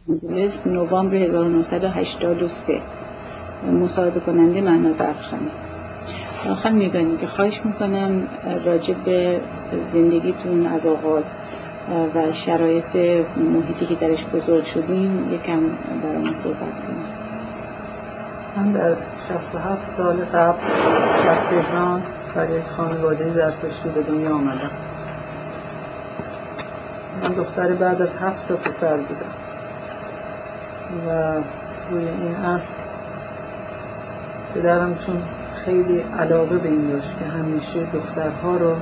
آنجلس نوامبر 1983 مصاحبه کننده مهناز افخمی. آخر میدونیم که خواهش میکنم راجع به زندگیتون از آغاز و شرایط محیطی که درش بزرگ شدین یکم برامون صحبت کنیم. من در 67 سال قبل در تهران در یک خانواده زرتشتی به دنیا آمدم. من دختر بعد از 7 تا پسر بودم و روی این اصل پدرم چون خیلی علاقه به این داشت که همیشه دخترها رو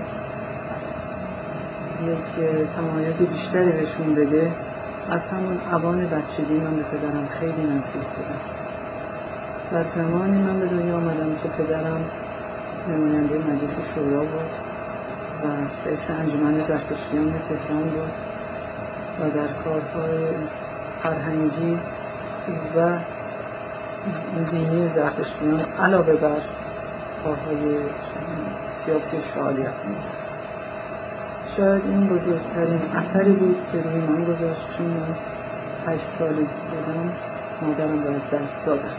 یک تمایز بیشتری بهشون بده، از همون اوان بچگی من به پدرم خیلی نزدیک بودم. در زمانی من به دنیا آمدم که پدرم نماینده مجلس شورا بود و رئیس انجمن زرتشتیان تهران بود و در کارهای فرهنگی و دینی زرتشتیان علاوه بر کارهای سیاسی فعالیت می‌کرد. شاید این بزرگترین اثری بود که روی من گذاشت، چون من 8 سالی بودم مادرم رو از دست دادم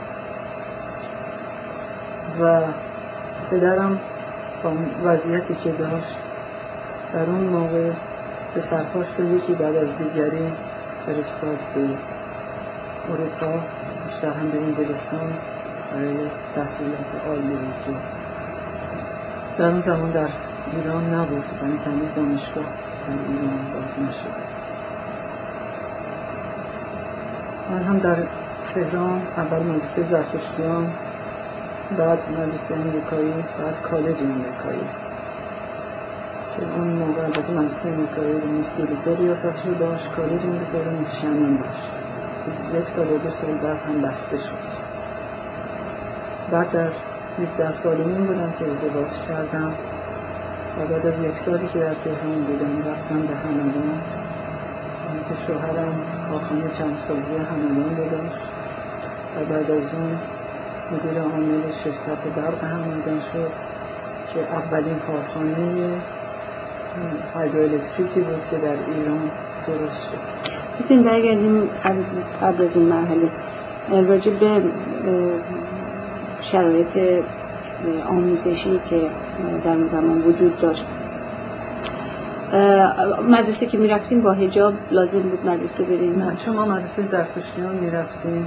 و پدرم با وضعیتی که داشت در اون موقع به سرپاش رو یکی بعد از دیگری فرستاد به اروپا، بیشتر هم به انگلستان برای تحصیلات عالی بود. در اون زمان در ایران نبود، یعنی هنوز دانشگاه در ایران باز نشده. من هم در تهران اول مدرسه زرتشتیان، بعد مدرسه امریکایی، بعد کالج امریکایی که اون موقع البته مدرسه امریکایی رو میز دولیته ریاستش رو داشت، کالج امریکایی رو میز شنن داشت. 1 سال و 2 سال بعد هم بسته شد. بعد در 17 سالگیم بودم که ازدواج کردم و بعد از 1 سالی که در تهران بودم رفتم به همدان که شوهرم کارخانه چندسازی همدان داشت و بعد از اون مدیر عامل شرکت برق همدان شد که اولین کارخانه هایدروالکتریکی بود که در ایران درست شد. بسیم برگردیم قبل از اون مرحله راجع به شرایط آموزشی که در اون زمان وجود داشت. مدرسه که میرفتیم با حجاب لازم بود مدرسه بریم؟ نه، چون ما مدرسه زرتشتیان میرفتیم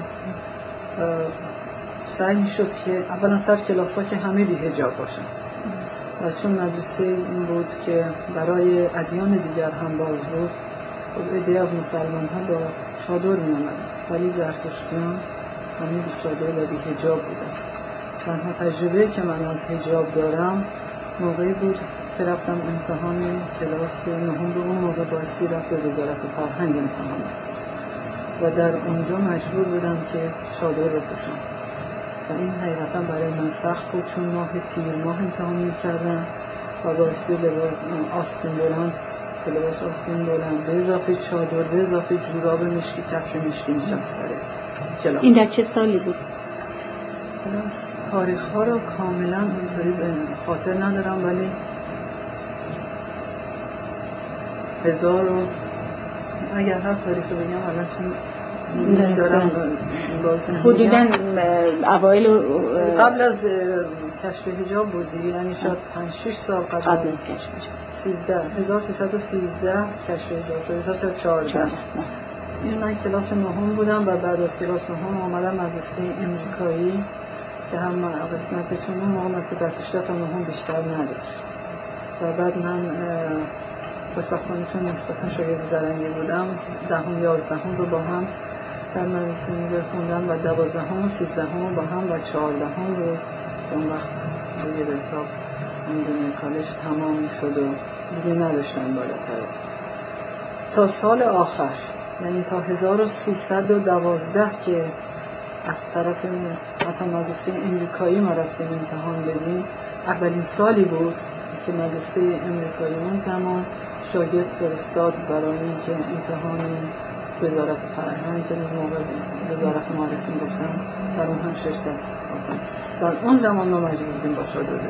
سعی میشد که اولا سر کلاس ها که همه بی حجاب باشن و چون مدرسه این بود که برای ادیان دیگر هم باز بود، عده از مسلمان ها با چادر می آمدن، ولی زرتشتیان همه بی چادر و بی حجاب بودن. تنها تجربه که من از حجاب دارم موقعی بود که رفتم امتحان کلاس نهم رو، اون موقع بایستی رفت به وزارت فرهنگ امتحان و در اونجا مجبور بودم که چادر رو پوشم و این حقیقتا برای من سخت بود، چون ماه تیر ماه امتحان می‌کردم و بایستی آستین بلند، لباس آستین بلند به اضافه چادر به اضافه جوراب مشکی، کفش مشکی نشست سر کلاس. این در چه سالی بود؟ تاریخ ها رو کاملا اونطوری به خاطر ندارم، ولی 1000 اگر هر تاریخ رو بگم الان چون دارم حدوداً اوایل قبل از کشف حجاب بود دیگه، یعنی شاید 5-6 سال قبل از کشف حجاب. 1313 کشف حجاب شد، 1314. این من کلاس نهم بودم و بعد از کلاس نهم آمدم مدرسه امریکایی که هم قسمت، چون اون موقع مدرسه زرتشتی تا نهم بیشتر نداشت و بعد من خوشبختانه چون نسبتا شاگرد زرنگی بودم 10ام 11ام رو با هم در مدرسه میگه خوندم و 12ام و 13ام با هم و 14ام رو اون وقت دیگه به حساب دنیای کالج تمام شد و دیگه نداشتم بالاتر از تا سال آخر، یعنی تا 1312 که از طرف حتی مدرسه امریکایی ما رفتیم امتحان بدیم. اولین سالی بود که مدرسه امریکایی اون زمان شاگرد فرستاد برای اینکه امتحان وزارت فرهنگ که موقع وزارت معرفی گفتن در اون هم شرکت کنیم. در اون زمان ما مجبور بودیم با شاگرد بدیم.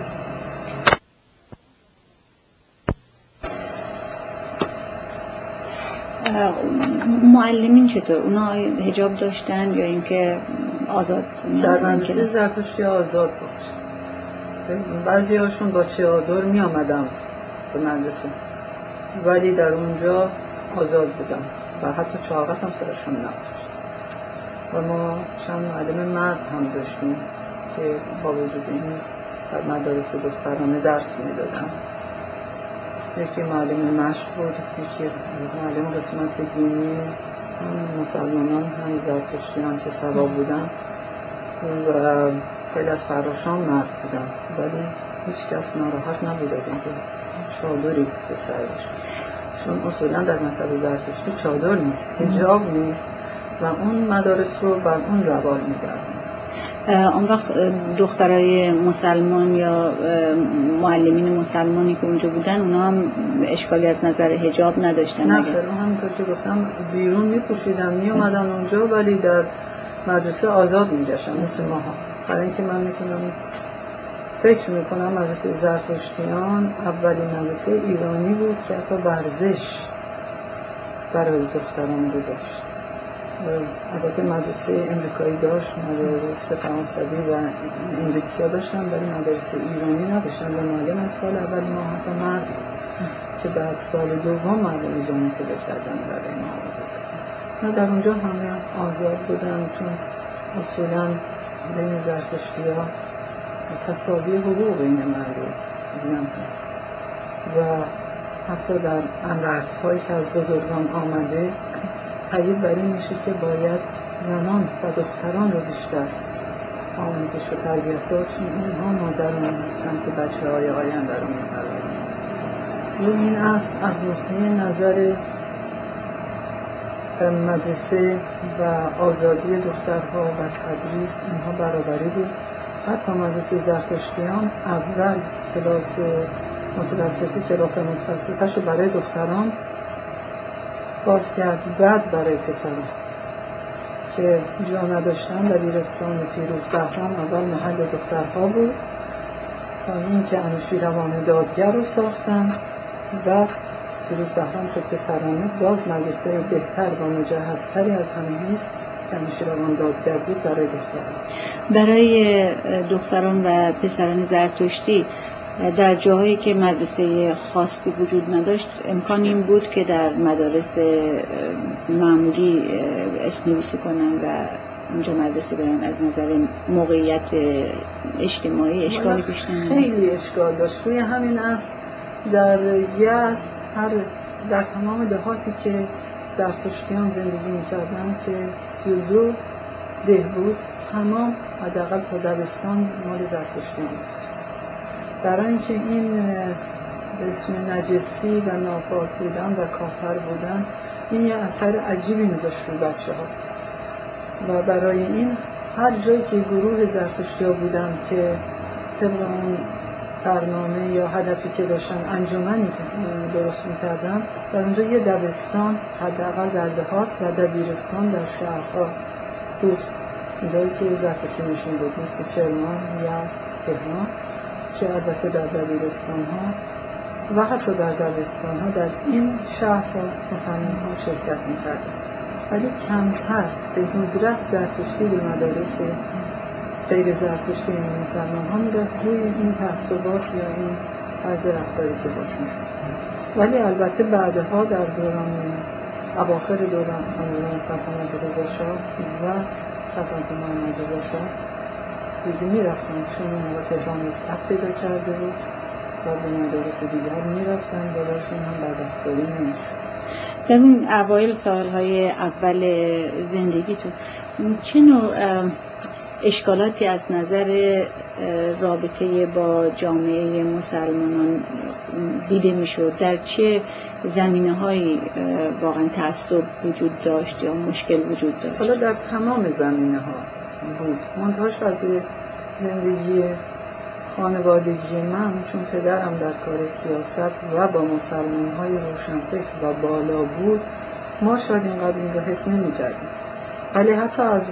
معلمین چطور؟ اونا حجاب داشتن یا اینکه آزاد؟ در مدرسه زرتشتی آزاد بود. بعضی هاشون با چادر می آمدن به مدرسه، ولی در اونجا آزاد بودن و حتی چاقت هم سرشون نبود. و ما چند معلم مرد هم داشتیم که با وجود این در مدارس دخترانه درس میدادن. یکی معلم مشق بود، یکی معلم قسمت دینی، هم مسلمانان هم زرتشتیان که سبا بودن و خیلی از فراشان مرد بودن، ولی هیچ کس ناراحت نبود از اینکه چادری به سرش، چون اصولا در مذهب زرتشتی چادر نیست، حجاب نیست و اون مدارس رو بر اون روال می‌گردن. اون وقت دخترای مسلمان یا معلمین مسلمانی که اونجا بودن اونا هم اشکالی از نظر حجاب نداشتن؟ نه خیلی، همونطور که گفتم بیرون می‌پوشیدن میومدن اونجا، ولی در مدرسه آزاد می‌گشتن مثل ماها. برای اینکه من فکر میکنم مدرسه زرتشتیان اولین مدرسه ایرانی بود که حتی ورزش برای دختران گذاشت. البته مدرسه امریکایی داشت، مدرسه فرانسوی و انگلیسی ها داشتن، ولی مدرسه ایرانی نداشتن و معلم از سال اول ما حتی مرد که بعد سال دوم معلم زنی پیدا کردن برای ما آزاد. در اونجا همه آزاد بودن، چون اصولا بین زرتشتی ها تساوی حقوق بین مرد و زن هست و حتی در امرهایی که از بزرگان آمده تأیید بر این میشه که باید زنان و دختران رو بیشتر آموزش و تربیت داد، چون اینها مادران هستن که بچه‌های آینده رو می‌پرورند. این است از نقطه نظر مدرسه و آزادی دخترها و تدریس، اینها برابری بود. حتی مدرسه زرتشتیان اول کلاس متوسطش رو برای دختران باز کرد، بعد برای پسران که جا نداشتن. دبیرستان پیروز بهرام اول محل دخترها بود تا اینکه انوشیروان دادگر رو ساختن و پیروز بهرام شد پسرانه. باز مدرسه بهتر و مجهزتری از همه نیست که انوشیروان دادگر بود برای دختران. برای دختران و پسران زرتشتی در جاهایی که مدرسه خاصی وجود نداشت امکان این بود که در مدارس معمولی اسم‌نویسی کنن و اونجا مدرسه برن. از نظر موقعیت اجتماعی اشکالی پیش نمیاد؟ خیلی اشکال داشت. توی همین است در یزد در تمام دهاتی که زرتشتیان زندگی میکردن که 32 ده بود، تمام حداقل تا دبستان مال زرتشتیان بود. برای اینکه این اسم نجسی و ناپاک بودن و کافر بودن این یه اثر عجیبی میذاشت روی بچه ها و برای این هر جایی که گروه زرتشتی‌ها بودن که طبق اون برنامه یا هدفی که داشتن انجمنی درست میکردن، در اونجا یه دبستان حداقل در دهات و دبیرستان در شهرها بود، جایی که زرتشتی نشین بود، مثل کرمان، یزد، تهران، که البته در دبیرستان ها و حتی در دبستان ها در این شهرها مسلمان ها شرکت میکردن، ولی کمتر به ندرت زرتشتی به مدارس غیر زرتشتی مسلمان ها میرفت روی این تعصبات یا این طرز رفتاری که باش میشد. ولی البته بعدها در دوران اواخر دوران سلطنت رضا شاه و سلطنت محمد رضا شاه دیگه میرفتن، چون اون تهران وسعت پیدا کرده بود و به مدارس دیگر میرفتن و باشون هم بدرفتاری نمیشد. در اون اوایل سالهای اول زندگیتون چه نوع اشکالاتی از نظر رابطه با جامعه مسلمانان دیده میشد؟ در چه زمینه‌هایی واقعا تعصب وجود داشت یا مشکل وجود داشت؟ حالا در تمام زمینه‌ها بود. منتهاش قضیه زندگی خانوادگی من، چون پدرم در کار سیاست و با مسلمان‌های روشنفکر و بالا بود، ما شاید اینقدر این رو حس نمی‌کردیم. ولی حتی از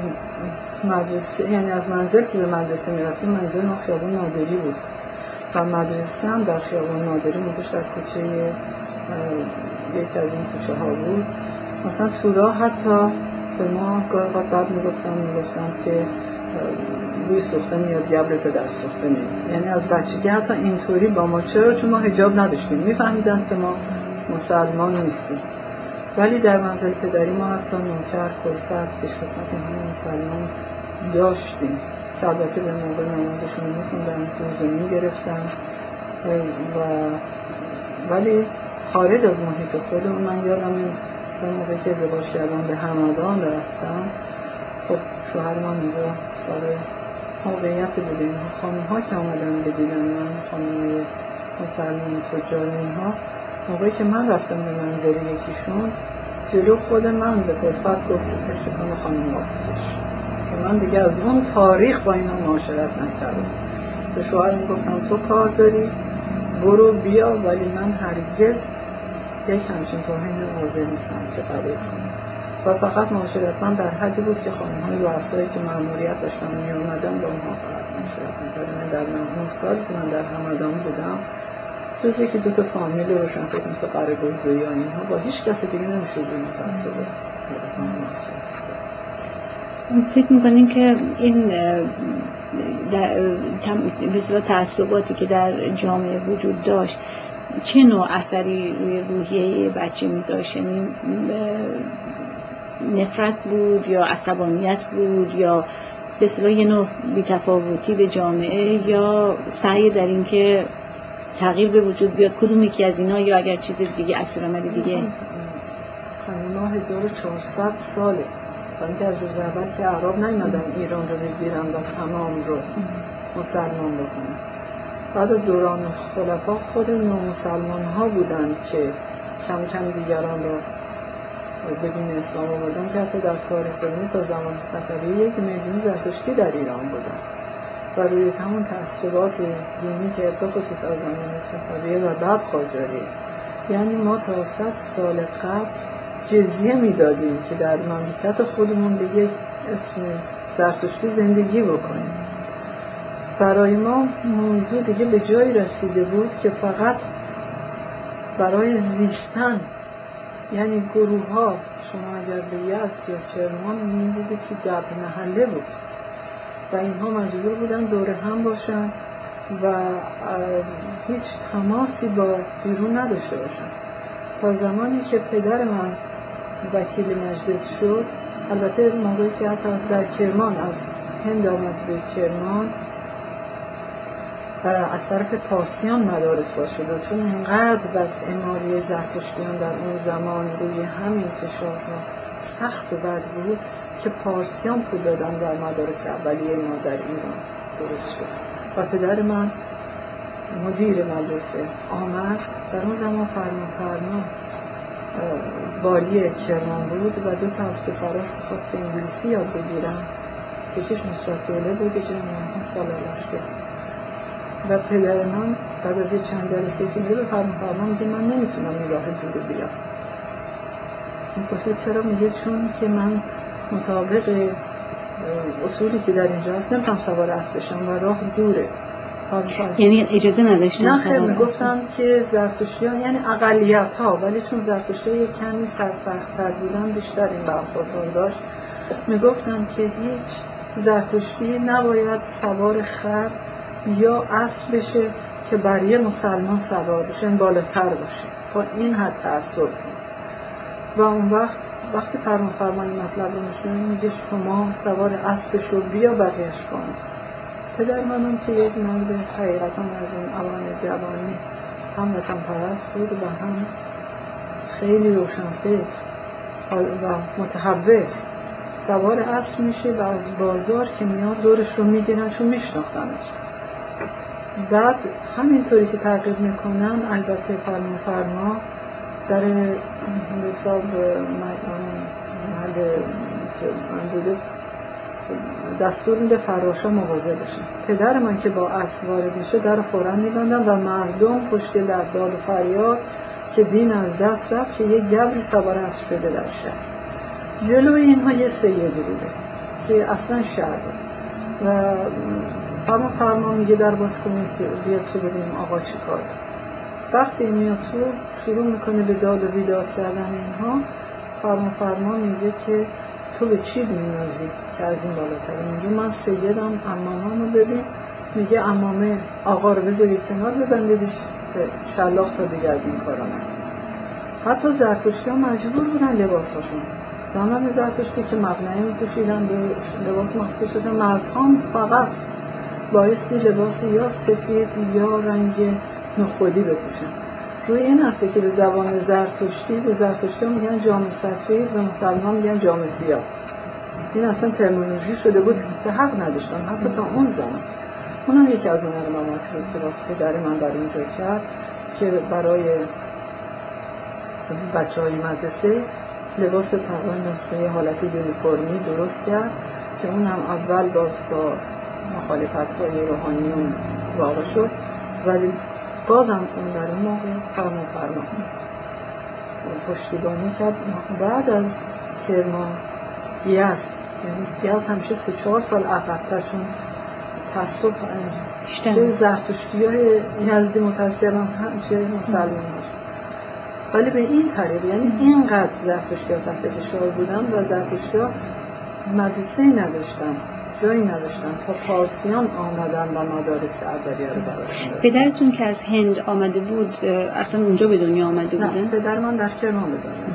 مدرسه، یعنی از منزل که به مدرسه می‌رفتیم، منزل ما خیابون نادری بود و مدرسه هم در خیابون نادری، منتش در کوچه یک از این کوچه ها بود مثلا تو راه حتی به ما گاهی بعد میگفتن که روی سوخته میاد گبر پدر سوخته میاد. یعنی از بچگی حتی اینطوری با ما، چون ما حجاب نداشتیم، میفهمیدن که ما مسلمان نیستیم، ولی در منزل پدری ما حتی نوکر، کلفت، پیشخدمت اینها مسلمان داشتیم که البته به موقع نمازشون میخوندن، روزه میگرفتن ولی خارج از محیط خودمون. من یادم مثلا موقعی که ازدواج کردم به همدان رفتم، خب شوهر من اینجا سر موقعیت بوده، خانم‌ها که آمدن بدیدن من، خانم‌های مسلمان تجار اینها، موقعی که من رفتم به منزل یکیشون جلو خود من به کلفت گفت استکان خانم‌ها بکش، که من دیگه از اون تاریخ با اینا معاشرت نکردم. به شوهرم گفتم تو کار داری برو بیا، ولی من هرگز یک همچین توهین واضح نیستم که قبول کنم. و فقط معاشرت من در حدی بود که خانم‌های رؤسایی که مأموریت داشتن می اومدن با اونها فقط معاشرت می‌کردم. در 9 سال که من در همدان بودم، جز یکی 2 تا فامیل روشنفکر مثل قره‌گزدویی یا اینها، با هیچ کسی دیگه نمیشه جوری متعصبه. فکر می‌کنین که این مثلا تعصباتی که در جامعه وجود داشت چه نوع اثری روی روحیه بچه میذاشت؟ یعنی نفرت بود یا عصبانیت بود یا به اصطلاح یه نوع بی‌تفاوتی به جامعه یا سعی در این که تغییر به وجود بیاد؟ کدوم یکی از اینا، یا اگر چیز دیگه عکس‌العمل دیگه؟ خانم‌ها 1400 ساله، که از روز اول که عرب نیومدن ایران رو بگیرن و تمام رو مسلمان بکنن. بعد از دوران خلفا خود نامسلمان ها بودن که کم کم دیگران رو به دین اسلام آوردن، که حتی در تاریخ علمی تا زمان صفویه 1 میلیون زرتشتی در ایران بودن و روی همون تعصبات دینی که به خصوص از زمان صفویه و بعد قاجاری، یعنی ما تا 100 سال قبل جزیه میدادیم که در مملکت خودمون به یک اسم زرتشتی زندگی بکنیم. برای ما موضوع دیگه به جایی رسیده بود که فقط برای زیستن، یعنی گروه ها، شما اگر به یزد یا کرمان میدیدید که گرد محله بود و اینها مجبور بودن دور هم باشن و هیچ تماسی با بیرون نداشته باشن. تا زمانی که پدر من وکیل مجلس شد، البته موقعی که حتی در کرمان از هند آمد به کرمان از طرف پارسیان مدارس باز شده، چون اینقدر وضع اعماری زرتشتیان در اون زمان روی همین کشورها سخت و بد بود که پارسیان پول دادن در مدارس اولیه ما در ایران درست شد و پدر من مدیر مدرسه آمد. در اون زمان فرما والی کرمان بود و 2 تا از پسراش خواست انگلیسی یاد بگیرن، یکیش نصرت دوله بود، یکی محمد صالح لشکر. و پدر من بعد از چند جلسه که میره به فرما میگه من نمیتونم این راه دور بیام. میپرسه چرا؟ میگه چون که من مطابق اصولی که در اینجا هست نمیتونم سوار اسب بشم و راه دوره. یعنی اجازه نداشتن؟ نه خیلی میگفتن که زرتشتیان یعنی اقلیت ها، ولی چون زرتشتیان یک کمی سرسخت‌تر بودن بیشتر این برخوردار داشت. میگفتن که هیچ زرتشتی نباید سوار خر یا اسب بشه که بر یه مسلمان سوار بشه، این بالاتر باشه، تا این حد تعصب بود. و اون وقتی فرمان مطلب رو میشنویم میگه شما سوار اسبش رو بیا بقیه‌اش کن. پدر منم که یک مرد حقیقتا از اون اوان جوانی هم وطن پرست بود و هم خیلی روشنفکر و متحول، سوار اسب میشه و از بازار که میاد دورش رو میگیرن چون میشناختنش. بعد همینطوری که تعقیب میکنن، البته فرما در حساب محل من بوده دستور میده فراشا مواظب بشن. پدر من که با اسب وارد میشه در فوراً میبندن و مردم پشت در داد و فریاد که دین از دست رفت که یک گبری سوار اسب شده در شهر. جلوی اینها یه سید بوده که اصلا شهر و فرما میگه در باز کنید بیاد تو ببینیم آقا چی کار. وقتی میاد تو شروع میکنه به داد و بیداد کردن اینها فرما میگه که تو به چی می‌نازی که از این بالاتر؟ میگه من سیدم، عمامو ببین. میگه عمامه آقا رو بذارید کنار، ببندیدش به شلاق تا دیگه از این کارا نکنه. حتی زرتشتی‌ها مجبور بودن لباساشون، زنان زرتشتی که مقنعه می‌پوشیدن، به لباس مخصوص شده، مردان فقط بایستی لباس یا سفید یا رنگ نخودی بپوشن. روی این هسته که به زبان زرتشتی، به زرتشتی میگن جام سفید، به مسلمان میگن جام سیاه. این اصلا ترمینولوژی شده بود که حق نداشتن حتی تا اون زمان. اونم یکی از اونها ماماتی بود که واسه پدر من در اینجا کرد که برای بچه‌های مدرسه لباس تقریبا مثل حالت یونیفرمی درست کرد که اون هم اول باز با مخالفت‌های روحانیون واقع شد، ولی بازم اون در اون موقع فرما پشتیبانی کرد. بعد از کرمان یزد، یعنی یزد همیشه 3-4 سال عقب‌تر، چون تعصب توی زرتشتی‌های یزدی متأثران همیشه مسلمان باشه، ولی به این طریق یعنی اینقدر زرتشتی‌ها تحت فشار بودن و زرتشتی‌ها مدرسه‌ای نداشتن، جایی نداشتن تا پارسیان آمدن و مدارس اولیه رو براشون داشتن. پدرتون که از هند آمده بود اصلا اونجا به دنیا آمده بودن؟ نه، پدر من در کرمان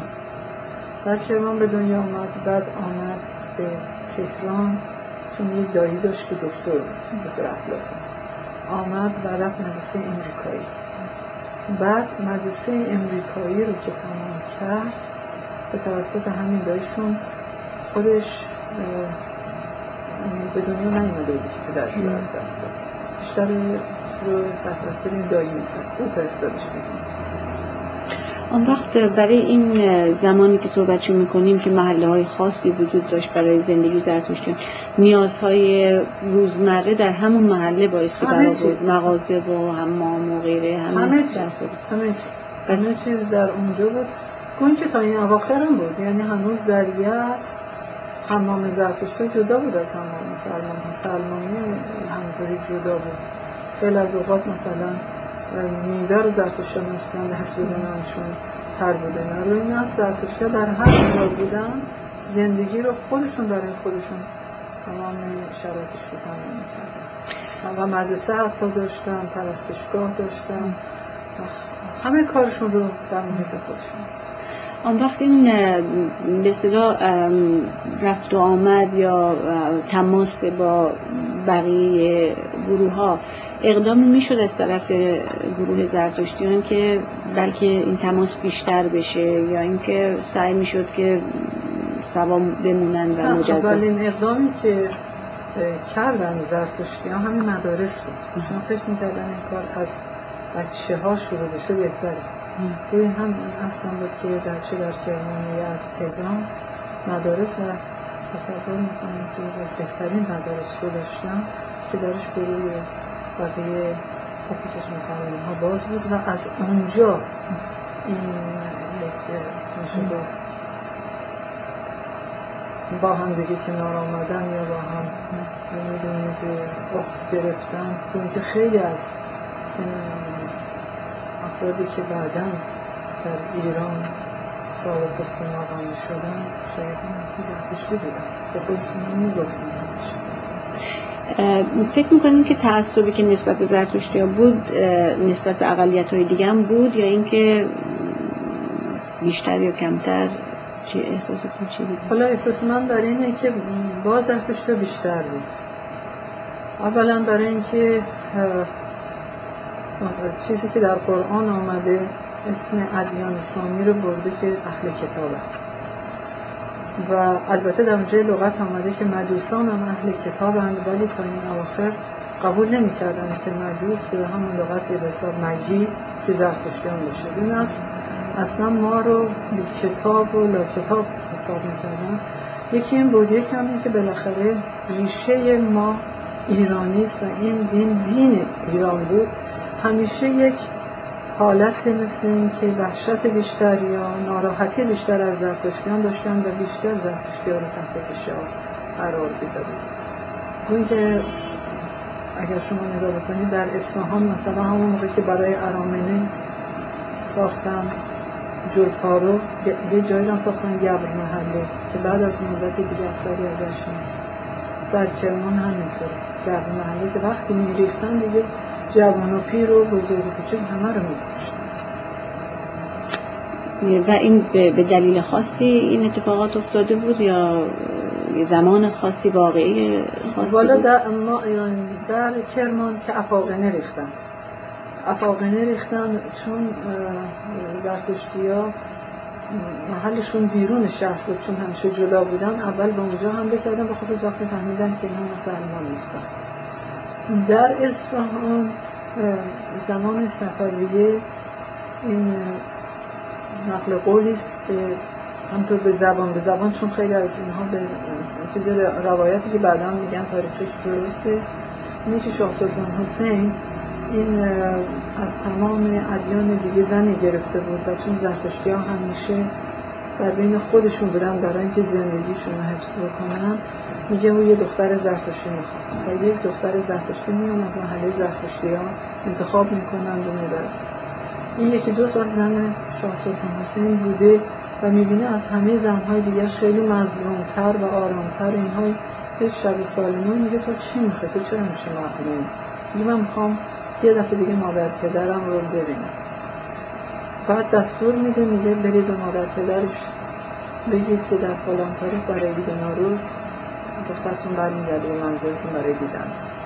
به دنیا آمد. بعد آمد به تهران چون یک دایی داشت که دکتر افلاطون آمد و رفت مدرسه امریکایی. بعد مدرسه امریکایی رو که تمام کرد به توسط همین دایشون خودش به دنیا نیامده بود که پدرش رو از دست داد، بیشتر رو سرپرستی این دایی میکرد، او فرستادش میکنه. آن وقت برای این زمانی که صحبتشو میکنیم که محله‌های خاصی وجود داشت برای زندگی زرتشتیان، نیازهای روزمره در همون محله بایستی برآورد، مغازه و حمام و غیره، همه چیز در اونجا بود. اون که تا این اواخر هم بود، یعنی هنوز در یزد حمام زرتشتی جدا بود از حمام سلمانی همونطوری جدا بود. خیلی از اوقات مثلا میدر زرتشتی نمیستن دست بزنن چون تر بوده. نه، روی این از زرتشتی در هر جا بودن زندگی رو خودشون برای خودشون تمام شرایطش رو تامین می‌کردن و مدرسه حتی داشتن، پرستشگاه داشتن، همه کارشون رو در محیط خودشون. آن وقت این به اصطلاح رفت و آمد یا تماس با بقیه گروه ها اقدامی میشد از طرف گروه زرتشتیان که بلکه این تماس بیشتر بشه یا اینکه سعی میشد که سوام بمونن و مجزا؟ اولین اقدامی که کردن زرتشتیان همین مدارس بود، چون فکر میکردن این کار از بچه ها شروع بشه بهتره. روی هم اصلا بود که در کرمان یا از تهران مدارس و تصور میکنم که از بهترین مدارس رو داشتن که درش بروی بقیه خصوص مسلمان ها باز بود و از اونجا این یک میشه با هم دیگه کنار آمدن یا با هم میدونید اخت گرفتن، که خیلی از افرادی که بعداً در ایران صاحب پست مقامی شدن شاید مثل زرتشتی بودن، به خودشون میگفتن. فکر میکنیم که تعصبی که نسبت به زرتشتی‌ها بود نسبت به اقلیت‌های دیگه هم بود یا اینکه بیشتر یا کمتر؟ چی احساستون چی بود؟ حالا احساس من برای اینه که با زرتشتی‌ها بیشتر بود. اولا برای اینکه چیزی که در قرآن آمده اسم ادیان سامی رو برده که اهل کتاب هست و البته در اونجای لغت آمده که مجوسان هم اهل کتاب هست، ولی تا این اواخر قبول نمی کردن که مجوس به همون لغت به حساب مگی که زرتشتیان باشه. این اصلا ما رو بی کتاب و لا کتاب حساب می کردن. یکی این بود، یکی هم این که بالاخره ریشه ما ایرانی است و این دین ایران بود. همیشه یک حالت مثل این که وحشت بیشتر یا ناراحتی بیشتر از زرتشتیان داشتن و بیشتر زرتشتیان رو تحت فشار قرار می‌دادن. اون که اگر شما نگاه بکنید در اصفهان مثلا همون موقع که برای ارامنه ساختن جودها رو یه جایی رو هم ساختن گبر محله که بعد از مدت دیگه اثری ازش نیست. در کرمان همینطوره، گبر محله که وقتی میریختن دیگه جوان و پیر و بزرگ و کوچک همه رو میکشتن. و این به دلیل خاصی این اتفاقات افتاده بود یا زمان خاصی واقعی خاصی والا بود؟ در کرمان که افاقنه ریختن چون زرتشتی‌ها محلشون بیرون شهر بود، چون همیشه جدا بودن. اول به اونجا حمله کردن به خصوص وقتی فهمیدن که اینا مسلمان نیستن. در اصفهان زمان صفویه این نقل قولی است که همطور به زبان چون خیلی از اینها به چیز روایتی که بعدا میگن تاریخش درسته، اینه که شاه سلطان حسین این از تمام ادیان دیگه زنی گرفته بود و چون زرتشتی‌ها همیشه در بین خودشون بودن برای اینکه زندگیشون رو حفظ بکنن، میگه او یه دختر زرتشتی میخواد و یک دختر زرتشتی میان از محله زرتشتی‌ها انتخاب میکنن و میبرن. این 1-2 سال زن شاه سلطان حسین بوده و میبینه از همه زنهای دیگرش خیلی مظلومتر و آرامتر. اینها یک شب سالمون میگه تو چی میخوای؟ تو چرا میشه مظلوم؟ میگه من میخوام یه دفعه دیگه مادر پدرم رو ببینم. بعد دستور میده، میگه برید به مادر پدرش بگید که در فلان تاریخ برای دید نوروز دخترتون برمیگرده به منزلتون برای دیدن.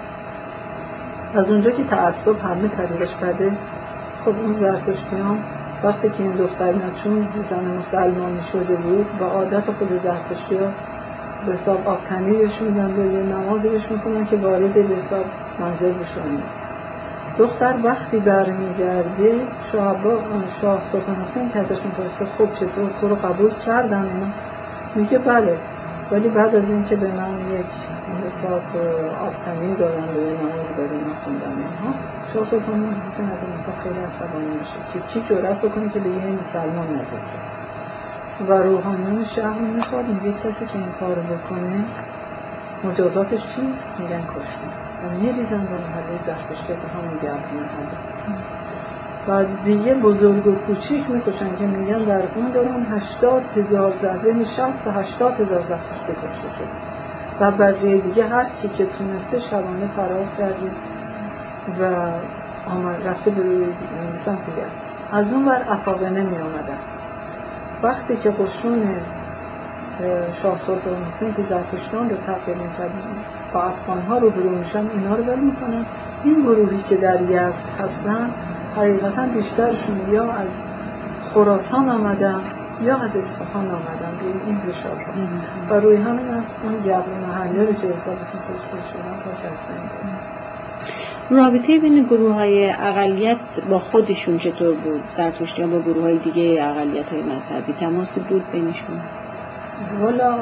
از اونجا که تعصب همه طریقش بده، خب اون زرتشتیان وقتی که این دختر چون زن مسلمانی شده بود و عادت خود زرتشتی‌ها به حساب آبتنی بهش میدن و یه نمازی بهش میکنن که وارد به حساب منزل بشونه. دختر وقتی برمیگرده شاه سلطان حسین که ازشون پرسید خب چطور تو رو قبول کردن اینا؟ میگه بله، ولی بعد از این که به من یک حساب آبتنی دادن و یه نماز برای من خوندن اینها، شاه سلطان حسین از این خیلی عصبانی میشه که کی جرأت بکنه که به یه مسلمان نجسه و روحانیون شهر میخواد این کسی که این کارو بکنه مجازاتش چیست؟ میگن کشتن و میریزن به محله زرتشتی که همون گرد محله و دیگه بزرگ و کوچیک میکشن که میگن در اون دوران 80,000 بین 60 تا 80,000 زرتشتی کشته شده و بقیه دیگه هر کی که تونسته شبانه فرار کرده و رفته به سمت یزد. از اون ور افاقنه می آمدن. وقتی که قشون شاه سلطان حسین که زرتشتیان رو تقلیل می‌کردن با افغان‌ها رو برو میشن، اینا رو ول میکنن. این گروهی که در یزد هستن حقیقتا بیشترشون یا از خراسان آمدن یا از اصفهان آمدن به این بشار و روی همین است اون گبر محله رو که حساب اسم خودش شدن تا کسبن. رابطه بین گروه‌های اقلیت با خودشون چطور بود؟ زرتشتیان با گروه‌های دیگه اقلیت‌های مذهبی تماسی بود بینشون؟ والا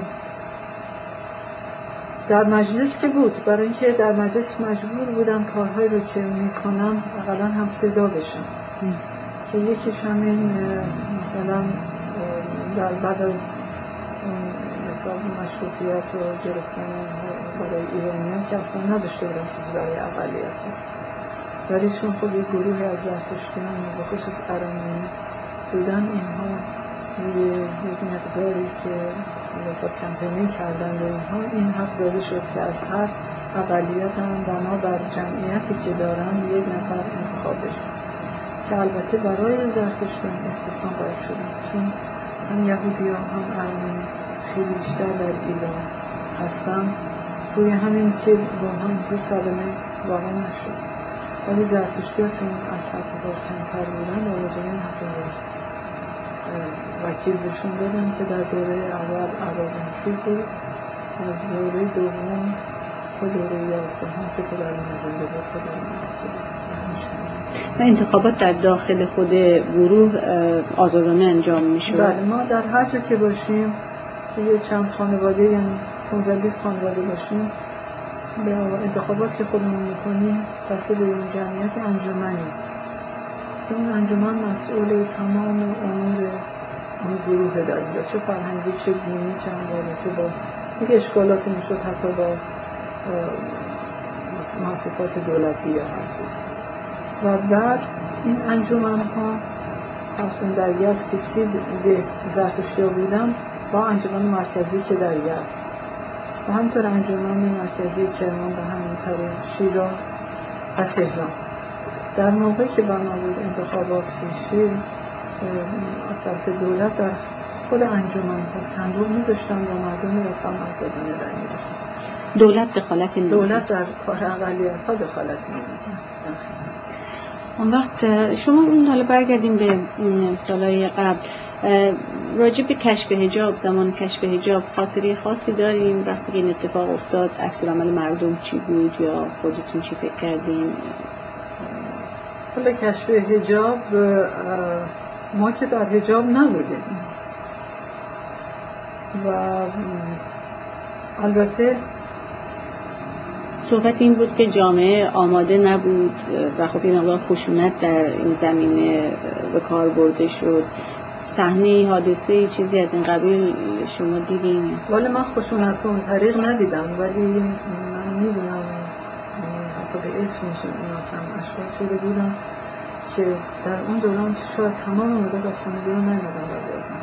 در مجلس که بود، برای اینکه در مجلس مجبور بودن کارهایی رو که میکنن اقلا هم صدا بشن که یکیش همین مثلا در بعد از حساب مشروطیت و گرفتن برای ایرانیان که اصلا نذاشته بودن چیزی برای اقلیت ولی چون خب یک گروه از زرتشتیان و خصوص ارامنی بودن، اینها یک مقداری که حساب کمپینی کردن و اینها این حق داده شد که از هر اقلیت هم بنابر جمعیتی که دارن یک نفر انتخاب بشه که البته برای زرتشتیان استثنا قائل شدن چون هم یهودی ها هم ارامنی خیلی بیشتر در ایران هستن. روی همین که با هم اینطور صدمه واقع نشد ولی زرتشتی‌ها چون از 100,000 کمتر بودن و وجهین حق وکیل بهشون دادن که در دوره اول عوازنشی بود، از دوره دوم و دوره 11 که پدر زنده بود و انتخابات در داخل خود گروه آزادانه انجام میشه؟ بله، ما در هر جا که باشیم یه چند خانواده یعنی 15-20 خانواده باشیم به انتخابات که خودمون میکنیم بسته به اون جمعیت انجمنی که اون انجمن مسئول تمام امور اون گروه در اینجا چه فرهنگی چه دینی چه اموالاتی با یک اشکالاتی میشد حتی با مؤسسات دولتی یا هر چیزی و بعد این انجمن ها اصلا در یزد که 30 زرتشتیا بودم با انجمن مرکزی که در یزد و همطور انجمن مرکزی کرمان به همین طریق شیراز و تهران. در موقعی که بنا بود انتخابات پیشی از طرف دولت در خود انجمن ها صندوق میذاشتن و مردم رفتن آزادانه رای می‌دادن. دولت دخالت نمی‌کرد. دولت در کار اقلیت ها دخالت نمی‌کرد. اون وقت شما اون حالا برگردیم به سالهای قبل، راجع به کشف حجاب، زمان کشف حجاب خاطره خاصی داریم؟ وقتی که این اتفاق افتاد عکس‌العمل مردم چی بود یا خودتون چی فکر کردین؟ حالا کشف حجاب ما که در حجاب نبودیم و البته صحبت این بود که جامعه آماده نبود و خب این مقدار خشونت در این زمینه به کار برده شد. صحنه حادثه چیزی از این قبیل شما دیدین؟ ولی من خشونت به اون طریق ندیدم، ولی من میدونم حتی به اسمش نمی‌شناسم اشخاصی رو دیدم که در اون دوران شاید تمام مدت از خانه بیرون نیومدن بازیازن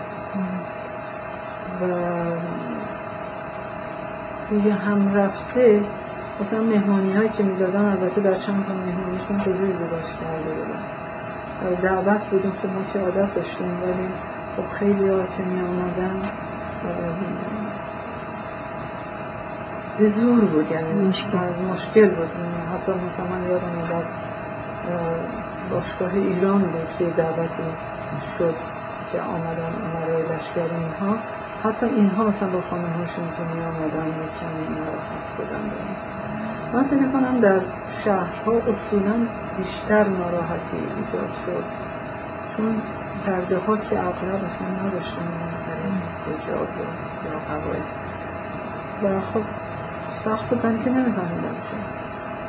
و روی هم رفته مثلا مهمانی هایی که میدادن، البته در چند تا مهمانیشون تازه ازدواج کرده بودن، دعوت بودیم که ما که عادت داشتیم، ولی خب خیلی ها که می آمدن به زور بود، یعنی مشکل بود. حتی مثلا من یادم در باشگاه ایران بود که دعوتی شد که آمدن امرای لشکر اینها، حتی اینها مثلا با خانه هاشون که می آمدن کمی ناراحت بودن. من فکر کنم در شهرها اصولا بیشتر ناراحتی ایجاد شد، چون در دهات که اغلب اصلا نداشتن حجاب یا قواعد و خب سخت بودن که نمی‌فهمیدن چه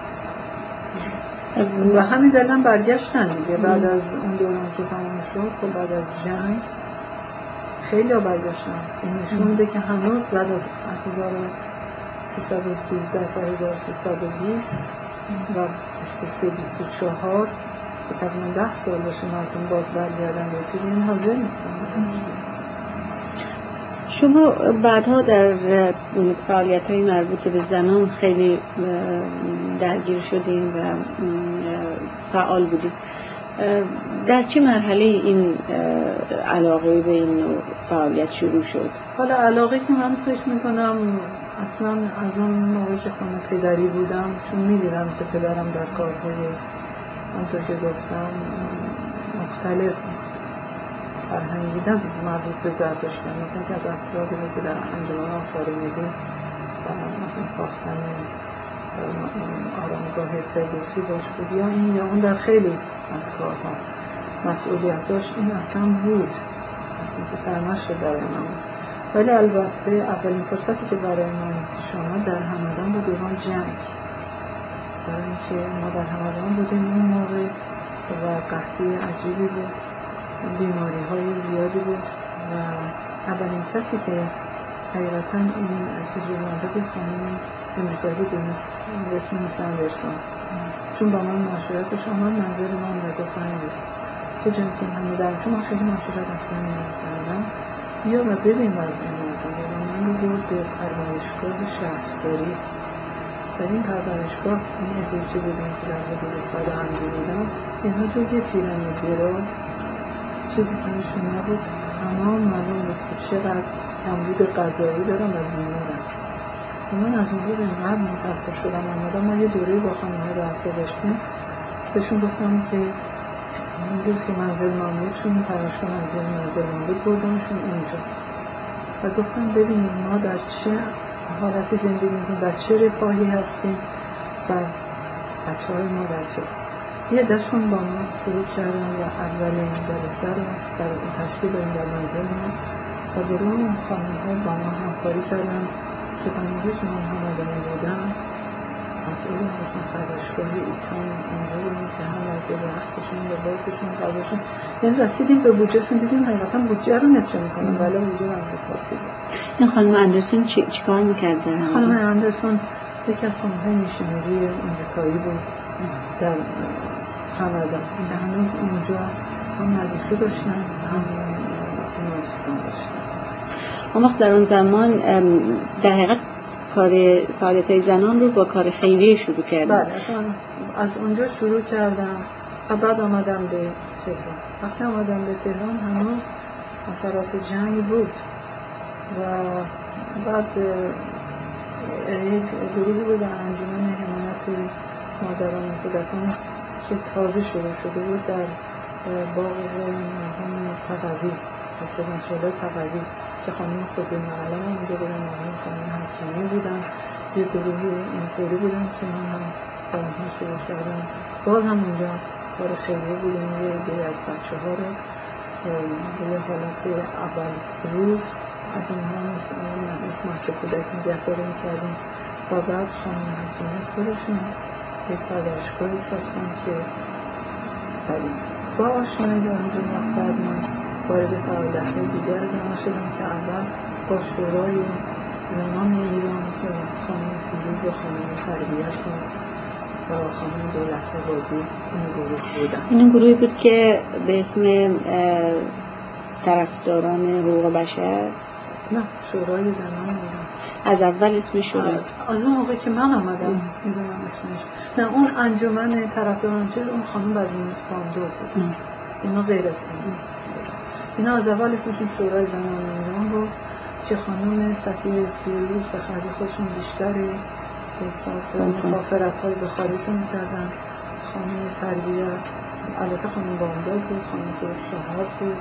و همین دلم برگشتن دیگه. بعد از اون دوران که تمام شد، خب بعد از جنگ خیلی ها برگشتن. این نشون میده که هنوز بعد از 1313 تا 1320 و 23-24 که تقریبا 10 سال باشه مردم باز برگردن به چیزی این حاضر نیستن. شما بعدها در فعالیت‌های مربوط به زنان خیلی درگیر شدین و فعال بودین. در چه مرحله این علاقه به این نوع فعالیت شروع شد؟ حالا علاقه که من فکر میکنم اصلا از اون موقعی که خانه پدری بودم، چون میدیدم که پدرم در کارهای همونطور که گفتم مختلف فرهنگی از مربوط به زرتشتیان، مثلا که از افرادی بود که در انجمن آثار ملی و مثلا ساختن آرامگاه فردوسی باش بود یا این یا اون، در خیلی از کارها مسئولیتاش این اصلا بود، اصلا که سرمشق برای من بود. ولی البته اولین فرصتی که برای من شما در همدان بود دوران جنگ، برای اینکه ما در همدان بودیم اون موقع و قحطی عجیبی بود، بیماری های زیادی بود و اولین کسی که حقیقتا این چیز رو مانده خانم امریکایی دونست به اسم میس اندرسون، چون با من مشورتش آمد منظر من و گفتن نیست که جن که همه در چون من خیلی مشورت اصلا نمی‌کردم بیا و ببین وضع مردم و من رو برد به پرورشگاه شهرداری. در این پرورشگاه این ادویچه بودیم که در حدود سال همگی بودم، اینها جز یه پیرمید دراز چیزی که نشون نبود، تمام معلوم بود که چقدر کمبود غذایی دارم و بیمارم. من از اون روز اینقدر متأثر شدم آمدم. ما یه دوره با خانم‌های رأسا داشتیم، بهشون گفتم که اون روز که منزل معمول شون پرورشگاه منزل معمول بردمشون اونجا و گفتم ببینیم ما در چه حالتی زندگی میکنیم، در چه رفاهی هستیم و بچه‌های ما در چه. یه دشون با ما شروع کردن و اولین جلسه رو در تشکیل دادیم در منزل ما و برای اون خانم‌ها با ما همکاری کردن که تنهایی که من همه بودم مسئول اسم پرورشگاه ایتان اونجا بودیم که هم از رختشون لباسشون غذاشون، یعنی رسیدیم به بودجهشون، دیدیم حقیقتا بودجه رو نمی‌تونیم کنیم ولی بودجه رو از کار دیدیم. این خانم اندرسون چی کار می‌کرد؟ خانم اندرسون یکی از خانم‌های میشنری امریکایی بود در کانادا که هنوز اونجا هم مدرسه داشتن هم بیمارستان داشتن. اون وقت در اون زمان در حقیقت فعالیت‌های زنان رو با کار خیریه شروع کردن؟ بله، از اونجا شروع کردم و بعد آمدم به تهران. وقتی آمدم به تهران هنوز اثرات جنگ بود و بعد یک گروهی بود در انجمن حمایت مادران و کودکان که تازه شروع شده بود در باغ مرحوم تقوی، رسیدن شده تقوی که خانم خوزی معلم اونجا بودن، مرحوم خانم حکیمی بودن، یه گروهی اینطوری بودن که من هم با اونها شروع کردم. باز هم اونجا کار خیلی بودیم، یه عده از بچه ها رو به یه حالت اول روز از اینها مثل مهد کودک نگهداری میکردیم و بعد خانم حکیمی خودشون یک پرورشگاهی ساختن که با آشنایی در اونجا بعد من وارد فعالیت‌های دیگر زنان شدم که اول با شورای زنان ایران که خانم فیروز و خانم تربیت و خانم دولت بازی این گروه بودن. این گروهی بود که به اسم طرفداران حقوق بشر؟ نه، شورای زنان ایران. از اول اسمش شورای؟ از اون موقع که من آمدم میدونم اسمش. نه، اون انجمن طرفداران چیز اون خانم بدون باندور بود. اینا غیر از این. اینا از اول اسمشون شورای زنان ایران بود که خانم صفیه فیروز به خرج خودشون بیشتری مسافرت‌های به خارجشون می‌کردن. خانم تربیت البته خانم باندار بود، خانم فیروز شهاب بود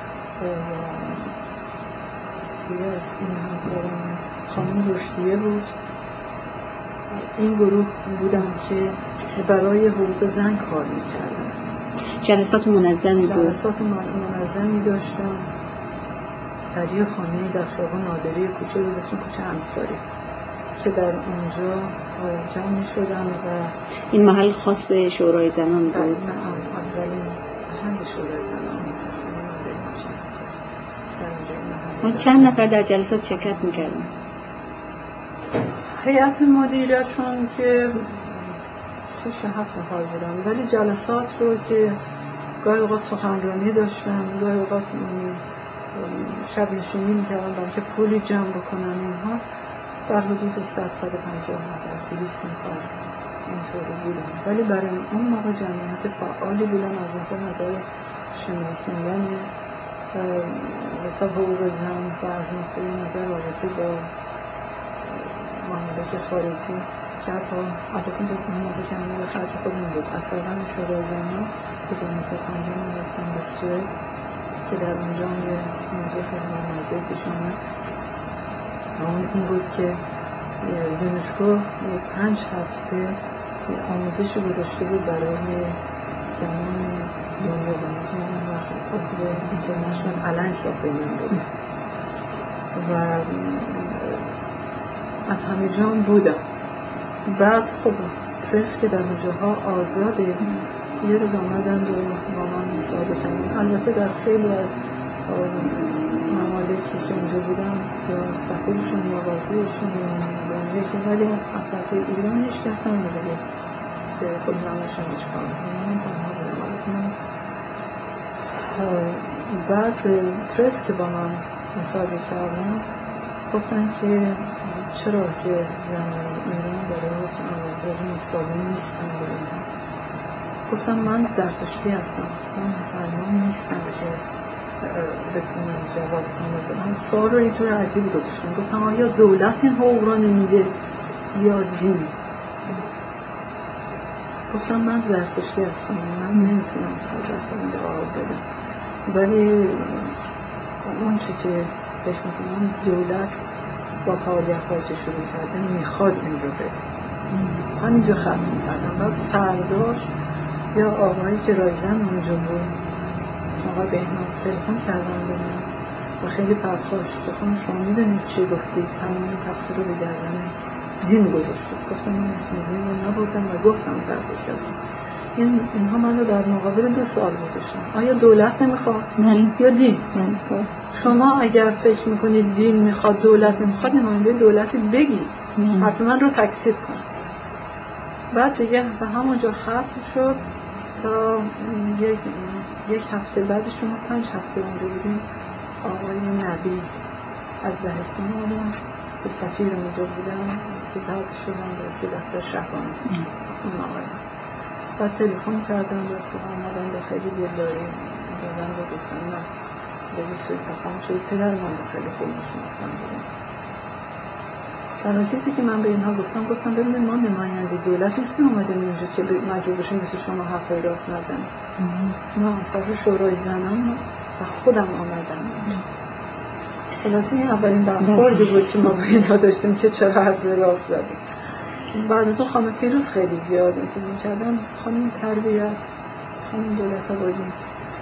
و از این همکاران خانم رشدیه بود. این گروه بودن که برای حقوق زن کار می‌کردن. جلسات منظمی بود؟ جلسات منظمی داشتن در یه خانه در خیابان نادری کوچه به اسم کوچه انصاری که در اونجا جمع می‌شدن و این محل خاص شورای زنان بود؟ اولین محل شورای زنان ما چند نفر در جلسات شرکت می‌کردن؟ هیئت مدیرشون که 6-7 نفر بودن، ولی جلسات رو که گاهی اوقات سخنرانی داشتن، گاهی اوقات شب نشینی می‌کردن برای که پولی جمع بکنن، اینها در حدود 100-150 نفر 200 نفر اینطوری بودن. ولی برای اون موقع جمعیت فعالی بودن از نظر شناساندن حساب حقوق زن و از نظر رابطه با ممالک خارجی که حتی اون موقع جمعی به خرج خودمون بود. اصلا شورای زنان که 1950 رفتن به سوئد که در اونجا یه موضوع خیلی ممازه پیش آمد و اون بود که یونسکو 5 هفته آموزش گذاشته بود برای زنان دنیا و اون وقت عضو اینترنشنال الاینس آف ویمن بود و از همه جان بودم. بعد خب پرس که در اونجاها آزاده، یه روز آمدن و با من مصاحبه کردن. البته در خیلی از ممالکی که اونجا بودم یا سفیرشون یا وزیرشون یا نمایندگی، ولی از طرف ایران هیچ کس نمی‌بوده که خود نمایشون هیچ کار من تنها بودم. بعد پرس که با من مصاحبه کردن گفتن که چرا که زنان ایران برای مساوی نیستن برای گفتم من زرتشتی هستم، من مسلمان نیستم که بتونم جواب کنم. سوال رو اینطور عجیبی گذاشتم. گفتم آیا دولت این حقوق را نمیده یا دین؟ گفتم من زرتشتی هستم، من نمیتونم 100% جواب بدم، ولی اون چی که فکر میکنم دولت با فعالیت‌هایی که شروع کرده میخواد این رو بده. همینجا ختم کردم. بعد فرداش یا آقایی که رایزن اونجا بود آقای بهنام تلفن کردن به من و خیلی پرخاش گفتم شما میدونید چی گفتید؟ تمام تقصیر رو به گردن دین گذاشتید. گفتم من اسم دین رو نبردم و گفتم زرتشتی هستم. اینها من رو در مقابل 2 سوال گذاشتن. آیا دولت نمیخواد؟ نه. یا دین؟ نه. شما اگر فکر میکنید دین میخواد دولت نمیخواد نماینده دولتی بگید، حتما رو تکذیب کن. بعد دیگه به همونجا ختم شد تا یک یک هفته بعدش ما 5 هفته اونجا بودیم، آقای نبی از لهستان آمدن به سفیر اونجا بودن که بعد شدن رئیس دفتر شهبانی اون آقای. بعد تلفن کردن گفتم آمدن به خیلی دلداری دادن و گفتن نه به سوی تفاهم شد. پدر من خیلی خوب میشناختن بودن. تنها چیزی که من به اینها گفتم ببینید ما نماینده دولت نیستیم اومدیم اینجا که مجبور بشیم مثل شما حرفای راست نزنیم. ما از طرف شورای زنان و خودم آمدم. خلاصه این اولین برخوردی بود که ما با اینها داشتیم که چرا حرف راست زدیم. بعد از اون خانم فیروز خیلی زیاد چیز می‌کردن، خانم تربیت، خانم دولت آبادی،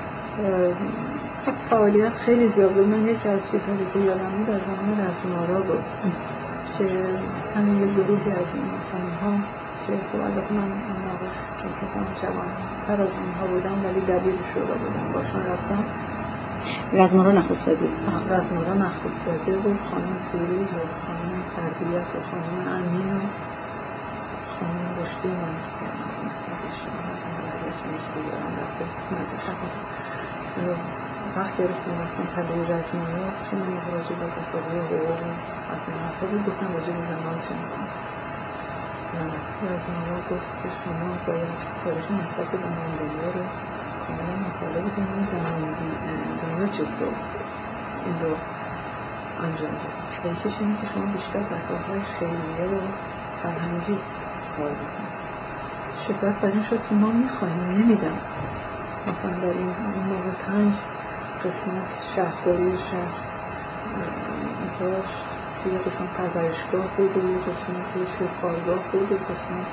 فعالیت خیلی زیاد بود. من یکی از چیزهایی که یادم میاد از زمان رزمارا بود که همین یه گروهی از این خانم‌ها که خب البته من اون موقع نسبتاً جوان‌تر از اونها بودم ولی دبیر شورا بودم، باشون رفتم. رزمارا نخست وزیر بود، خانم فیروز و خانم تربیت و خانم امین و خانم رشدی من اسمش دیگران رفته وقت گرفتیم رفتم پلوی رزمارا چون من راجع به تصاویر حقوق از این حرفا بود گفتم راجع به زنان چه میکنم. رزمارا گفت که شما باید تاریخ مصرف زنان دنیا رو کاملا مطالعه کنید، زنان دنیا چطور این رو انجام دید. و یکیش اینه که شما بیشتر در کارهای خیریه و فرهنگی کار بکنید. شکایت بر این شد که ما میخواهیم نمیدم. مثلا در این موقع 5 قسمت شهرداری شهر داشت که یه قسمت پرورشگاه بود و یه قسمت شوخارگاه بود و قسمت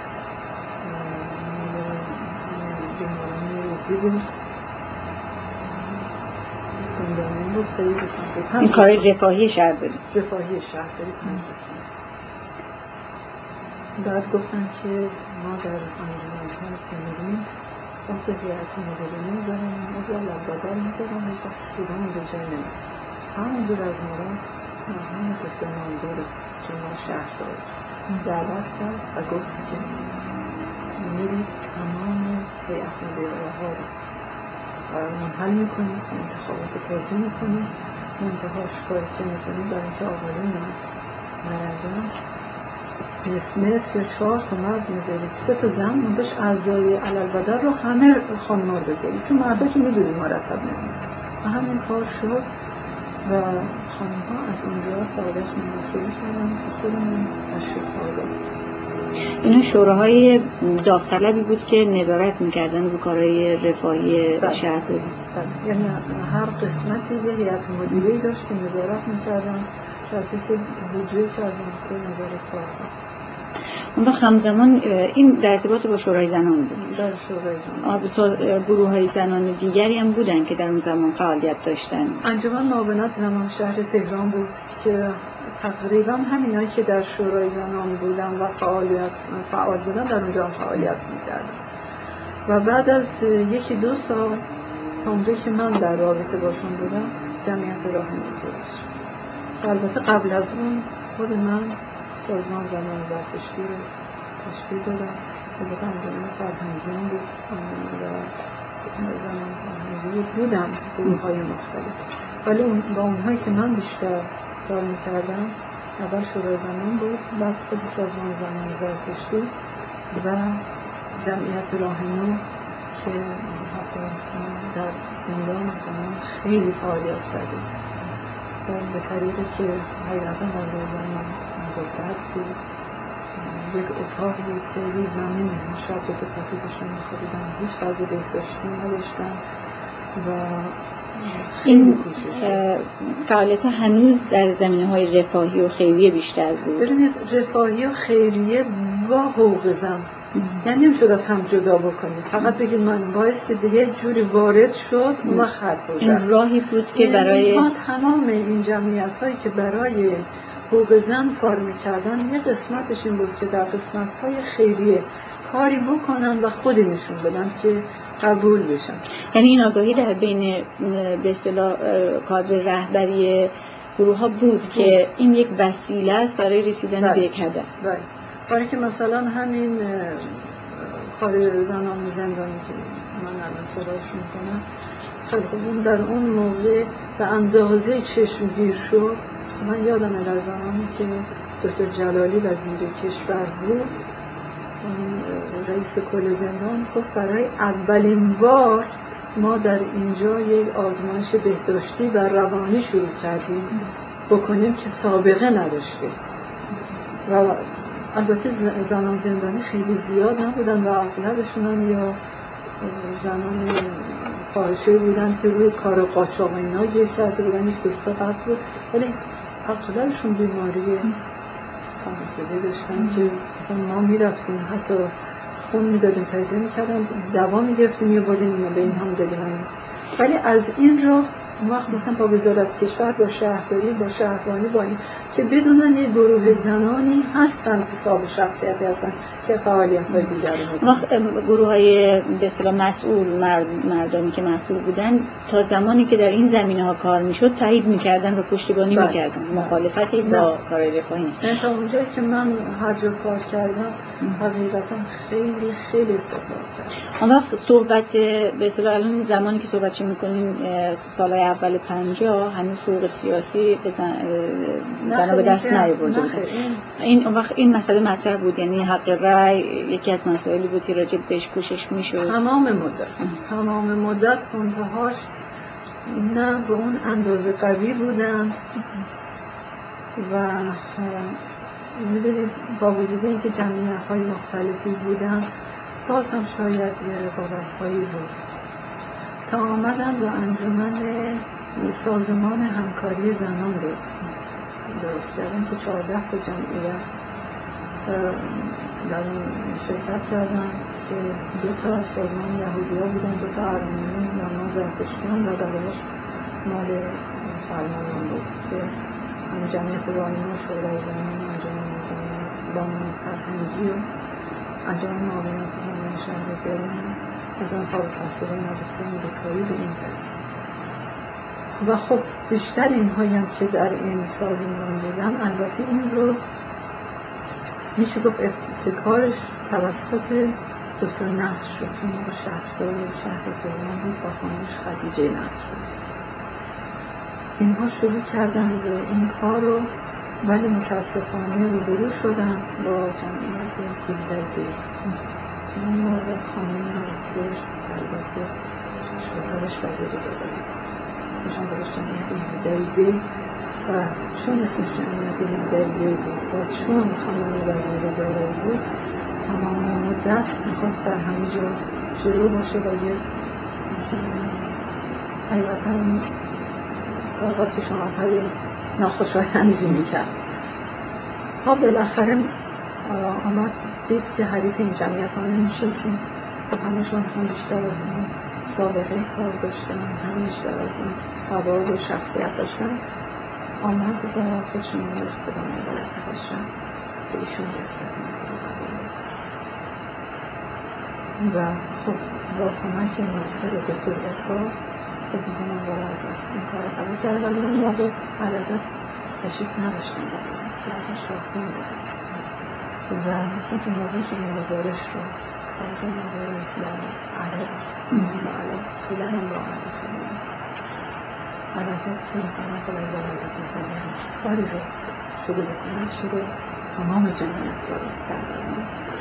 بیماران روحی بود زندانی بود و یه قسمت این کار رفاهی شهرداری 5 قسمت. بعد گفتن که ما در انجمن‌ها که می‌ریم واسه هیئت مدیره می‌ذارم از لبادر می‌ذارم هیچ وقت صدام به جای نمی‌رسه. همونجا رزمارا همون که نامدار جنرال شهردار دعوت کرد و گفت که میرید تمام هیئت مدیره ها رو منحل می‌کنید، انتخابات تازه می‌کنید، منتهاش کاری که می‌کنید برای اینکه آقایون نرنجان نصف یا 4 تا مرد میذارید 3 تا زن منتش اعضای علالبدر رو همه خانم‌ها رو بذارید چون مردا که میدونید مرتب نمیاد و همین کار شد و خانم‌ها از اونجا فعالیت شروع کردن که خودمون تشریف آوردیم. اینا شوراهای داوطلبی بود که نظارت میکردن رو کارهای رفاهی شهرداری. یعنی هر قسمتی یه هیئت مدیره‌ای داشت که نظارت میکردن که اساس بودجه از اون نظارت کردن. اون وقت همزمان این در ارتباط با شورای زنان بود. در شورای زنان گروه‌های زنان دیگری هم بودن که در اون زمان فعالیت داشتن. انجمن معاونت زنان شهر تهران بود که تقریبا همینایی که در شورای زنان بودن و فعال بودن در اونجا فعالیت می‌کردن. و بعد از 1-2 سال تا اونجایی که من در رابطه باشون بودم جمعیت راهنمایی درست شد. البته قبل از اون خود من سازمان زنان زرتشتی رو تشکیل دادم. البته انجمن فرهنگیان بود و زنان فرهنگی بودم گروه‌های مختلف. ولی با اونهایی که من بیشتر کار می‌کردم اول شورای زنان بود، بعد خود سازمان زنان زرتشتی و جمعیت راهنما که در زندان زنان خیلی فعالیت کردیم به طریقی که حقیقتا در زنان مدت بود. یک اتاق بود که روی زمین شب به دفاتیدشون می‌خوابیدن، هیچ غذا بهداشتی نداشتن و این فعالیت هنوز در زمینه‌های رفاهی و خیریه بیشتر بود. ببینید رفاهی و خیریه با حقوق زن یعنی نمیشد از هم جدا بکنید. فقط بگید من بایستی یه جوری وارد شد و خط بود. این راهی بود که برای تمام این جمعیت‌هایی که برای حقوق زن کار می‌کردن یه قسمتش این بود که در قسمت‌های خیریه کاری بکنن و خود نشون بدن که قبول بشن. یعنی این آگاهی در بین به اصطلاح کادر رهبری گروه‌ها بود که این یک وسیله است برای رسیدن به یک هدف. برای که مثلا همین کار زنان زندانی که من الان صداش میکنم. خیلی خوب. در اون موقع به اندازه چشمگیر شد. من یادمه در زمانی که دکتر جلالی وزیر کشور بود، رئیس کل زندان گفت برای اولین بار ما در اینجا یک آزمایش بهداشتی و روانی شروع کردیم بکنیم که سابقه نداشته. و البته زنان زندانی خیلی زیاد نبودن و اغلبشون یا زنان خارجی بودن که روی کار قاچاق اینا گیر کرده بودن، یک دوستا قبل بود، ولی اغلبشون بیماری خانسده داشتن که مثلا ما میرفتیم حتی خون میدادیم تجزیه میکردن، دوا میگرفتیم یه بودیم به این هم دادیم. ولی از این راه اون وقت مثلا با وزارت کشور، با شهرداری، با شهربانی، با این که بدونن یه گروه زنانی هستن انتصاب شخصیتی هستن که فعالیت‌های دیگری میکنن. گروه‌های به اصطلاح مسئول، مردمی که مسئول بودن تا زمانی که در این زمینه‌ها کار میشد تایید میکردن و پشتیبانی میکردن، مخالفتی با کار رفاهی نیست. تا اونجایی که من هر جا کار کردم حقیقتا خیلی خیلی استفاده کردم. اون وقت صحبت به اصطلاح الان زمانی که صحبتش میکنیم سالهای اول 50 هنوز فوق سیاسی زنها به دست نیاورده بودن. این وقت این مسئله مطرح بود، یعنی حق رأی یکی از مسائلی بود که راجع بهش کوشش میشد تمام مدت منتهاش نه به اون اندازه قوی بودن و میدونید با وجود اینکه جمعیت‌های مختلفی بودن باز هم شاید یه رقابت‌هایی بود تا آمدن با انجمن سازمان همکاری زنان رو درست کردن که 14 تا جمعیت در اون شرکت کردن که 2 تا از سازمان یهودی‌ها بودن، 2 تا ارمنیان و ما زرتشتیان و بقیه‌اش مال مسلمانان بود که جمعیت بانیان شورای زنان، انجمن زنان بانیان فرهنگی و انجمن معاونت زنان شهر برلین، انجمن فارغ التحصیلان مدرسه امریکایی به این طریق. و خب بیشتر اینهایی هم که در این سازمان بودن البته این رو میشه گفت ابتکارش توسط دکتر نصر شد که موقع شهردار شهر تهران بود با خانمش خدیجه نصر بود. اینها شروع کردن به این کار رو، ولی متاسفانه روبرو شدن با جمعیت دیگری. اون موقع خانم ناصر البته شوهرش وزیر دادایی اسمشان بودش جمعیت دیگری و چون اسمش جمعیت دیگری بود و چون خانم وزیر دادایی بود تمام مدت میخواست در همه جا جلو باشه و یه حقیقتا کارهاتی شما های ناخوشایندی میکرد. ها بالاخره آمد دید که حریف این جمعیت ها نمیشه، چون همشون هم بیشتر از این سابقه کار داشتن، هم بیشتر از این سواد و شخصیت داشتن. آمد و خودشون رو خودم بلسه هاشتن به ایشون رسد و خب با کمک ناصر دکتر ارفا که دیگه من باید ازت این کار قبول کرد، ولی اون موقع بعد ازت تشریف نداشتن که ازش شاکتون بودن و مثل که موقع شده گزارش رو خواهد مدارس در عرب خیلی هم با عرب خیلی نیست بعد ازت که میکنم خیلی باید ازت میکنم کاری رو شروع بکنم شروع تمام جمعیت رو کردن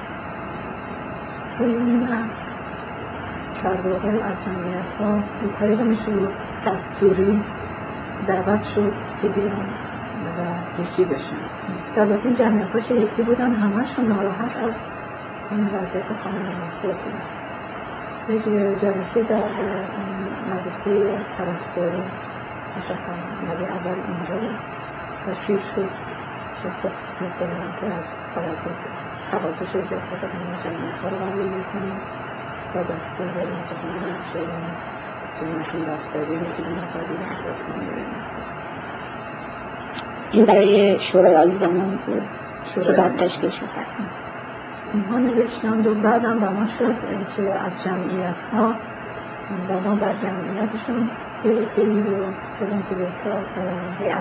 و این است در واقع از جمعیت ها به طریق میشه دستوری دعوت شد که بیان و یکی بشن. البته این جمعیت ها که یکی بودن همشون ناراحت از این وضعیت خانم ناصر بودن. یک جلسه در مدرسه پرستاری مشخص مدی اول اینجا تشکیل شد که خب میکنم که از حواسش جلسه همه جمعیت ها رو قبول میکنیم و دستور داریم که همه نقشه جمعیتون دفتری میکنیم و قدیل اساس نمیره نیست. این برای شورای عالی زنان بود که بعد تشکیل شد. اینها نوشتند و بعدم به ما شد که از جمعیت ها و ما بر جمعیتشون خیلی رو بدن که به سال هیئت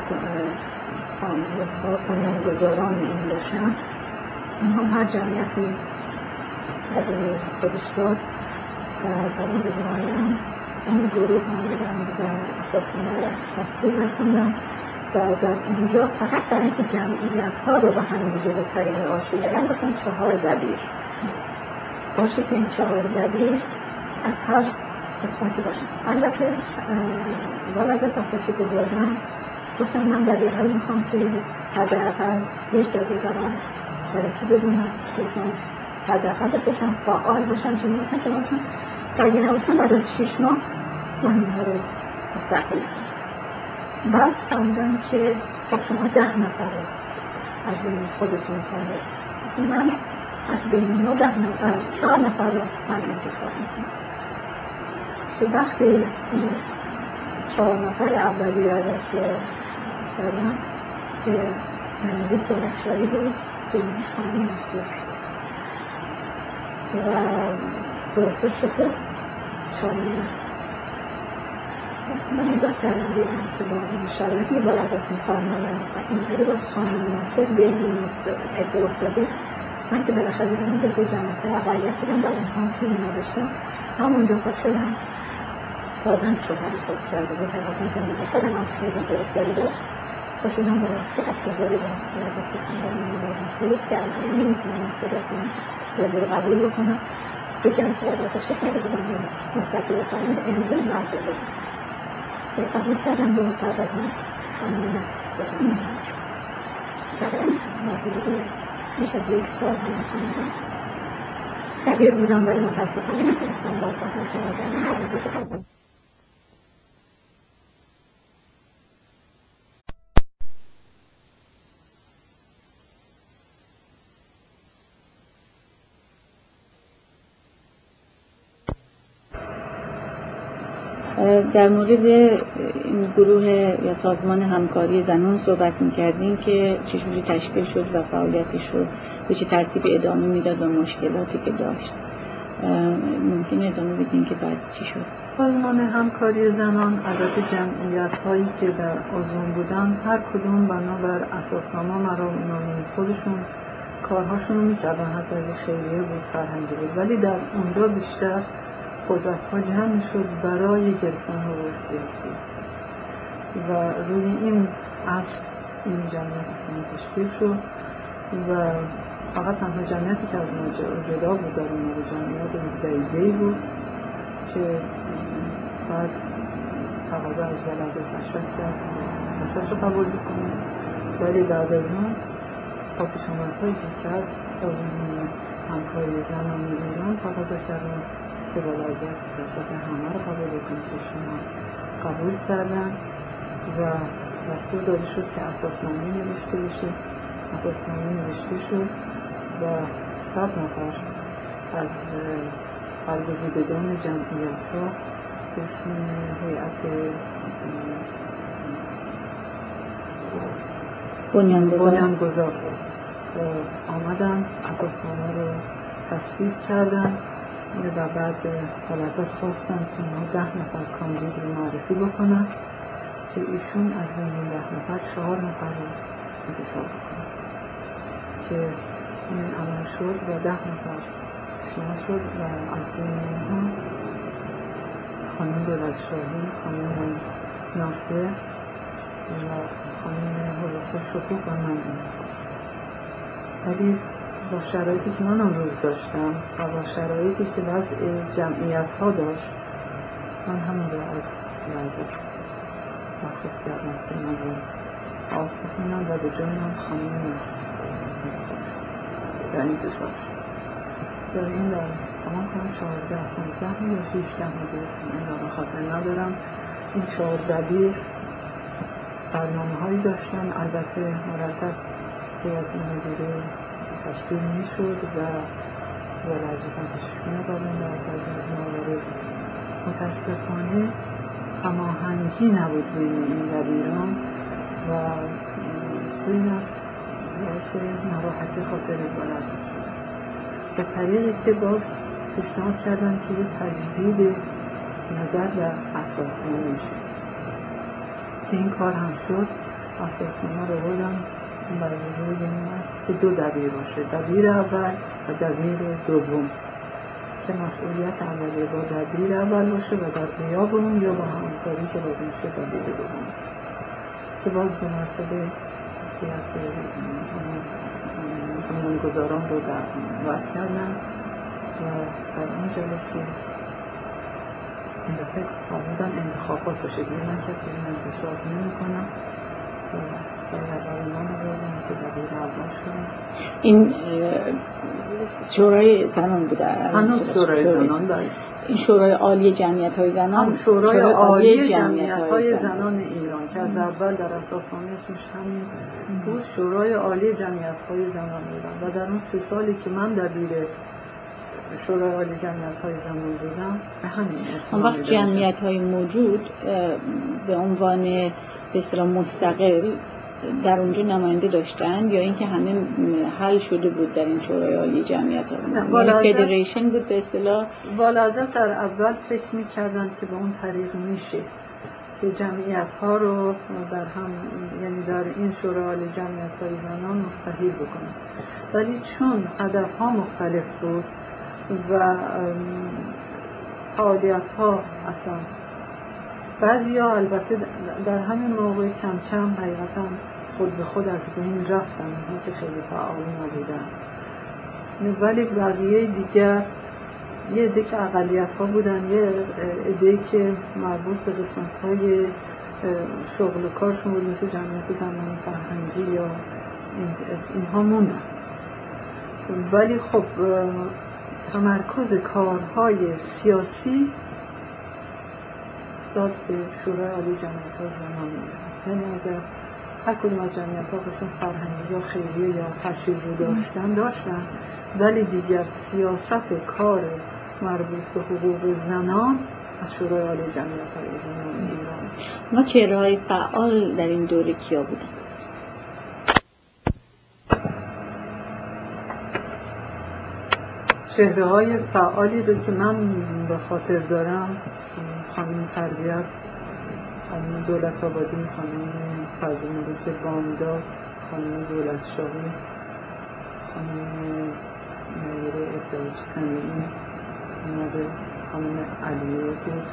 قانونگذاران این باشن. اینها هر جمعیتی از خودش داد در این روزنامه این گروه آمدن و اساسنامه را تصویب رسوندن و در اونجا فقط برای اینکه جمعیت‌ها رو به هم دیگه به طریق آشتی دادن گفتن 4 دبیر باشه که این 4 دبیر از هر قسمتی باشن. البته والازه تفتشی که بردم گفتم من دبیرهایی میخوام که حداقل یک جزء زبان که بدونم لیسانس حداقل باشن فعال باشن چون مثلا که باشن اگه نباشن بعد از 6 ماه من اینها رو مستقل بعد فهمیدم که خب شما 10 نفر رو از بین خودتون کنید من از بین 4 نفر رو من انتصاب میکنم که وقتی 4 نفر اولی را که استادم که لیست نقشایی بود که اینش خانم نصیر و درسته شده شامل من نگاه کردم دیدم که با این شرایطی باید ازت میخواهم و اینجوری باز خانم ناصر بین این عده افتاده من که بالاخره دیدم بزر جمعیت اقلیت بودم در امتحان چیزی نداشتم همونجا پا شدم بازم شوهری خود کرده بود حقیقتا زندگی خودم هم خیلی گرفتاری داشت پا شدم با چه اسکزاری دارم که ازت بکنم پلیس کردم نمیتونم صدا کنم یا برو قبول بکنم بگم که واسه شکل بودم مستقل خانم امروز ناصر بودم قبول کردم به مطابق از من خانم نصر بودم برای حدود بیش از 1 سال هم خانم دبیر بودم ولی متاسفانه نتونستم بازدهم کردم عوضی که بودم در مورد این گروه یا سازمان همکاری زنان صحبت می‌کردیم که چجوری تشکیل شد و فعالیتش رو به چه ترتیبی ادامه میداد و مشکلاتی که داشت. ممکنه ادامه بدین که بعد چی شد؟ سازمان همکاری زنان عدد جمعیت‌هایی که در آزمون بودن هر کدوم بنابر اساسنامه مرامنامه خودشون کارهاشون رو می‌کردن، حتی اگه خیریه بود فرهنگی بود، ولی در اونجا بیشتر قدرت‌ها جمع شد برای گرفتن حقوق سیاسی و روی این اصل این جمعیت اصلا تشکیل شد و فقط تنها جمعیتی که از ما جدا بود در اون موقع جمعیت متحده‌ای بود که بعد تقاضا از ولایت مشرف کرد اساس رو قبول بکنه، ولی بعد از اون با پیشنهادهایی که کرد سازمان همکاری زنان ایران تقاضا کردن که ولایت ریاست همه رو قبول بکنه که شما قبول کردن و دستور داده شد که اساسنامه نوشته بشه. اساسنامه نوشته شد و 100 نفر از برگزیدگان جمعیت‌ها به اسم هیئت بنیانگذار آمدن اساسنامه رو تصویب کردن و بعد ولایت خواستن که ما 10 نفر کاندید رو معرفی بکنن که ایشون از بین 10 نفر 4 نفر رو انتصاب بکنن که این عمل شد و 10 نفر پیشنهاد شد و از بین اونها خانم دولتشاهی، خانم ناصر و خانم حلوسه شکوه و من ولی با شرایطی که من امروز داشتم و با شرایطی که وضع جمعیت ها داشت من همون رو از وضع درخواست کردم که من رو آف بکنم و به جای من خانم ناصر در انتصاب شد. در این در تمام کنم 14-15 یا 16 درست این را بخاطر ندارم. این 4 دبیر برنامه هایی داشتن، البته مرتب هیئت مدیره تشکیل می شد و ولایت‌ها تشکیل ندادن و بعضی از موارد متاسفانه هماهنگی نبود بین این دبیران و این از باعث ناراحتی خاطر ولایت شد به طریقی که باز پیشنهاد کردن که یه تجدید نظر در اساسنامه میشه که این کار هم شد. اساسنامه رو بردم برای وجود این است که 2 دبیر باشه، دبیر اول و دبیر دوم که مسئولیت اولیه با دبیر اول باشه و در غیاب اون یا با همکاری که لازم شد دبیر دوم، که باز به مرتبه بنیانگذاران رو دعوت کردن و در اون جلسه این دفعه فرمودن انتخابات باشه، من کسی رو انتصاب نمی کنم و برای من بودن که دبیر اول شدن. این شورای زنان بوده؟ هنوز شورای زنان داریم. این شورای عالی جمعیت‌های زنان؟ شورای عالی جمعیت‌های زنان ایران که از اول در اساسنامه اسمش همین بود، شورای عالی جمعیت‌های زنان ایران. و در اون 3 سالی که من دبیر شورای عالی جمعیت‌های زنان بودم به همین اسم. اون وقت جمعیت‌های موجود به عنوان به اصطلاح مستقل در اونجا نماینده داشتن یا اینکه همه حل شده بود در این شورای عالی جمعیت‌ها؟ یعنی فدریشن بود به اصطلاح. والاحضرت در اول فکر می‌کردند که به اون طریق میشه که جمعیت‌ها رو در هم، یعنی در این شورای عالی جمعیت‌های زنان مستحیل بکنند، ولی چون هدف‌ها مختلف بود و فعالیت‌ها اصلا بعضی‌ها البته در همین موقع کم کم حقیقتاً خود به خود از بین رفتن، اونها که خیلی فعال نبودن، ولی بقیه دیگر یه عده که اقلیت‌ها بودن، یه عده که مربوط به قسمت‌های شغل و کارشون بود مثل جمعیت زنان فرهنگی یا اینها موندن، ولی خب تمرکز کارهای سیاسی داد به شورای عالی جمعیت‌های زنان. یعنی اگر هر کدوم از جمعیت‌ها قسمت فرهنگی یا خیریه یا تشریع رو داشتن، ولی دیگر سیاست کار مربوط به حقوق زنان از شورای عالی جمعیت‌های زنان ایران. ما چهره‌های فعال در این دوره کیا بودن؟ چهره‌های فعالی رو که من به خاطر دارم، خانم تربیت، خانم دولت آبادی، خانم فضل‌ملک بامداد، خانم دولت شاهی، خانم مهیره ابداعی سمیعی اومده، خانم علیه بود،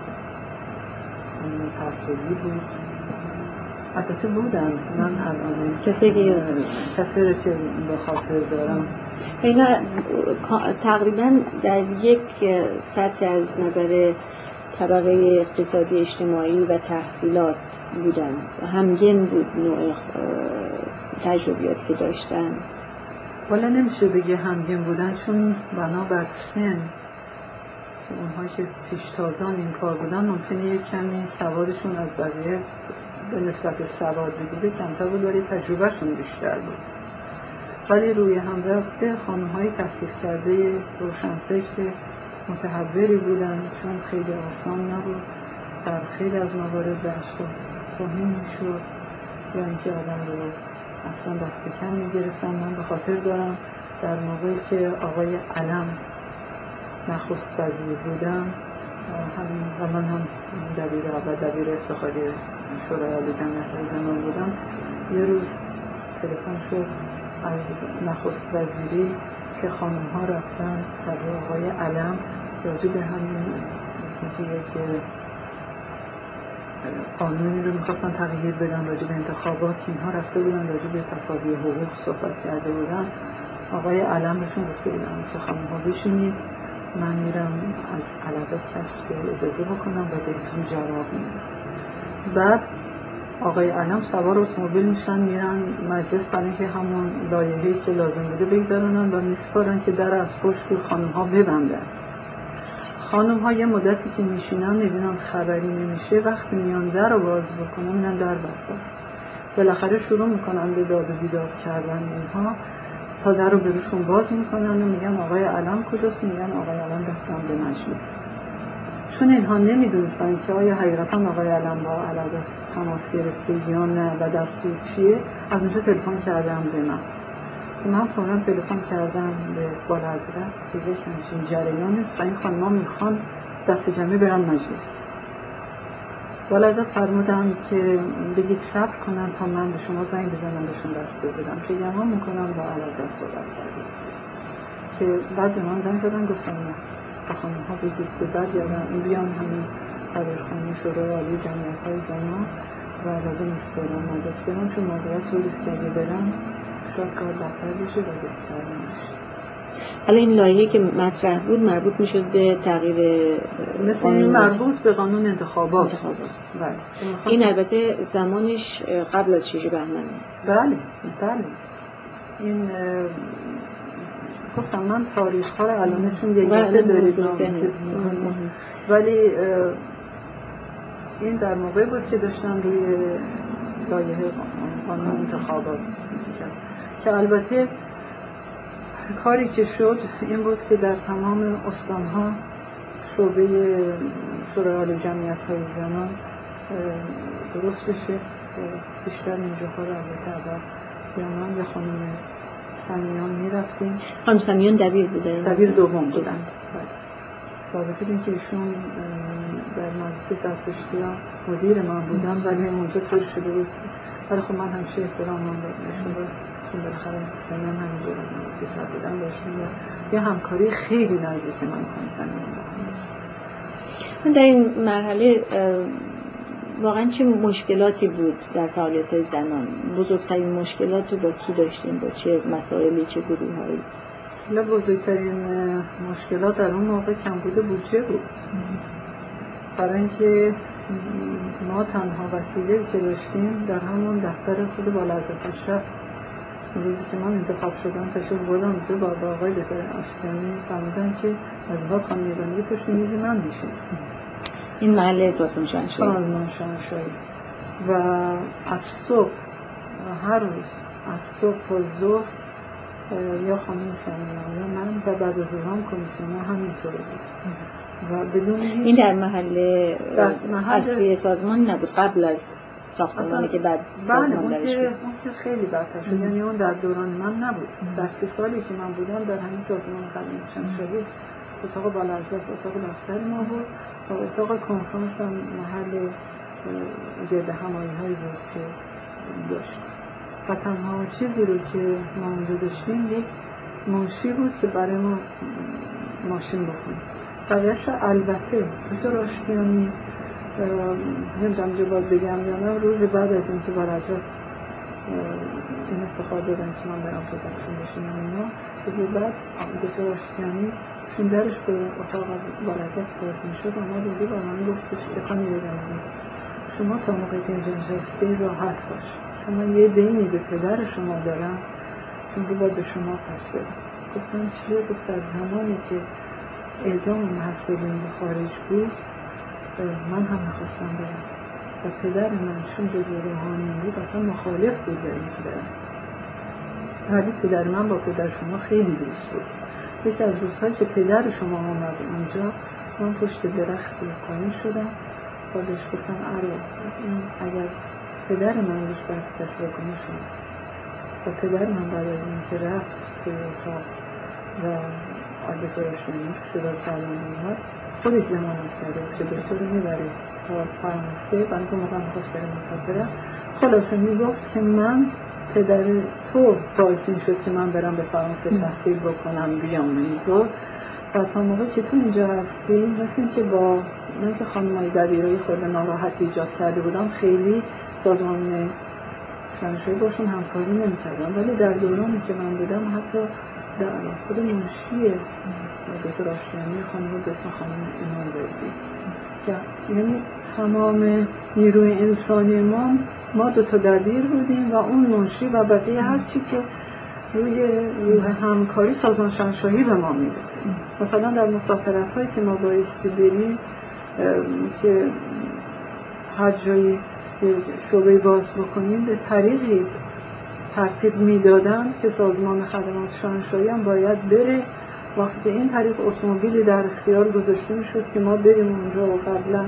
خانم پرتویی بود، البته بودن، من الان کسی رو که به خاطر دارم اینا تقریبا در یک سطح از نظر طبقه اقتصادی اجتماعی و تحصیلات بودن، همگن بود نوع تجربیاتی که داشتن. والا نمیشه بگه همگن بودن، چون بنابر سن اونها که پیشتازان این کار بودن ممکنه یک کمی سوادشون از بقیه به نسبت سواد بگیده کمتر بود، ولی تجربهشون بیشتر بود. ولی روی هم رفته خانم‌های تحصیل کرده روشنفکر متحوری بودن، چون خیلی آسان نبود در خیلی از موارد به اشخاص توهین می‌شد یا اینکه آدم رو اصلا دست کم می‌گرفتن. من به خاطر دارم در موقعی که آقای علم نخست وزیر بودم و من هم دبیر افتخاری شورای عالی جمعیت‌های زنان بودم، یه روز تلفن شد از نخست وزیری که خانم‌ها رفتن برای آقای علم راجع به همین مسئله که قانونی رو می‌خواستن تغییر بدن راجع به انتخابات، اینها رفته بودن راجع به تساوی حقوق صحبت کرده بودن. آقای علم بهشون گفته بودن که خانم‌ها بشینید، من میرم از اعلیحضرت کسب اجازه بکنم و بهتون جواب میدم. بعد آقای علم سوار اتومبیل میشن میرن مجلس برای اینکه همون لایحه‌ای که لازم بوده بگذارونن و میسپارن که در از پشت خانم‌ها ببندن. خانم‌ها یه مدتی که میشینن میبینن خبری نمیشه، وقتی میان در رو باز بکنن میبینن در بسته است. بالاخره شروع میکنن به داد و بیداد کردن اینها تا در رو بروشون باز میکنن و میگن آقای علم کجاست؟ میگن آقای علم رفتن به مجلس. چون اینها نمیدونستن که آیا حقیقتا آقای علم با اعلیحضرت تماس گرفته یا نه و دستور چیه، از اونجا تلفن کردم به من فوراً تلفن کردم به والاحضرت که یک همچین جریانی است و این خانم‌ها میخوان دست جمعی برن مجلس. والاحضرت فرمودن که بگید صبر کنن تا من به شما زنگ بزنم بهشون دستور بدم که گمان میکنم با اعلیحضرت صحبت کردیم. که بعد به من زنگ زدن گفتم نه با خانم ها بگید که برگردن بیان همین قبرخانه شورای عالی جمعیت‌های زنان و لازم است برام مدرس برام، چون موقعیت توریست که اگه برم شاید کار بدتر بشه و بهتر نمیشه. حالا این لایحه که مطرح بود مربوط میشد به تغییر مثل این مربوط به قانون انتخابات. بله. این البته زمانش قبل از 6 بهمن. بله. این گفتم من تاریخ ها رو الان چون یک دفعه دارید چیز میکنم، ولی این در موقع بود که داشتم روی لایحه قانون انتخابات می‌کردم که البته کاری که شد این بود که در تمام استان‌ها شعبه شورای عالی جمعیت‌های زنان درست بشه. بیشتر اینجاها رو البته اول یا من یا خانم سمیان میرفتیم. خانم سمیان دبیر بوده؟ دبیر دوم بودن. رابطه بین که ایشون در مدرسه سرپشتی‌ها مدیر من بودن ولی اونجا طور شده بود، ولی خب من همیشه احترام من داشتم چون بالاخره سمیان همینجا وظیفه بودن داشتیم یا همکاری خیلی نزدیک من کنم سمیان من در این مرحله واقعا چه مشکلاتی بود در فعالیت زنان؟ بزرگترین مشکلات رو با کی داشتیم؟ با چه مسائلی، چه گروه‌هایی؟ بزرگترین مشکلات در اون موقع کمبود بودجه بود. برای اینکه ما تنها وسیله‌ای که داشتیم در همون دفتر خود بالعظمت اشرف، روزی که من انتخاب شدم تشریف بردم تو با آقای دکتر آشتیانی فهمیدن که از بعد خانم ایرانی پشت میز من میشه. این محل سازمان شاهنشاهی و از صبح هر روز از صبح تا ظهر یا خانم سمیان یا من و بعد از ظهر کمیسیون همینطور بود و بدون این در محل اصلی سازمان نبود قبل از ساختمانی که بعد سازمان درش بود. اون که خیلی بدتر شد، یعنی اون در دوران من نبود. در 3 سالی که من بودم در همین سازمان خدماتشان اتاق بالعرض اتاق دفتر ما بود و اتاق کنفرانس هم محل گرد همایی هایی بود که داشت و تنها چیزی رو که ما اونجا داشتیم یک منشی بود که برای ما ماشین بکنیم. بقیه‌اش البته دکتر آشتیانی نمیدونم اینجا باید بگم یا نه، روز بعد از اینکه برحضرت این افتخار دادن که من برم پرودکشن بشینم اینا، روز بعد دکتر آشتیانی چون درش به اتاق برحضرت باز میشد اما دیگه با من گفت که بخوانی بگم شما تا موقعی که اینجا نشسته راحت باش، شما یه دینی به پدر شما دارم اون رو باید به شما پس بدم. گفتم چیه؟ گفت در زمانی که اعزام محصلین به خارج بود من هم میخواستم برم و پدر من چون جزو روحانی بود اصلا مخالف بود به این که برم، ولی پدر من با پدر شما خیلی دوست بود. یکی از روزهایی که پدر شما آمد اونجا من پشت درختی پایین شدم و بهش گفتم اگر پدر من روش باید کسی رو کنه شماست و پدر من بعد از این که رفت توی اتاق و دکتر آشتیانی صدا کردن اومد خودش ضمانت کرده که دکتر رو میبره تا فرانسه، برای که موقع میخواست بره مسافره. خلاصه میگفت که من پدر تو باعث این شد که من برم به فرانسه تحصیل بکنم بیام اینطور و تا موقع که تو اینجا هستی مثل این که با من که خانمای دبیرای خود ناراحتی ایجاد کرده بودم خیلی سازمان شاهنشاهی باشون همکاری نمی‌کردم، ولی در دورانی که من بودم حتی در خود منشی دکتر آشتیانی خانم به اسم خانم ایمان بردی که یعنی تمام نیروی انسانی ما 2 تا دبیر بودیم و اون منشی و بقیه هرچی که روی همکاری سازمان شاهنشاهی به ما میده. مثلا در مسافرت هایی که ما بایستی بریم که هر جایی شعبه باز بکنیم به طریقی ترتیب میدادن که سازمان خدمات شاهنشاهی هم باید بره. وقتی این طریق اتومبیلی در اختیار گذاشته میشد که ما بریم اونجا و قبلا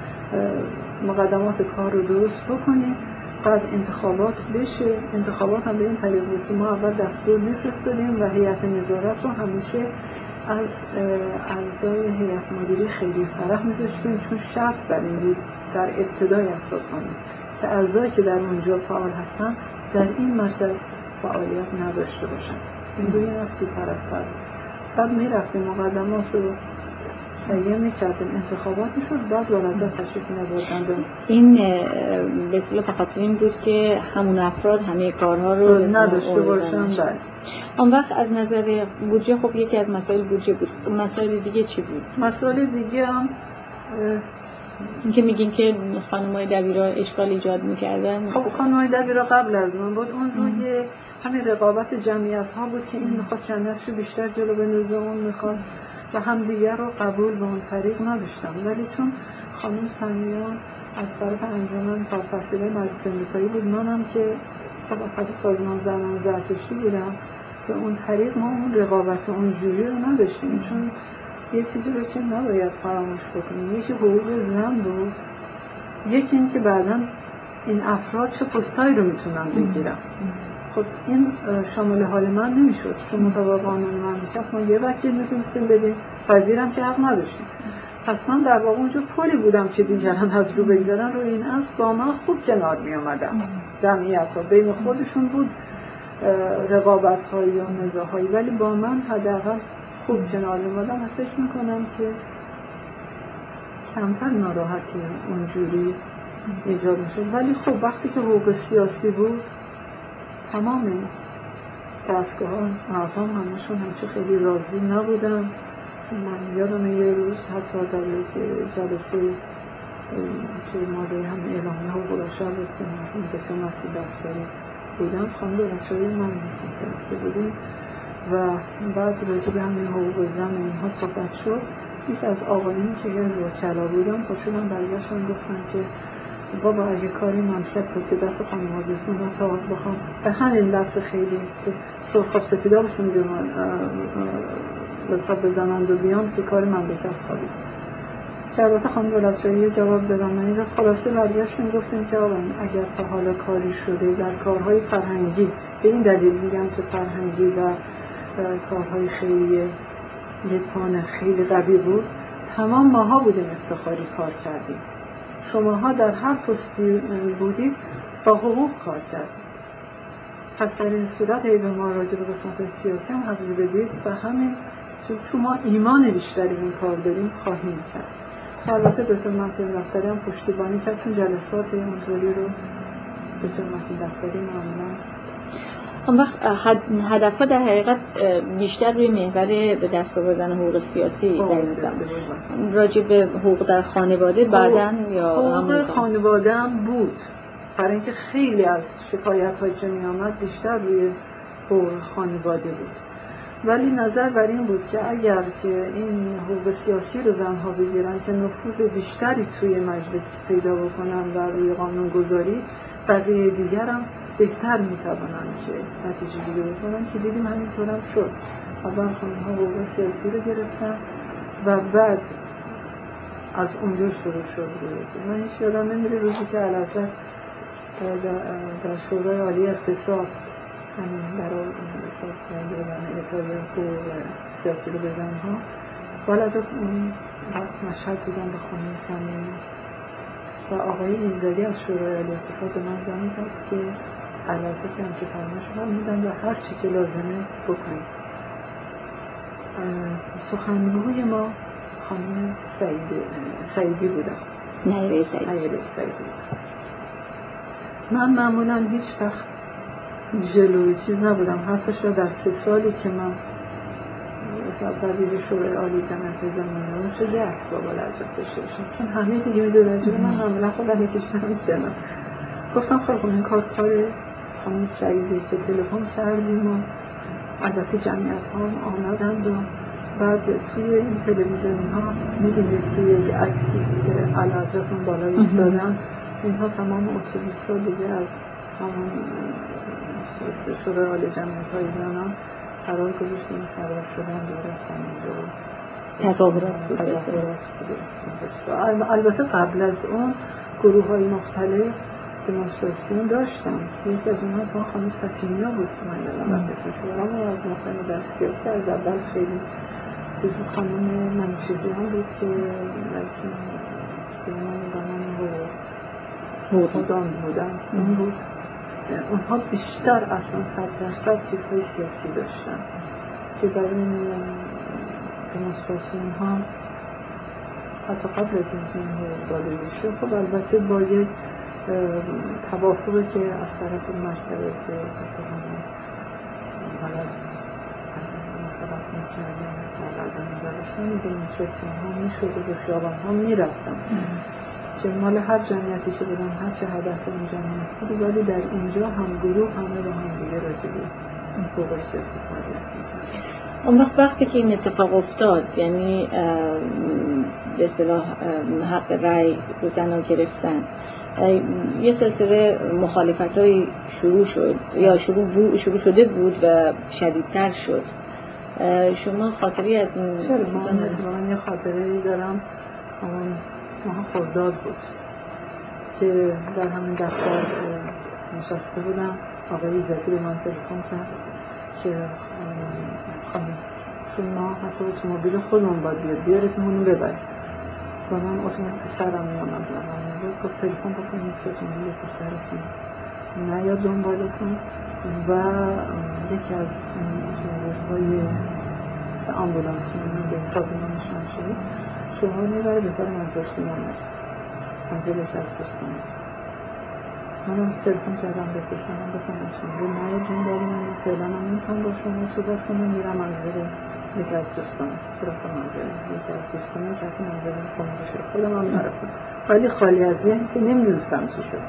مقدمات کار رو درست بکنیم، بعد انتخابات بشه. انتخابات هم به این طریق بود که ما اول دستور میفرستادیم و هیئت نظارت رو همیشه از اعضای هیئت مدیره خیلی فرح میذاشتیم، چون شرط بر این بود در ابتدای اساساً که اعضایی که در اونجا فعال هستن در این مرکز فعالیت نداشته باشن. این دو این از دو طرف فرد. بعد میرفتیم مقدمات رو تهیه میکردیم، انتخابات میشد، بعد ولازم تشریف می‌آوردن. این به اصطلاح بخاطر این بود که همون افراد همه کارها رو نداشته باشن. بله. اون وقت از نظر بودجه، خب یکی از مسائل بودجه بود. مسائل دیگه چی بود؟ مسائل دیگه هم این که میگین که خانم‌های دبیرا اشکال ایجاد میکردن. خب خانم‌های دبیرا قبل از من بود، اون روی همین رقابت جمعیت‌ها بود که این می‌خواست جمعیتش رو بیشتر جلو بندازه، اون می‌خواست و هم دیگر رو قبول به اون طریق نداشتم. ولی چون خانم سمیان از طرف انجمن کارفرسای مجلس امریکایی بود، منم که خب از طرف سازمان زنان زرتشتی بودم، به اون طریق ما اون رقابت اونجوری رو نداشتیم. چون یه چیزی رو که نباید فراموش بکنیم، یکی حقوق زن بود، یکی این که بعداً این افراد چه پستایی رو میتونن بگیرن. خب این شامل حال من نمیشد، چون مطابق قانون مملکت ما یه وکیل میتونستیم بدیم، وزیرم که حق نداشتیم. پس من در واقع اونجا پلی بودم که دیگران از رو بگذارن روی این اصل با من خوب کنار می آمدن. جمعیت ها بین خودشون بود رقابت هایی و نزاع هایی، ولی با من حداقل خوب کنار می آمدن و فکر میکنم که کمتر ناراحتی اونجوری ایجاد میشد. ولی خب وقتی که حقوق سیاسی بود، تمام دستگاه ها مردم همشون همچه خیلی راضی نبودن. من یادم یه روز حتی در یک جلسه که ما به هم اعلامیه حقوق بشر رفتیم، این دفعه دفتری بودم، خانم دولتشایی من نسیم کرده بودیم و بعد راجع به همین حقوق زن اینها صحبت شد. یکی از آقایونی که از وکلا بودم پاشدن برگشتن گفتن که بابا اگه کاری مملکت بود که دست خانم ها بیفتون رو تا بخوام به همین لفظ خیلی سرخاب سپیدا بشون میدونم حساب بزنند و بیان که کار مملکت خواهید که البته خانم دولتشایی جواب دادن. من خلاصه برگشتیم گفتیم که آقا اگر تا حالا کاری شده در کارهای فرهنگی، به این دلیل میگم که فرهنگی و کارهای خیریه یک پان خیلی قوی بود، تمام ماها بودیم افتخاری کار کردیم. شماها در هر پستی بودید با حقوق کار کردید. پس در این صورت ای به ما راجع به قسمت سیاسی هم حقوق بدید و همین چون ما ایمان بیشتری به این کار داریم خواهیم کرد. البته دکتر مهدی دفتری هم پشتیبانی کرد، چون جلسات اونطوری رو دکتر مهدی دفتری معمولا اون وقت هدفها در حقیقت بیشتر روی محور به دست آوردن حقوق سیاسی در این زمان. راجع به حقوق در خانواده بعداً یا حقوق خانواده هم بود، برای اینکه خیلی از شکایت‌هایی که می‌آمد بیشتر روی حقوق خانواده بود. ولی نظر بر این بود که اگر که این حقوق سیاسی رو زنها بگیرن که نفوذ بیشتری توی مجلس پیدا بکنن و روی قانون گذاری، بقیه دیگر هم بهتر میتوانن که نتیجه گیری بکنن، که دیدیم همینطور هم شد. اول خانم‌ها حقوق سیاسی رو گرفتن و بعد از اونجا شروع شد. من هیچ یادم نمیره روزی که اعلیحضرت در شورای عالی اقتصاد همین برای حساب کردن اعطای حقوق سیاسی رو به زنها، ولی از اون مشهد بودن به خانم سمیان و آقای ایزدی از شورای عالی اقتصاد به من زنگ زد که اعلیحضرت هم که فرمایش میدن و هر چی که لازمه بکنید. سخنگوی ما خانم سعیدی بودن، نیره سعیدی. من معمولا هیچ وقت جلوی چیز نبودم، حرفش را در 3 سالی که من تبدیل شورای عالی جمعیت زنان شد یه اسباب العزت داشته باشم، چون همه دیگه میدونن چون من معمولا خودم یکیش نمی‌کنم. گفتم خب این کار خانم سعیدی که تلفن کردیم و البته جمعیت ها آمدند و بعد توی این تلویزیونی ها می‌بینید توی یک عکسی که اعلیحضرتون بالا ایستادن، اینها تمام اتوبوس ها دیگه از همون شورای عالی جمعیت های زنان قرار گذاشتیم سوار شدن دوره خانم تظاهرات بود. البته قبل از اون گروه های مختلف دمونستراسیون داشتن. یکی از اونها با خانم سفینیا بود که من یادم اسمش برام از مختلف در سیاست از اول خیلی چیزی خانم منوشیجیان بود که رئیس زمان حقوقدان بودن. اون بود اونها بیشتر اصلا 100% چیزهای سیاسی داشتن که در این دمونستراسیون ها حتی قبل از اینکه این حقوق داده بشه. خب البته با یک توافقی که از طرف مشورت مثلا حالا مطابق می‌کردن در نظرشون دمونستراسیون ها میشد و به خیابان ها میرفتن که مال هر جمعیتی که بودن هر چه هدف این جمعیت بود، ولی در اینجا هم گروه همه با هم دیگه راجبه این حقوق سیاسی فعالیت می‌کردن. اون وقتی که این اتفاق افتاد، یعنی به اصطلاح حق رأی رو زن‌ها گرفتن، یه سلسله مخالفت‌های شروع شد یا شروع شده بود و شدیدتر شد. شما خاطری از اون چرا؟ من یه خاطری دارم. اون ماه خرداد بود که در همین دفتر نشسته بودم، آقای ایزدی به من تلفن کرد که خانم چون ما حتی اتومبیل خودمون باید بیارتمونو ببریم و من اتومبیل پسرم میامد لبنه بود، گفت تلفن بکنید که اتومبیل پسرتون نیاد دنبالتون و یکی از اتومبیل‌های آمبولانس میمون به سازمانشان شد شما میبره بهتر منزلشون آمد منزل یکی از دوستان. منم تلفن کردم به پسرم گفتم اتومبیل نیاد دنبال من، فعلا من نمیتونم با شما صحبت کنم، میرم منزل یکی از دوستان طرف منزل یکی از دوستان که منزل خونه شد. خودم هم نرفتم ولی خالی از ذهن که نمیدونستم چی شد.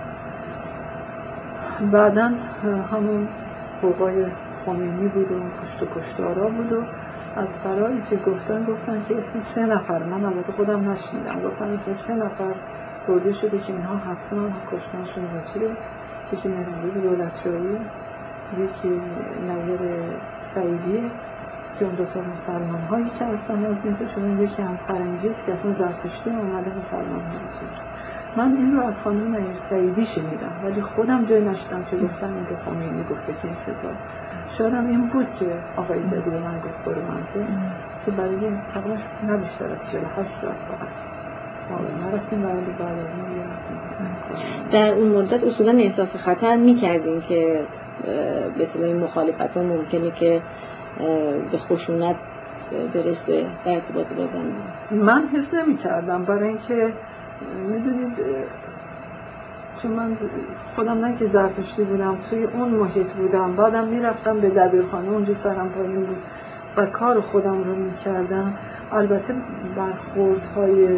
بعداً همون حقوقای خمینی بود و کشت و کشتارا بود و از فراری که گفتن که اسم 3 نفر، من البته خودم نشنیدم، گفتن اسم 3 نفر برده شده که اینها حتما کشتنشون وکیله، یکی مهران‌روز دولت‌شاهی، یکی نیر سعیدیه که اون دوتا مسلمان هایی که هستن از نیزه شدن، یکی هم فرنگیست که اصلا زرتشتی اومده مسلمان هایی. من این رو از خانم نیر سعیدی شنیدم ولی خودم جای نشدم که گفتن این که خمینی گفته که این ستا شاید این بود که آقای زدی به من گفت برو منزل که برای تقریبا نه بیشتر از 48 ساعت فقط ما نرفتیم ولی بعد از اون رفتیم. در اون مدت اصولا احساس خطر می‌کردین که به اصطلاح این مخالفت‌ها ممکنه که به خشونت برسه در ارتباط با زن؟ من حس نمی‌کردم، برای اینکه میدونید چون من خودم نه که زرتشتی بودم، توی اون محیط بودم، بعدم میرفتم به دبیرخانه اونجا سرم پایین بود و کار خودم رو میکردم. البته برخوردهای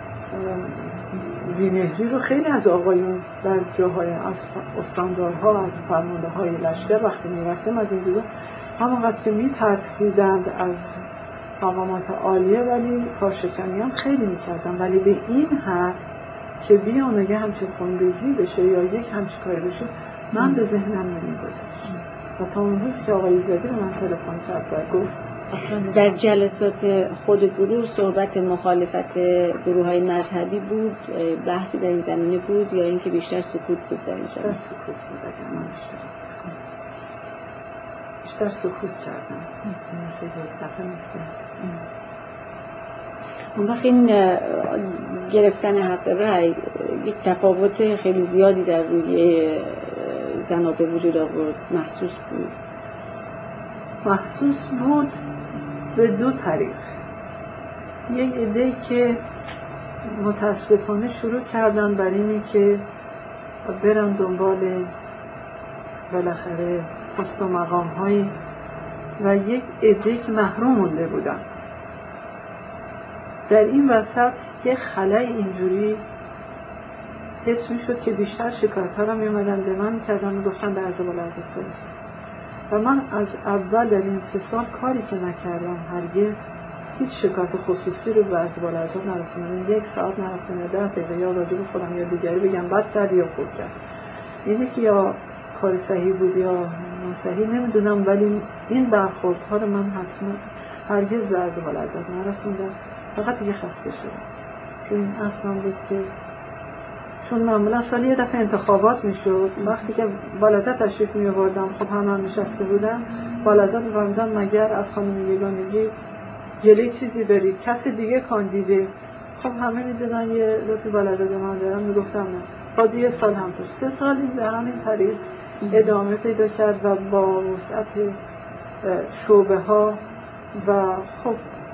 بی‌مهری رو خیلی از آقایون در جاهای از استاندارها از فرمانده های لشکر وقتی میرفتم از این چیزا همونقدر که میترسیدند از مقامات عالیه ولی کارشکنی هم خیلی میکردم، ولی به این حد که بیان اگه همچین خونریزی بشه یا یک همچین کاری بشه من به ذهنم نمیگذاشت و تا اون روز که آقای زدی به من تلفن کرد و گفت در جلسات خود گروه صحبت مخالفت گروه‌های مذهبی بود، بحثی در این زمینه بود یا اینکه بیشتر سکوت بود در این زمینه؟ بیشتر سکوت بود. اگر من بیشتر سکوت کردم مثل یک دفعه مثل اون وقت این گرفتن حق رأی یک تفاوت خیلی زیادی در روی زن‌ها به وجود آورد. محسوس بود به 2 طریق. یک عده‌ای که متاسفانه شروع کردن بر اینی که برن دنبال بالاخره پست و مقام هایی و یک عده‌ای که محروم مونده بودن. در این وسط یک خلأ اینجوری حس می‌شد که بیشتر شکایت‌ها رو می‌اومدن به من می‌کردن و گفتن به عرض بالا ازت برسون و من از اول در این 3 سال کاری که نکردم هرگز هیچ شکایت خصوصی رو به عرض بالا ازت نرسوندم. 1 ساعت نرفتم یا 10 دقیقه یا راجع به خودم یا دیگری بگم بد کرد یا خوب کرد، اینه که یا کار صحیح بود یا ناصحیح نمیدونم، ولی این برخوردها رو من حتما هرگز به عرض بالا ازت نرسوندم. فقط دیگه خسته شدم که این اصلا بود که چون معمولا سالی 1 دفعه انتخابات میشد، وقتی که بالازت تشریف می آوردم خب همه نشسته بودن، بالازت می‌فرمودن مگر از خانم یگانگی جلوی چیزی دارید کسی دیگه کاندیده، خب همه میدونن یه لطفی بالازت من دارم، میگفتم نه. باز 1 سال هم توش 3 سال این به همین طریق ادامه پیدا کرد و با وسعت شعبه ها و خب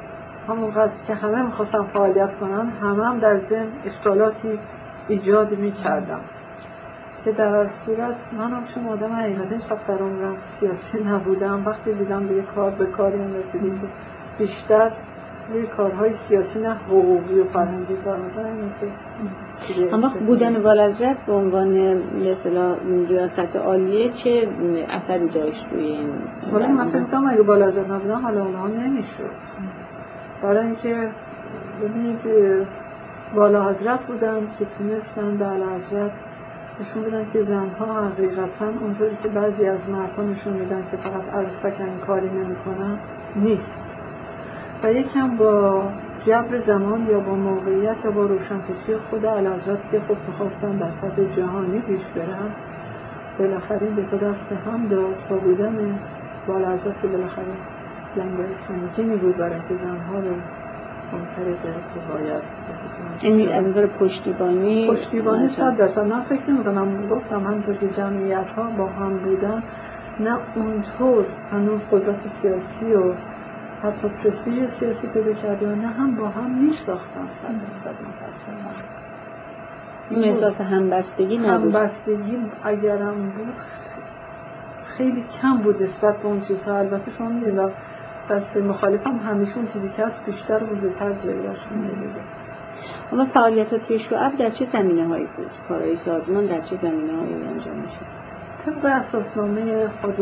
همونقدر که همه میخواستم فعالیت کنم هم در ذهن اشکالاتی ایجاد میکردم که در صورت منم چون آدم حقیقتا هیچ وقت در عمرم سیاسی نبودم، وقتی دیدم به کاری رسیدیم که بیشتر روی کارهای سیاسی نه حقوقی و فرهنگی کار میکنم. اما بودن والحضرت به عنوان مثلا ریاست عالیه چه اثری داشت روی این؟ ولی من فکر کنم اگه والحضرت نبودم حالا اونها نمیشد، برای اینکه ببینید والحضرت بودن که تونستن به اعلیحضرت نشون بدن که زنها حقیقتا اونطوری که بعضی از مردها نشون میدن که فقط عروسکن کاری نمیکنن نیست، و یکم با جبر زمان یا با موقعیت یا با روشنفکری خود اعلیحضرت که خب میخواستن در سطح جهانی پیش برن، بالاخره به تو دست هم داد با بودن والحضرت که بالاخره لنگای سنگینی بود برای که زنها رو اون طریق که باید این از نظر پشتیبانی 100%. من فکر نمی‌کنم، گفتم همونطور که جمعیت ها با هم بودن نه اونطور هنوز قدرت سیاسی و حتی پرستیژ سیاسی پیدا کرده و نه هم با هم می‌ساختن 100% متأسفانه. این احساس همبستگی نبود. همبستگی اگرم بود خیلی کم بود نسبت به اون چیزها. البته شما می‌دونید دست مخالفم همیشه اون چیزی که هست بیشتر و بزرگتر جلوش می‌گیره. اما فعالیت توی شعب در چه زمینه‌هایی بود؟ کارهای سازمان در چه زمینه‌هایی انجام می‌شد؟ طبق اساسنامه خود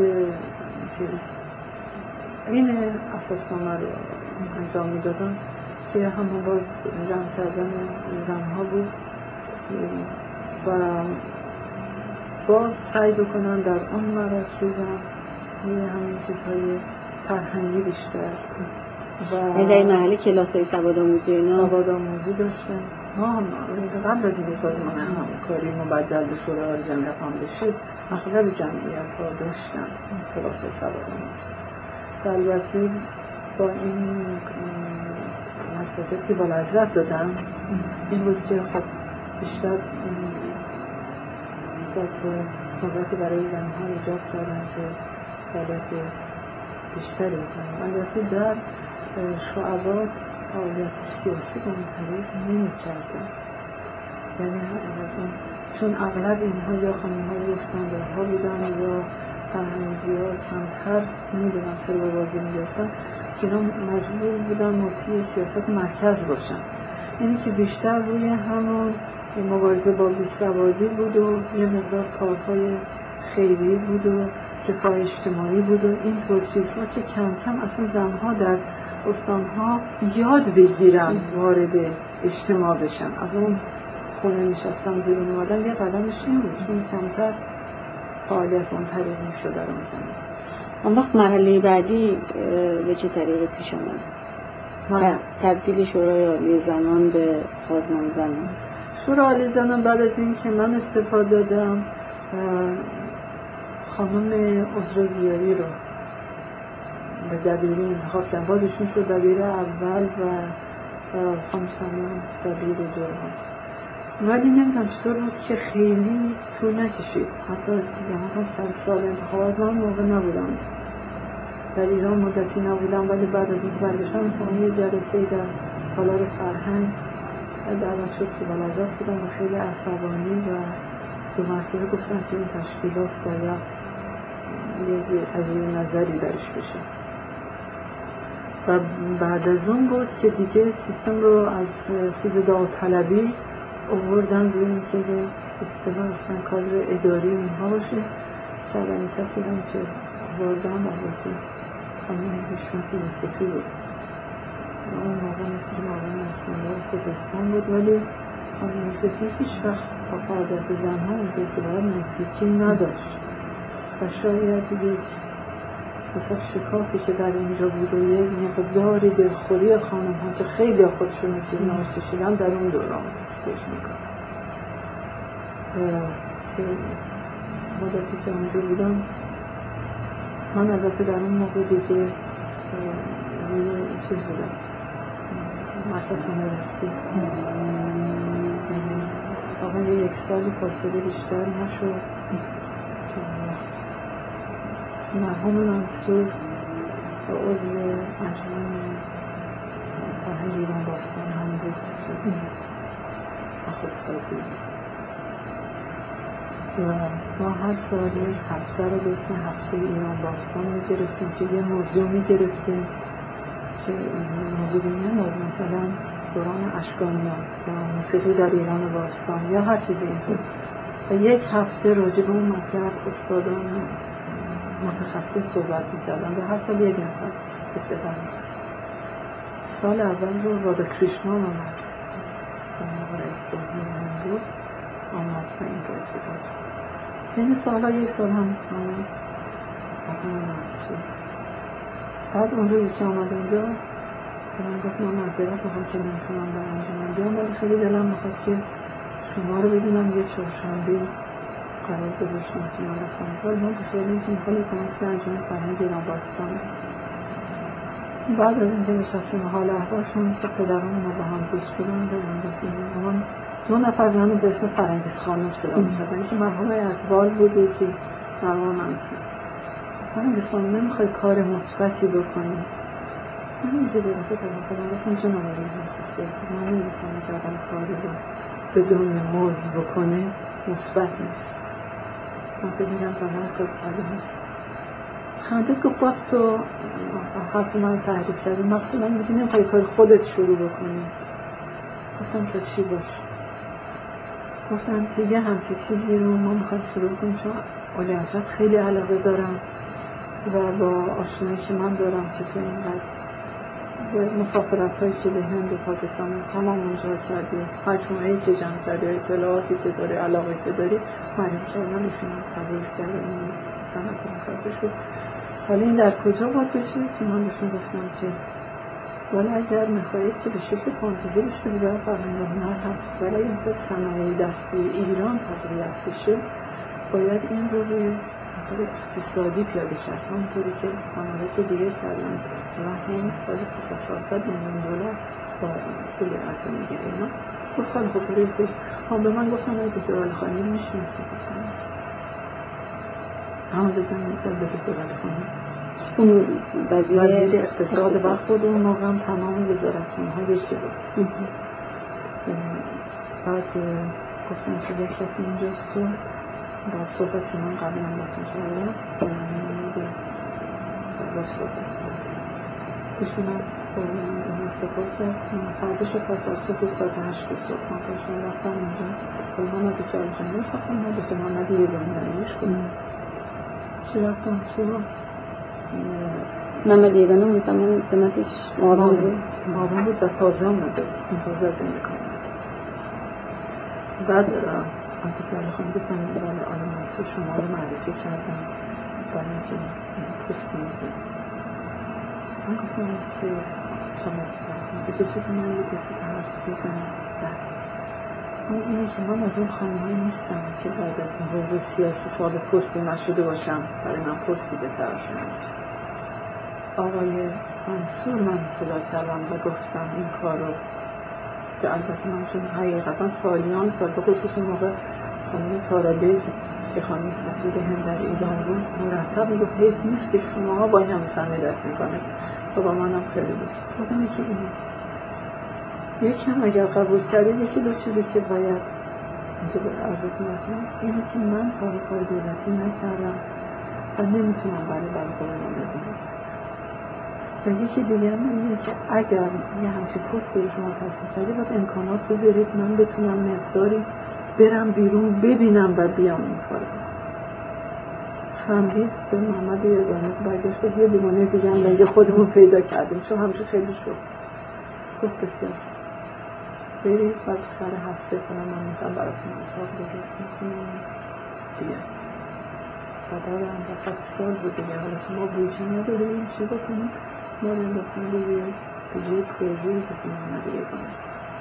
این اساسنامه رو انجام می‌دادن که همون باز جمع کردن زنها بود و باز سعی بکنن در اون مراکزم همین چیزهای فرهنگی بیشتر و در این محله کلاس‌های سوادآموزی اینا سوادآموزی داشتن. ما قبل از این سازمان همکاری مبدل به شورای جمعیت هم بشید اغلب جمعیت‌ها داشتن کلاس سوادآموزی. البته با این مرکزاتی که والحضرت دادن این بود که خب بیشتر قدرتی برای زنها ایجاد کردن که فعالیت بیشتری کنن. البته در شعبات فعالیت سیاسی به اون طریق نمی‌کردن، یعنی چون اغلب اینها یا خانم‌های استانداردها بودن یا فرهنگی‌ها کمتر نمی‌دونم چرا به بازی می‌گرفتن که اینا مجبور بودن مطیع سیاست مرکز باشن، یعنی که بیشتر روی همون مبارزه با بیسوادی بود و یه مقدار کارهای خیریه بود و رفاه اجتماعی بود و اینطور چیزها که کم کم اصلا زنها در استانها یاد بگیرن وارد اجتماع بشن. از اون خونه نشستن بیرون اومدن یه قدمش این بود، چون کمتر فعالیت اون طریق میشد در اون زمان. اون وقت مرحله بعدی به چه طریقی پیش آمد؟ تبدیل شورای عالی زنان به سازمان زنان. شورای عالی زنان بعد از این که من استفاده دادم خانم عذرا ضیایی رو به دبیری انتخاب کردن. بازشون شد دبیر اول و خانم سنان دبیر دوم. ولی نمیدونم چطور بود که خیلی طول نکشید، حتی هم سر سال انتخابات من موقع نبودم در ایران، مدتی نبودم، ولی بعد از این برگشتم تو یه جلسه در تالار فرهنگ دعوت شد که والحضرت بودم و خیلی عصبانی و دو مرتبه گفتن که این تشکیلات باید یه تجدید نظری درش بشه. و بعد از اون بود که دیگه سیستم رو از چیز داوطلبی آوردن روی این که سیستم اصلا کادر اداری اونها باشه. اولین کسی هم که آوردن البته خانم حشمت یوسفی بود. اون موقع مثل آقای اسماندار خوزستان بود، ولی خانم یوسفی هیچ وقت با فعالیت زنها اونطور که باید نزدیکی نداشت و شاید یک مثلا شکافی که در اینجا بود و یک مقداری دلخوری خانم ها که خیلی خودشون رو که ناش کشیدن در اون دوران پیش میکنم که مدتی که اونجا بودم. من البته در اون موقع دیگه یه چیز بودم مرکز سمرستی واقعا یک سالی فاصله بیشتر نشد که مرحوم منصور و عضو انجمن فرهنگ ایران باستان هم بود که نخست پذیر و ما هر سال یک هفته رو به اسم هفته ایران باستان رو گرفتیم که یه موضوع میگرفتیم که موضوع بینیم مثلا دوران اشکانیان و موسیقی در ایران باستان یا هر چیزی اینطور و یک هفته راجع به اون مطلب استادان متخصص صحبت می‌کردن و هر سال یک نفر افتتاح می‌کرد. سال اول رو رادا کریشنان آمد و موقع رئیس جمهور هندو آمد و این رو افتتاح کرد. این سال‌ها یک سال هم آمد حتما نمازی. بعد اون روزی که آمد اونجا من گفت من معذرت می‌خوام که نمیتونم در انجام بیام، ولی خیلی دلم می‌خواد که شما رو ببینم یه چهارشنبه قرار گذاشتم که من رفتم ولی من خیلی که می‌خوام کنم که انجام فرهنگ ایران باستان. بعد از اینکه نشستیم حال احوالشون که پدران ما با هم دوست بودن و من دو نفر منو به اسم فرنگیز خانم صدا می‌کردن که مرحوم اقبال بوده که مرحوم منصور. فرنگیز خانم نمی‌خوای کار مثبتی بکنی؟ من اینجا دارم که خودم گفتم چه نمایی سیاسی من نمی‌رسم که آدم کاری رو بدون مزد بکنه مثبت نیست. من ببینم زمان خود کردم خنده که باز تو حرف من تحریف کردی مقصودا میگی نمیخوای کار خودت شروع بکنی. گفتم که چی باش؟ گفتم که یه همچه چیزی رو ما میخوایم شروع کنیم چون عالی حضرت خیلی علاقه دارم و با آشنایی که من دارم که تو اینقدر مسافرت هایی که به هند و پاکستان تمام اونجا کردی مجموعه‌ای که جمع کردی اطلاعاتی که داری علاقه که داری مریم شایان ایشون قبول کرده این تنظیم کرده شد. حالا این در کجا باید بشه که من بهشون گفتم که ولی اگر میخواهید که به شکل فانتزی بشه وزارت فرهنگ و هنر هست ولی اینکه صنایع دستی ایران تقویت بشه باید این رو روی اقتصادی پیاده کرد همونطوری که ممالک دیگه کردن و هند سال 300-400 میلیون دلار با پول از این میگیره اینا گفت خیلی خوب روی فکر هم به من گفتن ای دکتر علیخانی رو میشناسی گفتم همونجا زن میزد به دکتر علیخانی اون وزیر اقتصاد وقت بود اون موقع هم تمام وزارتخونه‌ها یکی بود. بعد گفتم که یک کسی اینجاست تو بعد صحبتی من قبلا باتون شده باید صحبت ایشونم این استفاده کرد فردش پس از صبح ساعت 8 صبح من پاشم رفتم اونجا با من از دکتر علیخانی رفتم من دکتر محمد یگانی دنیش کنم چی رفتم چی رو محمد یگانی مثلا سمتش ماران بود و تازه آمده این تازه از این بکنم بعد دکتر علیخانی گفتم برای آل منصور شما رو معرفی کردم برای اینکه پست میزه من گفتم که شما بجاست که من یه کسی حرف بزنم اینه که من از اون خانم‌هایی نیستم که بعد از حقوق سیاسی سال پستی نشده باشم برای من پستی بهتر شدم. آقای منصور من صدا کردم و گفتم این کار رو که البته من چون حقیقتا سالیان سال به خصوص موقع خانم تارابی که خانم سفیر هند در ایران بود مرتب میگفت حیف نیست که شما با این همه صنایع دست میکنید و با منم خیلی بود گفتم یکی اینه یکم اگر قبول کردید یکی دو چیزی که باید اینجا به عرضتون هستم اینه که من کار دولتی نکردم و نمیتونم برای قرآن بدونم و یکی دیگه هم اینه که اگر یه همچین پست رو شما تصمیم کردید باید امکانات بذارید من بتونم مقداری برم بیرون ببینم و بیام این کار خندید به محمد یگانی برگشت یه دیوانه دیگه هم لنگ خودمون پیدا کردیم چون همیشه خیلی شد گفت بسیار برید بعد سر هفته کنم من میتونم براتون اتاق درست میکنم دیگه و دارم وسط سال بود دیگه حالا که ما بوجه نداریم چی بکنیم ما رو انداختن دیگه بوجه پروژه‌ای که محمد یگانی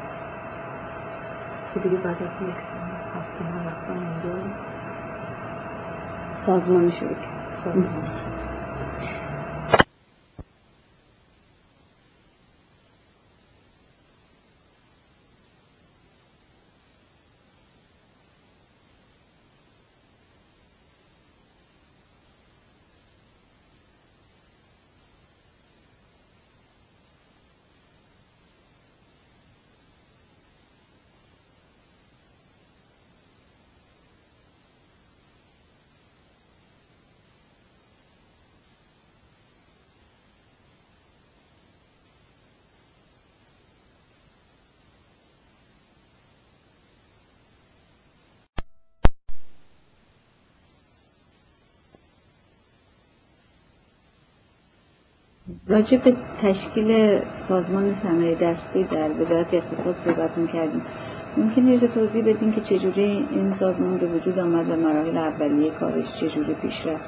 که دیگه بعد از یک هفته من رفتم اونجا سازمان شروع کرد. راجع به تشکیل سازمان صنایع دستی در وزارت اقتصاد صحبت می‌کردیم. ممکنه یه توضیح بدین که چجوری این سازمان به وجود آمد و مراحل اولیه کارش چجوری پیش رفت؟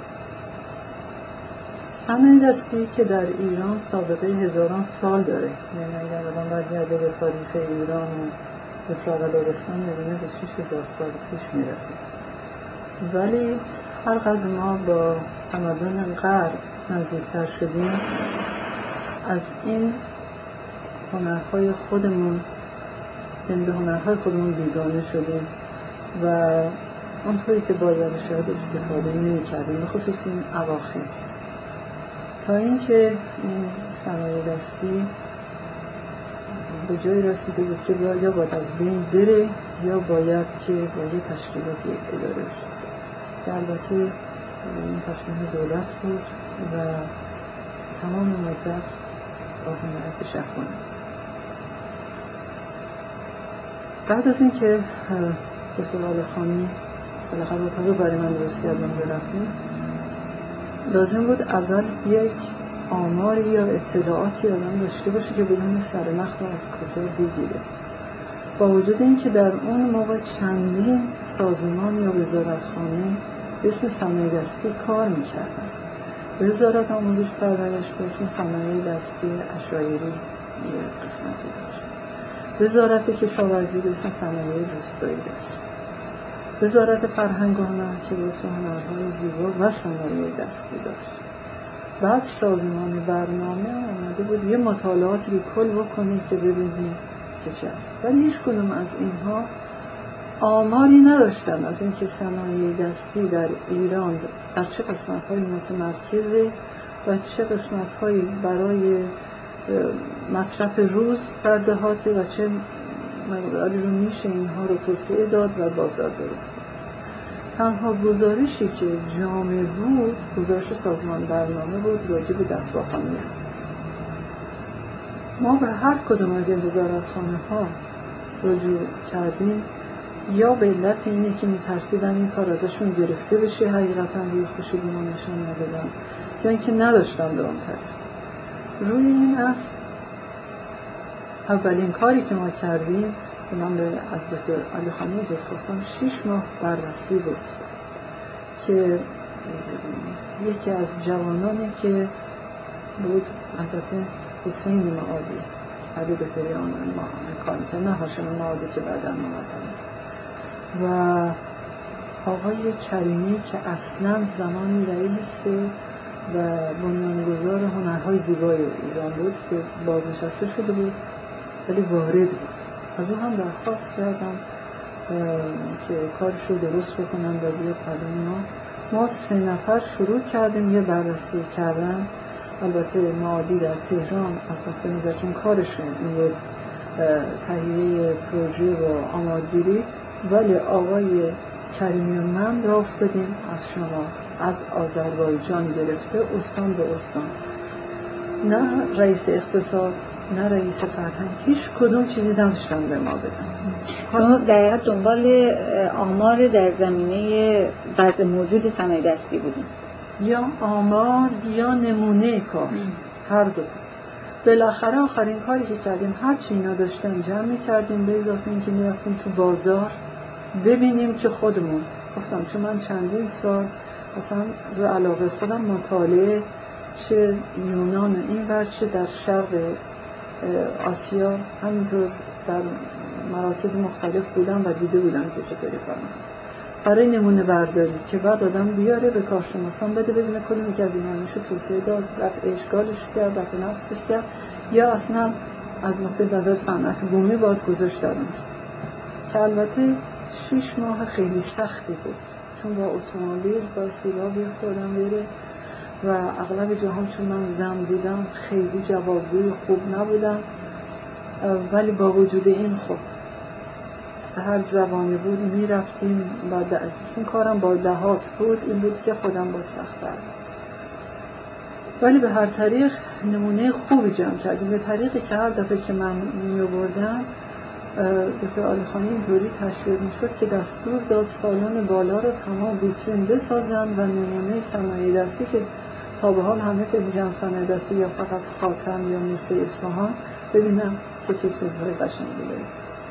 صنایع دستی که در ایران سابقه هزاران سال داره، یعنی اگر آدم برگرده به تاریخ ایران و افلاق داغستان می‌بینه به 6000 سال پیش میرسه. ولی هر قدر ما با تمدن غرب نزدیکتر شدیم، از این هنرهای خودمون، یعنی به هنرهای خودمون بیگانه شدیم و اونطوری که باید شاید استفاده نمی‌کردیم، به خصوص این اواخر، تا اینکه این صنایع دستی به جای رسیده بود که یا باید از بین بره یا باید که با یه تشکیلاتی اداره بشه. که البته این تصمیم دولت بود و تمام مدت با حمایت شهبانی. بعد از اینکه دکتر عالیخانی بالاخره اتاقی برای من درست کردن برفتیم، لازم بود اول یک آماری یا اطلاعاتی آدم داشته باشه که بدون سرنخ رو از کجا بگیره. با وجود اینکه در اون موقع چندین سازمان یا وزارتخانه به اسم صنایع دستی کار میکردن. وزارت آموزش پرورش به اسم صنایع دستی عشایری یه قسمتی داشت. وزارت کشاورزی به اسم صنایع روستایی داشت. وزارت فرهنگ و هنر که به اسم هنرهای زیبا و صنایع دستی داشت. بعد سازمان برنامه آمده بود یه مطالعاتی رو کل بکنید که ببینید که چه است. ولی هیچ کدوم از اینها آماری نداشتن از اینکه صنایع دستی در ایران در چه قسمت‌های متمرکزه و چه قسمت‌هایی برای مصرف روز در دهاته و چه مقداری رو میشه اینها رو توسعه داد و بازار درست کرد. تنها گزارشی که جامع بود گزارش سازمان برنامه بود راجع به دستگاه‌خوانی است. ما به هر کدوم از این وزارتخانه ها رجوع کردیم، یا به علت اینه که میترسیدن این کار ازشون گرفته بشه، حقیقتا روی خوشی به ما نشان ندادن، یا اینکه نداشتن به اون طریق. روی این است اولین کاری که ما کردیم که من از دکتر عالیخانی اجازه خواستم 6 ماه بررسی بود که یکی از جوانانی که بود، البته حسین معادی علی بطری آن ما کار میکنه، نه هاشم معادی که بعدا اومدن، و آقای کریمی که اصلا زمانی رئیس و بنیانگذار هنرهای زیبای ایران بود که بازنشسته شده بود ولی وارد بود. از اون هم درخواست کردم که کارش رو درست بکنن و بیاد قدم ما 3 نفر شروع کردیم یه بررسی کردن. البته معادی در تهران از وقت میزد چون کارش بود تهیه پروژه و آمادگیری، ولی آقای کریمی و من را افتادیم از شما، از آذربایجان گرفته استان به استان، نه رئیس اقتصاد نه رئیس فرهنگ، هیچ کدوم چیزی نداشتن به ما بدن. شما در حقیقت دنبال آمار در زمینه وضع موجود صنایع دستی بودیم، یا آمار یا نمونه کار، هر دو تا. بالاخره آخرین کاری که کردیم هرچی اینا داشتن جمع می‌کردیم، به اضافه اینکه می‌رفتیم تو بازار ببینیم که خودمون، گفتم چون من چندین سال اصلا رو علاقه خودم مطالعه چه یونان این ور چه در شرق آسیا همینطور در مراکز مختلف بودم و دیده بودم که چطوری کار می‌کنن. برای نمونه برداری که بعد آدم بیاره به کارشناسان بده ببینه کدومی که از اینا میشه توسعه داد، رفع اشکالش کرد، رفع نقصش کرد، یا اصلا از نقطه نظر صنعت بومی باید گذاشت دارم. که البته 6 ماه خیلی سختی بود چون با اتومبیل با سیلابی خودم بره و اغلب جاها چون من زن بودم خیلی جوابگوی خوب نبودم، ولی با وجود این خب به هر زبانی بود میرفتیم و چون کارم با دهات بود این بود که خودم با سخت دارم، ولی به هر طریق نمونه خوبی جمع کردیم، به طریقی که هر دفعه که من می‌آوردم دکتر عالیخانی اینطوری تشویق میشد که دستور داد سالن بالا رو تمام ویترین بسازن و نمونه صنایع دستی که تا به حال همه که میگن صنایع دستی یا فقط خاتم یا میسه اصفهان، ببینم که چه چیزهای قشنگی داره.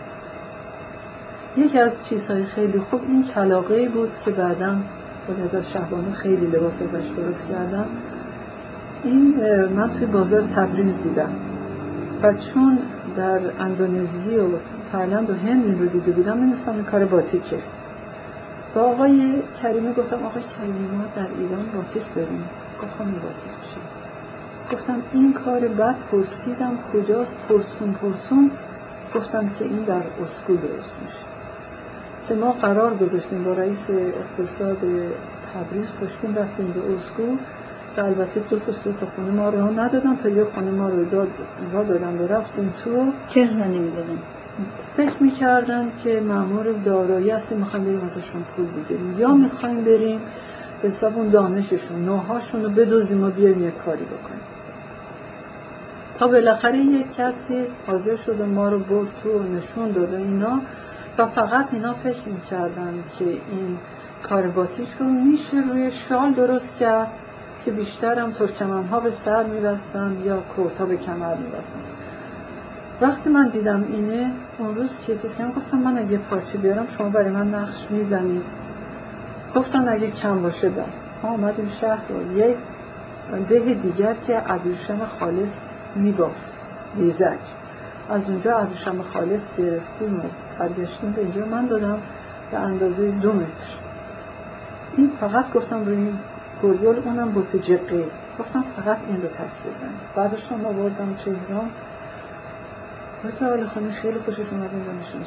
یکی از چیزهای خیلی خوب این کلاغه‌ای بود که بعداً خود از شهبانو خیلی لباس ازش درست کردم. این من توی بازار تبریز دیدم و چون در اندونزی و تایلند و هند این رو دیده بودم می‌دونستم این کار باتیکه. با آقای کریمی گفتم آقای کریمی ما در ایران باتیک داریم. گفتم این باتیک چیه؟ گفتم این کار بعد پرسیدم کجاست، پرسون گفتم که این در اسکو درست میشه. که ما قرار گذاشتیم با رئیس اقتصاد تبریز پشتیم رفتیم به اسکو و البته 2 تا 3 تا خونه ما رو ندادن تا یه خونه ما رو دادن و رفتیم تو. چرا نمیدادن؟ فکر میکردن که مأمور دارایی هستیم میخوایم بریم ازشون پول بگیریم یا میخوایم بریم به حساب اون دانششون نوهاشون رو بدوزیم و بیاریم یک کاری بکنیم. تا بالاخره یک کسی حاضر شد ما رو برد تو و نشون داد اینا و فقط اینا فکر میکردن که این کار باتیک رو میشه روی شال درست کرد که بیشتر هم ترکمن‌ها به سر میبستن یا کورتا به کمر میبستن. وقتی من دیدم اینه اون روز که چیز کردم گفتم من اگه پارچه بیارم شما برای من نقش میزنید. گفتن اگه کم باشه بر ما آمدیم شهر رو یک ده دیگر که ابریشم خالص میبافت لیزج از اونجا ابریشم خالص گرفتیم و برگشتیم به اینجا من دادم به اندازه 2 متر. این فقط گفتم روی این گلگل اونم بوت جقه گفتم فقط این رو تک بزنید. بعدش هم آوردم تهران دکتر عالی خانی خیلی خوشش اومد این دانشون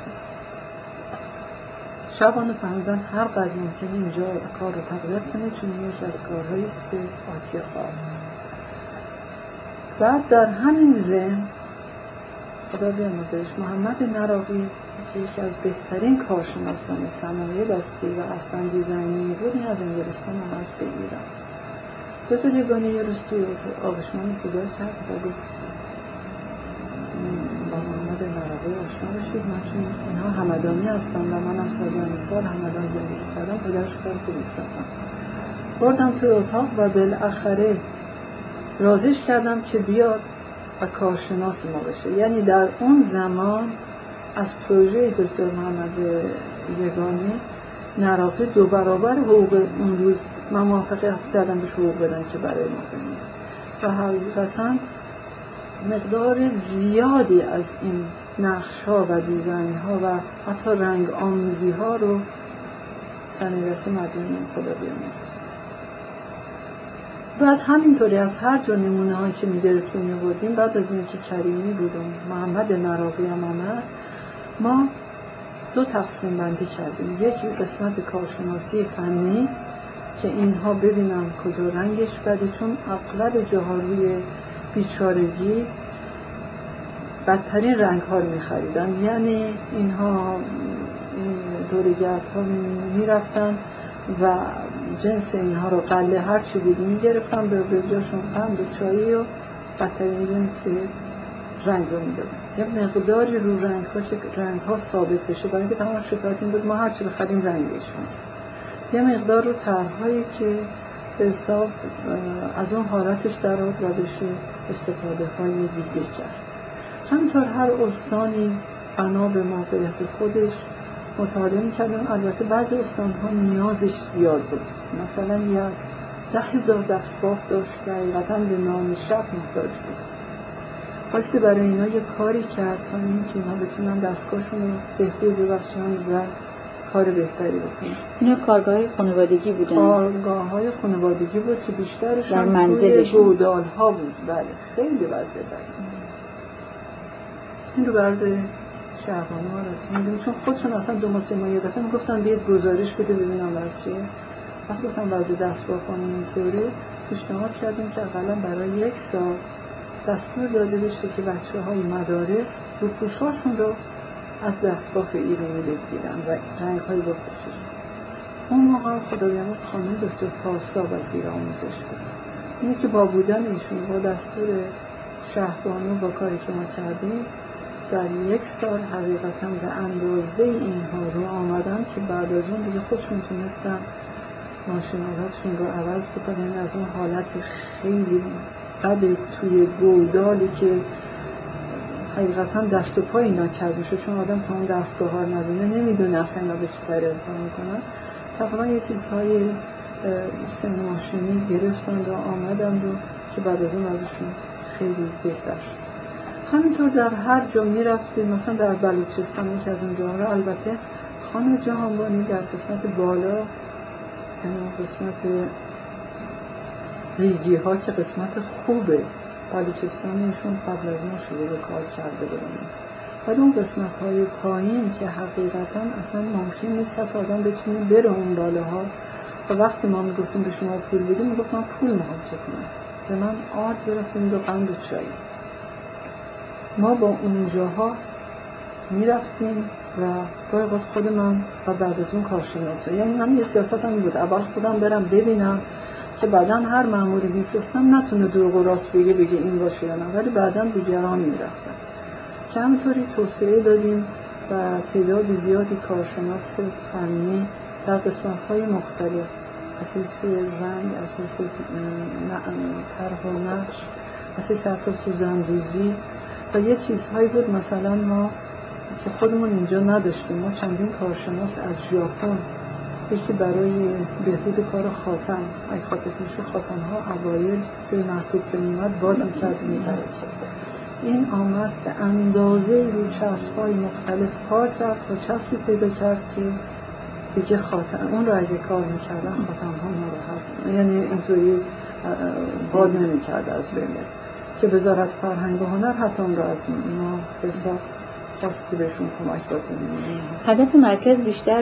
شهبانو فهمیدن هر قدر ممکنه اینجا کار رو تقویت کنه چون یکی از کارهایی است که آتی خواهد. بعد در همین ضمن خدا بیامرزش محمد نراقی که یکی از بهترین کارشناسان صنایع دستی و اصلا دیزاینی بود این از انگلستان آمد به ایران. دکتر یگانه یه روز توی آغشمان صدا کرد و گفت با محمد نراقی آشنا بشید من چون اینها همدانی هستم و منم سالیان سال همدان زندگی کردم پدرش کار خوبی کردم. بردم توی اتاق و بالاخره رازیش کردم که بیاد و کارشناس ما بشه. یعنی در اون زمان از پروژه دکتر محمد یگانه نراقی 2 برابر حقوق اون روز من موافقت کردم بهش حقوق بدن که برای ما کنیم و حقیقتاً مقدار زیادی از این نقش ها و دیزاین ها و حتی رنگ آمیزی ها رو صنایع دستی مدیون خدا بیامرز. بعد همینطوری از هر جا نمونه هایی که میگرفتیم میبردیم. بعد از اینکه کریمی بودم محمد نراقی هم آمد ما 2 تقسیم بندی کردیم. یکی قسمت کارشناسی فنی که اینها ببینن کجا رنگش بده چون اغلب جاها روی بیچارگی بدترین رنگ ها رو می‌خریدن. یعنی اینها این دورگرد ها می‌رفتن و جنس اینها رو قله هر چی بود می‌گرفتن به جاشون قند و چایی و بدترین جنس رنگ رو می‌دادن. یه مقداری رو رنگ ها که رنگ ها ثابت بشه برای اینکه تمام شکایت این بود ما هر چی بخریم رنگش کنیم. یه مقدار رو طرح‌هایی که به حساب از اون حالتش در آورد و بشه استفاده های دیگه کرد. همینطور هر استانی بنا به موقعیت خودش مطالعه می‌کردن. البته بعضی استان‌ها نیازش زیاد بود. مثلا یزد 10,000 دستباف داشت که حقیقتاً به نام شب محتاج بود. خواسته برای اینا یه کاری کرد تا اینکه اینا بتونن دستگاهشون رو بهبود ببخشن و کار بهتری بکنن. اینا کارگاه خانوادگی بودن؟ کارگاه‌های خانوادگی بود که بیشترش در منزلشون گودال‌ها بود. بله خیلی وضع بدی. این رو برز شهبانو ها رسیدیم چون خودشون اصلا 2 ماه 3 ماه یه دفعه میگفتن بیاید گزارش بده ببینم وضع چیه. وقتی گفتم وضع دستگاه‌خانه اینطوره پیشنهاد کردیم که اقلا برای 1 سال دستور داده بشه که بچه‌های مدارس روپوش‌هاشون رو از دستگاه ایرانی بگیرن و رنگ‌های بپوشن. اون موقع خدا بیامرز خانم دکتر پارسا وزیر آموزش بود. اینه که با بودن ایشون با دستور شهبانو با کاری که ما کردیم در 1 سال حقیقتاً به اندازه اینها رو آمدن که بعد از اون دیگه خودشون تونستن ماشینالاتشون رو عوض بکنن از اون حالت خیلی بد توی گودالی که حقیقتا دست و پای اینا کرد میشه، چون آدم تا اون دستگاه ها ندونه نمیدونه اصلا اینا به چی کار کار میکنن. تقریبا یه چیزهای سن ماشینی گرفتند و آمدند و که بعد از اون ازشون خیلی بهتر شد. همینطور در هر جا میرفتیم، مثلا در بلوچستان که از اون جاها، البته خانم جهانبانی در قسمت بالا، یعنی قسمت ریگی ها که قسمت خوبه بلوچستانشون قبل از ما شروع کار کرده بودن، ولی اون قسمت های پایین که حقیقتا اصلا ممکن نیست حتی آدم بتونه بره اون بالاها. و وقتی ما میگفتیم به شما پول بدیم، میگفت من پول میخوام چه کنم، به من آرد برسیم و قند و چای. ما با اونجاها میرفتیم و باید خود من و بعد از اون کارشناسا، یعنی من یه سیاست هم بود اول خودم برم ببینم که بعدا هر مأموری میفرستم نتونه دروغ و راست بگه این باشه یا نه، ولی بعدا دیگران میرفتن که همینطوری توسعه دادیم و تعداد زیادی کارشناس فنی در قسمت‌های مختلف، اساس رنگ، اساس طرح و نقش، اساس حتی سوزندوزی و یه چیزهایی بود مثلا ما که خودمون اینجا نداشتیم. ما چندین کارشناس از ژاپن، یکی برای بهبود کار خاتم، اگه خاطرتون باشه خاتم‌ها اوایل توی مرطوب که می‌اومد باد می‌کرد. این آمد به اندازه روی چسب‌های مختلف کار کرد تا چسبی پیدا کرد که دیگه خاتم اون رو اگه کار می‌کردن خاتم‌ها ناراحت، یعنی اینطوری باد نمی‌کرد از بین، که وزارت فرهنگ و هنر حتی اون رو از ما حساب خواست که بهشون کمک بکنیم. هدف مرکز بیشتر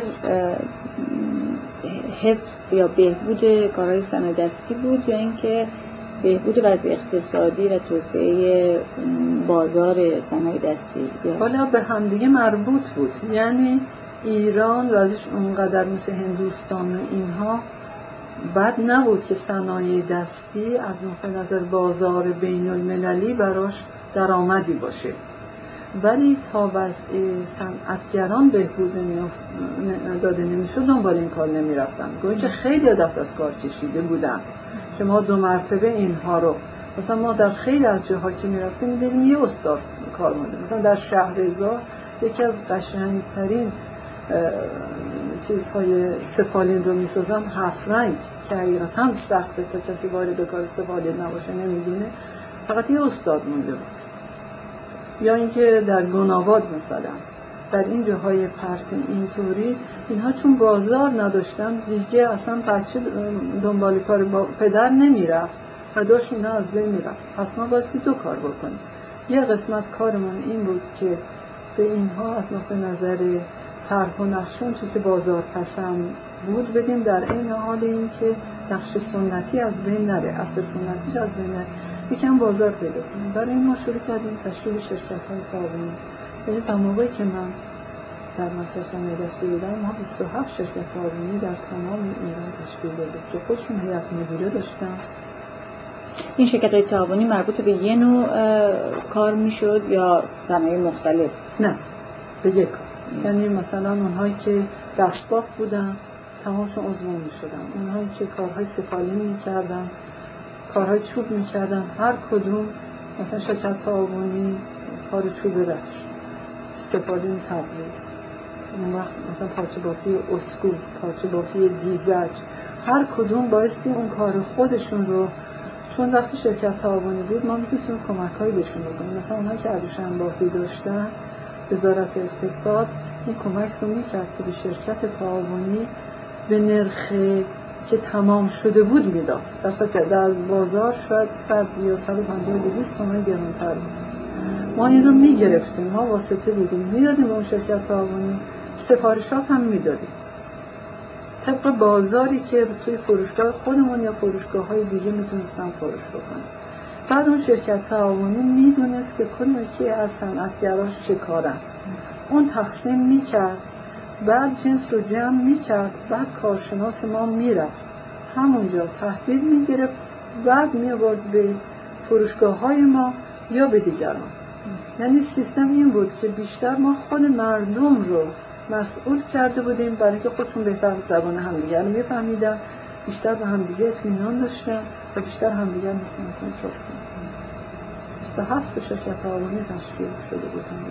حفظ یا بهبود کارهای صنایع دستی بود یا اینکه بهبود وضع اقتصادی و توسعه بازار صنایع دستی؟ حالا به همدیگه مربوط بود. یعنی ایران وضعش اونقدر مثل هندوستان و اینها بد نبود که صنایع دستی از نقطه نظر بازار بین المللی براش درآمدی باشه، ولی تا وضع صنعتگران بهبود داده نمیشد دنبال این کار نمیرفتن. گویا که خیلی دست از کار کشیده بودن که ما 2 مرتبه اینها رو، مثلا ما در خیلی از جاها که میرفتیم میدیدیم یه استاد کار مونده. مثلا در شهرزا یکی از قشنگترین چیزهای سفالین رو میسازن 7 رنگ که حقیقتا سخته تا کسی وارد کار سفالین نباشه نمیدونه، فقط یه استاد مونده بود. یا اینکه در گناواد مثلا در این جاهای پرت اینطوری اینها چون بازار نداشتن دیگه اصلا بچه دنبال کار پدر نمیرفت و داشت اینا از بین میرفت. پس ما بایستی 2 کار بکنیم. یه قسمت کارمون این بود که به اینها از نقطه نظر طرح و نقشون چون که بازار پسند بود بدیم، در این حال این که نقش سنتی از بین نره، اصل سنتیش از بین نره، یکم بازار پیدا کنیم. برای این ما شروع کردیم تشکیل شرکت‌های تعاونی. یعنی تا موقعی که من در مرکز صنایع دستی بودم ما 27 شرکت تعاونی در تمام ایران تشکیل دادیم که خودشون هیئت مدیره داشتن. این شرکت‌های تعاونی مربوط به یه نوع کار میشد یا صنایع مختلف؟ نه، به یک کار. یعنی مثلا اونهایی که دستباف بودن تمامشون عضو میشدن، اونهایی که کارهای سفالین میکردن، کارهای چوب میکردن، هر کدوم مثلا شرکت تعاونی کار چوب رشت، سفالین تبریز، اون وقت مثلا پارچه بافی اسکو، پارچه بافی دیزج، هر کدوم بایستی اون کار خودشون رو، چون وقتی شرکت تعاونی بود ما میتونستیم کمک‌هایی بهشون بکنیم. مثلا اونهایی که ابریشم بافی داشتن وزارت اقتصاد این کمک رو میکرد که به شرکت تعاونی به نرخ که تمام شده بود میداد، در بازار شاید 100 یا 150 200 تومان گرانتر بود. ما این رو میگرفتیم، ما واسطه بودیم، میدادیم به اون شرکت تعاونی، سفارشات هم میدادیم طبق بازاری که توی فروشگاه خودمون یا فروشگاه های دیگه میتونستن فروش بکنن. بعد اون شرکت تعاونی میدونست که کل یکی از صنعتگراش چه کارن، اون تقسیم میکرد، بعد جنس رو جمع میکرد، بعد کارشناس ما میرفت همونجا تحویل میگرفت، بعد میآورد به فروشگاه های ما یا به دیگران. یعنی سیستم این بود که بیشتر ما خود مردم رو مسئول کرده بودیم برای که خودشون بهتر زبان همدیگر میفهمیدن بیشتر به همدیگه اطمینان داشتن و بیشتر همدیگه می‌سن کنترل کنن. 27 شرکت هوایی تشکیل شده بود هم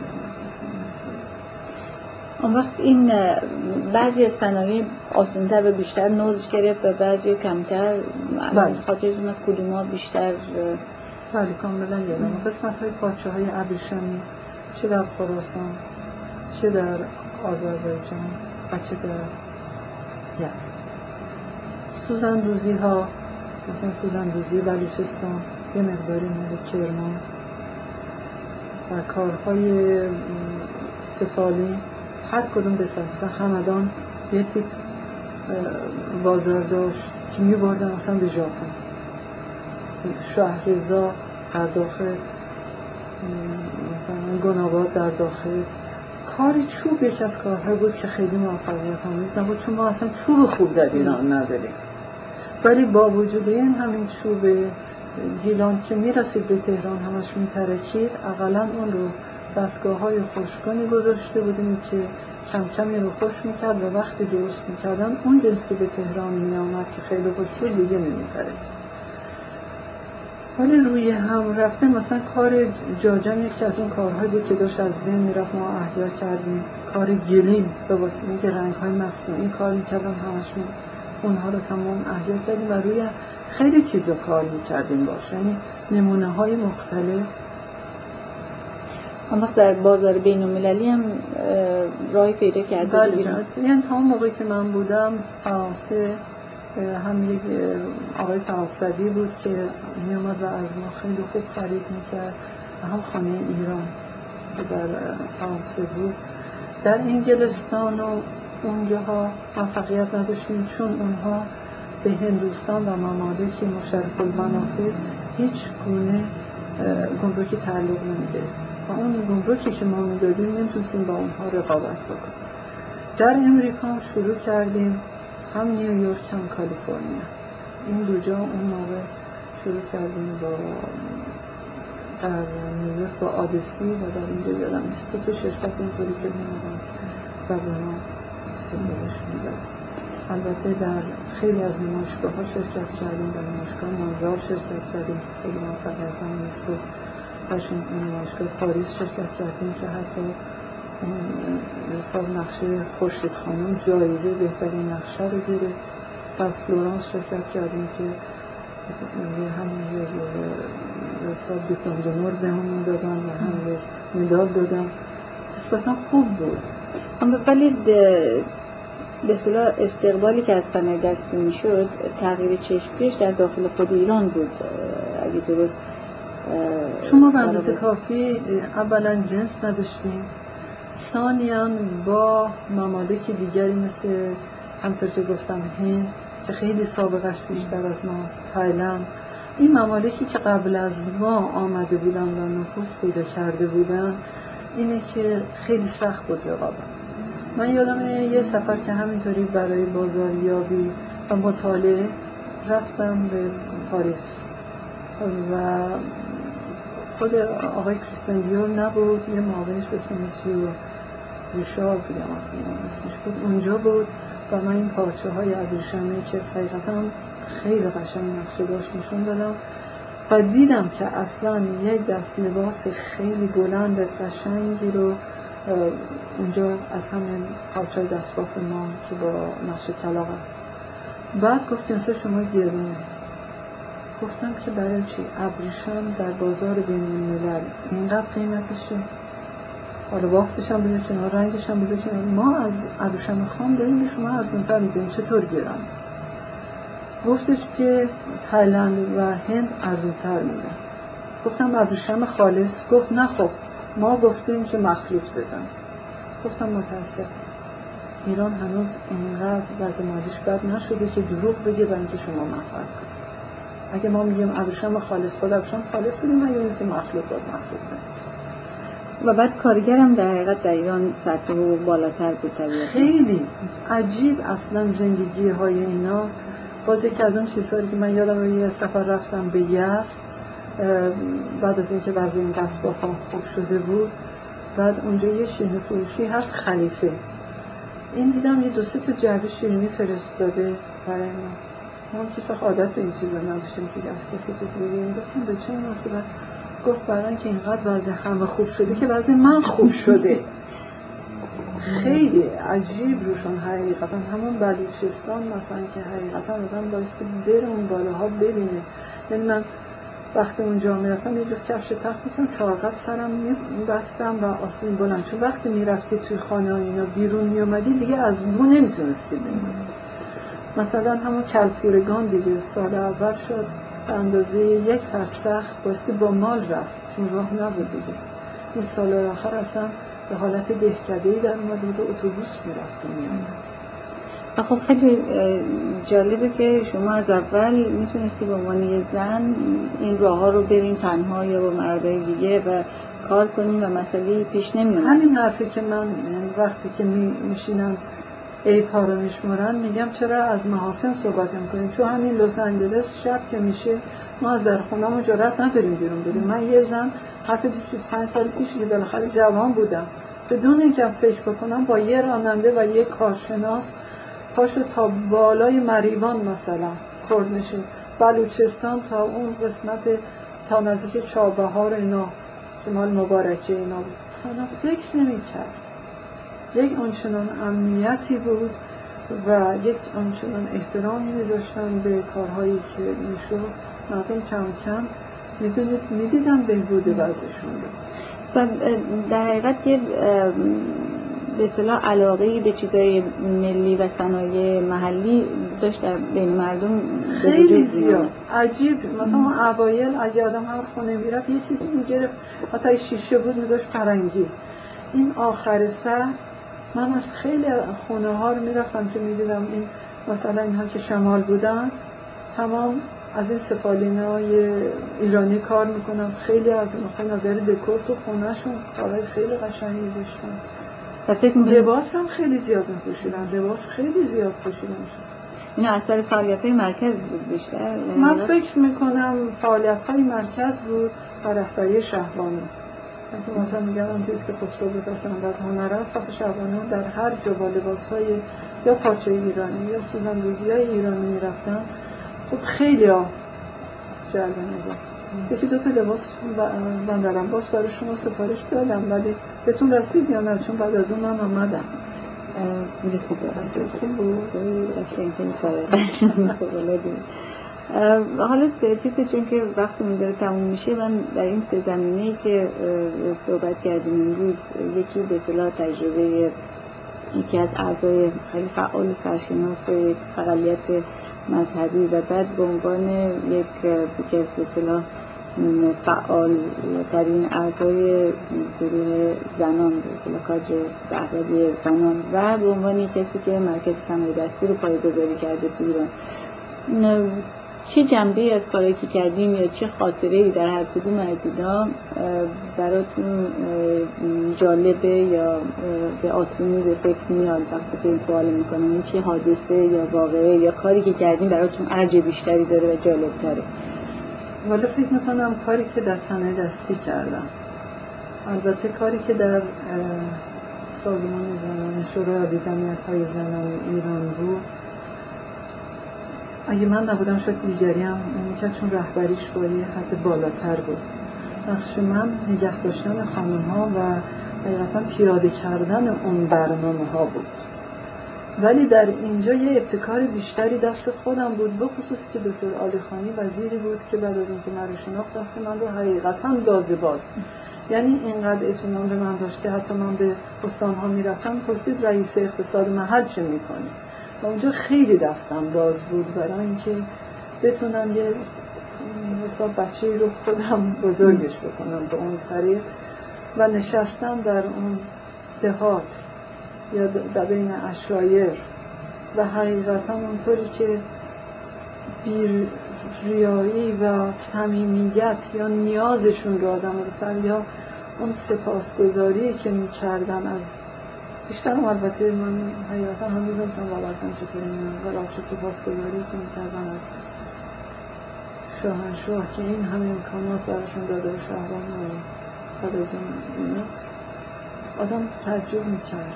اون وقت این بعضی از صنایع آسان‌تر و بیشتر نوزش گرفت و بعضی کمتر. خاطرتون از کدوم‌ها بیشتر؟ بله کاملا یادم. قسمت‌های پارچه‌های ابریشمی چه در خراسان چه در آذربایجان و چه در یزد. سوزندوزی‌ها مثلا سوزندوزی بلوچستان یه مقداری مال کرمان و کارهای سفالی هر کدوم به صرف. مثلا همدان یه تیپ بازار داشت که می‌بردن مثلا به ژاپن. شهرزا در داخل، مثلا گناباد در داخل. کار چوب یک از کارهای بود که خیلی موفقیت آمیز نبود، چون ما اصلا چوب خوب در ایران نداریم. ولی با وجود این همین چوب گیلان که میرسید به تهران همش میترکید، اقلا اون رو دستگاه‌های خشکانی گذاشته بودیم که کم کمی رو خشک میکرد و وقتی درست میکردن اون جنس که به تهران میامد که خیلی خوش بود دیگه نمیترکید. ولی روی هم رفته مثلا کار جاجم یکی از اون کارهایی بود که داشت از بین میرفت، ما احیا کردیم. کار گلیم به واسطه اینکه رنگ‌های مصنوعی کار میکردن همشون اونها رو تمام احیا کردیم و روی خیلی چیزا کار میکردیم باشه، یعنی نمونه‌های مختلف. اون وقت در بازار بین‌المللی هم راهی پیدا کرده بودیم. یعنی همون موقعی که من بودم فرانسه هم یک آقای فرانسوی بود که میامد و از ما خیلی خوب خرید میکرد و هم خانه ایران که در فرانسه بود. در انگلستان و اونجاها موفقیت نداشتیم چون اونها به هندوستان و ممالک مشترک المنافع هیچ گونه گمرکی تعلق نمیگرفت و اون گمرکی که ما میدادیم نمیتونستیم با اونها رقابت بکنیم. در امریکا هم شروع کردیم، هم نیویورک هم کالیفرنیا. این دو جا اون موقع شروع کردیم با در نیویورک با آدیسی و در اینجا یادم نیست که شرکت اینطوری که میمدن و به ما سیمبولش میدن. البته در خیلی از نمایشگاه ها شرکت کردیم، در نمایشگاه مونرال شرکت کردیم که خیلی موفقیت هم نیست بود. باشیم نمایشگاه پاریس شرکت کردیم که حتی حساب نقشه خورشید خانم جایزه بهترین نقشه رو گرفت. در فلورانس شرکت کردیم که همین حساب دیپلم دونور به همون دادن و همین مدال دادن. نسبتا خوب بود. اما ولی به اصطلاح استقبالی که از صنایع دستی میشد تغییر چشمگیرش در داخل خود ایران بود اگه درست. چون ما به اندازه کافی اولا جنس نداشتیم، ثانیاً با ممالک دیگری مثل همطور که گفتم هند که خیلی سابقش بیشتر از ماست، تایلند، این ممالکی که قبل از ما آمده بودن و نفوذ پیدا کرده بودن، اینه که خیلی سخت بود رقابت. من یادم یه سفر که همینطوری برای بازاریابی و مطالعه رفتم به پاریس و خود آقای کریستین دیور نبود، یه معاونش به اسم مسیو ریشارد اسمش بود اونجا بود و من این پارچه های ابریشمی که حقیقتا خیلی قشنگ نقشه داشت نشون دادم و دیدم که اصلا یک دست لباس خیلی بلند قشنگی رو اونجا از همین پارچه دستباف ما که با نقشه طلاق است. بعد گفت جنسه شما گرونه. گفتم که برای چی؟ ابریشم در بازار بین‌الملل اینقدر قیمتشه، حالا بافتش هم بذار کنار، رنگش هم بذار کنار، ما از ابریشم خام داریم به شما ارزان‌تر میدیم، چطور گران؟ گفتش که تایلند و هند ارزان‌تر میدن. گفتم ابریشم خالص؟ گفت نه خب ما گفتیم که مخلوط بزن. گفتم متاسف، ایران هنوز اینقدر وضع مالیش بد نشده که دروغ بگه برای اینکه شما منفعت کنید. اگه ما میگیم ابریشم خالص، خود ابریشم خالص بدیم، اگه نیستی مخلوط بود، مخلوط نیست. و بعد کارگرم در حقیقت در ایران سطح و بالاتر بود طبیعتا. خیلی عجیب اصلا زندگی های اینا. باز یکی از اون چیزهایی که من یادم یه سفر رفتم به یزد بعد از اینکه وضع این دستگاه خوب شده بود، بعد اونجا یه شیرینی فروشی هست خلیفه این دیدم یه 2-3 تا جعبه شیرینی فرستاده برای ما که فقط عادت به این چیزا نداشتیم که از کسی چیزی بگیریم. گفتم به چه مناسبت؟ گفت برای اینکه اینقدر وضع همه خوب شده که وضع من خوب شده. خیلی عجیب روشون حقیقتا. همون بلوچستان مثلا که حقیقتا آدم بایستی بره اون بالاها ببینه. یعنی من وقتی اونجا میرفتم یه جور کفش تخت میتونم طاقت سرم میبستم و آستین بلند، چون وقتی میرفتی توی خانه اینا بیرون میومدی دیگه از بو نمیتونستی ببینی. مثلا همون کلپورگان دیگه سال اول شد به اندازه 1 فرسخ بایستی با مال رفت چون راه نبود دیگه. این سال آخر اصلا به حالت دهکده‌ای در اومد بود، اتوبوس میرفت و میامد. خب خیلی جالبه که شما از اول میتونستی به عنوان یه زن این راه ها رو برین تنها یا با مردای دیگه و کار کنین و مسئله پیش نمیاد. همین حرفی که من وقتی که میشینم عیب‌ها رو میشمارن میگم چرا از محاسن صحبت میکنیم؟ تو همین لس آنجلس شب که میشه ما از در خونه‌مون جرئت نداریم بیرون بریم. من یه زن حرف 20-25 سال پیش که بالاخره جوان بودم، بدون اینکه فکر بکنم با یه راننده و یه کارشناس پاشو تا بالای مریوان مثلا کردنشین بلوچستان تا اون قسمت تا نزدیک چابهار اینا شمال مبارکه اینا مثلا فکر نمی‌کرد. یک آنچنان امنیتی بود و یک آنچنان احترامی میذاشتن به کارهایی که میشد. مردم کم کم میدیدم بهبود وضعشون بود و در حقیقت یه به اصطلاح علاقه‌ای به چیزای ملی و صنایع محلی داشت در بین مردم خیلی زیاد. عجیب مثلا اون اوایل اگه آدم هر خونه میرفت یه چیزی میگرفت، حتی شیشه بود میذاشت فرنگی. این آخر سر من از خیلی خونه ها رو میرفتم که میدیدم این مثلا اینها که شمال بودن تمام از این سفالینه‌های ایرانی کار میکنن. خیلی از اون نظر دکور تو خونهشون کارهای خیلی قشنگی میذاشتن. لباس هم خیلی زیاد میپوشیدن، لباس خیلی زیاد پوشیده میشد. اینا اثر فعالیت‌های مرکز بود بیشتر؟ من فکر میکنم فعالیت‌های مرکز بود و رهبری شهبانو. مثلا میگم اون چیزی که خسرو بپسندد هنر است. وقتی شهبانو در هر جا با لباس‌های یا پارچه ایرانی یا سوزندوزی‌های ایرانی میرفتن، خب خیلی ها جلب نظر. 1-2 تا لباس بندرم باز برای شما سفارش دادم ولی بهتون رسید یا نه؟ چون بعد از اون من آمدم. خوب بود حالا چیزی چون که وقتمون داره تموم میشه، من در این 3 زمینه‌ای که صحبت کردیم امروز، یکی به اصطلاح تجربه یکی از اعضای خیلی فعال سرشناس یک اقلیت مذهبی و بعد به عنوان یکی از به اصطلاح فعال ترین اعضای گروه زنان به اصطلاح کادر رهبری زنان و به عنوان کسی که مرکز صنایع دستی رو پایه‌گذاری کرده تو ایران، چه جنبه‌ای از کاری که کردیم یا چه خاطره‌ای در هر کدوم از اینا براتون جالبه یا به آسونی به فکر میاد وقتی که این سوال میکنم؟ این چه حادثه یا واقعه یا کاری که کردیم براتون ارج بیشتری داره و جالب‌تره؟ ولی فکر میکنم کاری که در صنایع دستی کردم، البته کاری که در سازمان زنان شورای جمعیت‌های زنان ایران بود، اگه من نبودم شاید دیگری هم میکرد، چون رهبریش با یه خط بالاتر بود. نقش من نگه داشتن خانم‌ها و حقیقتا پیاده کردن اون برنامه‌ها بود. ولی در اینجا یه ابتکار بیشتری دست خودم بود، به خصوص که دکتر عالیخانی وزیری بود که بعد از اینکه من رو شناخت دست من رو حقیقتا دازباز، یعنی اینقدر اطمینان به من داشت که حتی من به استان‌ها میرفتم پرسید رئیس اقتصاد محل چه میکنی؟ و اونجا خیلی دستم باز بود برای اینکه بتونم یه حساب بچه‌ای رو خودم بزرگش بکنم به اون طریق. و نشستم در اون دهات یا در بین عشایر و حقیقتا اونطوری که بی ریایی و صمیمیت یا نیازشون رو آدم رو یا اون سپاسگزاری که میکردن از بیشترم، البته من حقیقتا هنوز نمیتونم باور کنم چطوری اینقدر سپاسگزاری که میکردن از شاهنشاه که این همه امکانات براشون داده و شهران و بعد از اون آدم تعجب میکرد.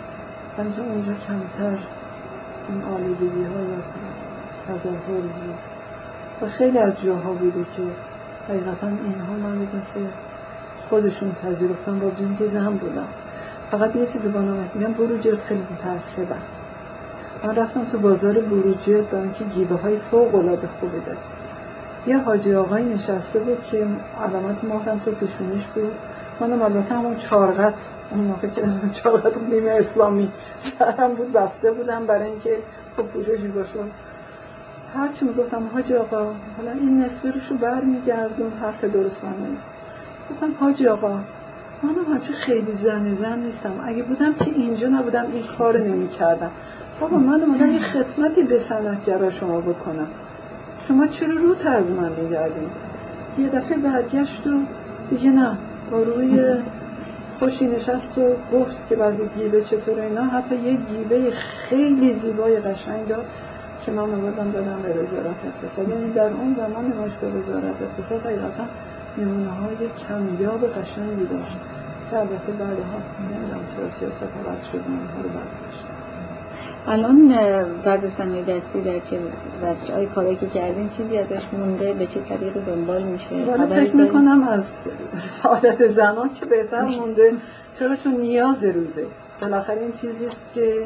همینجا اونجا کمتر این آلودگی ها یا تظاهر بود و خیلی از جاها بوده که حقیقتا اینها من مثل خودشون پذیرفتن با جون که زن بودم. فقط یه چیزی با نامت میگم، بروجرد خیلی متعصبم. من رفتم تو بازار بروجرد با اینکه گیبه های فوق العاده خوبی داره. یه حاجی آقایی نشسته بود که علامت مهرم تو پیشونیش بود. منم البته همون چارقط، اون موقع که چارقط نیمه اسلامی سرم بود بسته بودم برای اینکه خب پوششی باشه. هرچی میگفتم حاجی آقا حالا این نصفه رو برمیگردون، حرف درست من نیست. گفتم حاجی آقا منم همچه خیلی زن نیستم، اگه بودم که اینجا نبودم این کار نمی کردم. بابا من اومدم یه خدمتی به صنعتگرا شما بکنم، شما چرا روت از من میگردین؟ یه دفعه برگشت و دیگه نه، با روی خوشی نشست و گفت که بعضی گیبه چطور اینا. حتی یه گیبه خیلی زیبای قشنگ داد که من مبادم دادم به وزارت اقتصاد. یعنی در اون زمان نمایشگاه وزارت اقتصاد حقیقتا نمونه های کمیاب قشنگی داشت که البته بعدها نمیدونم چرا سیاست عوض شد اونها رو برداشت. الان وضع صنایع دستی در چه وضعش؟ آیا کاری که کردین چیزی ازش مونده؟ به چه طریقی دنبال میشه؟ ولی فکر میکنم از حالت زنان که بهتر مونده، چرا چون نیاز روزه. بالاخره این چیزیست که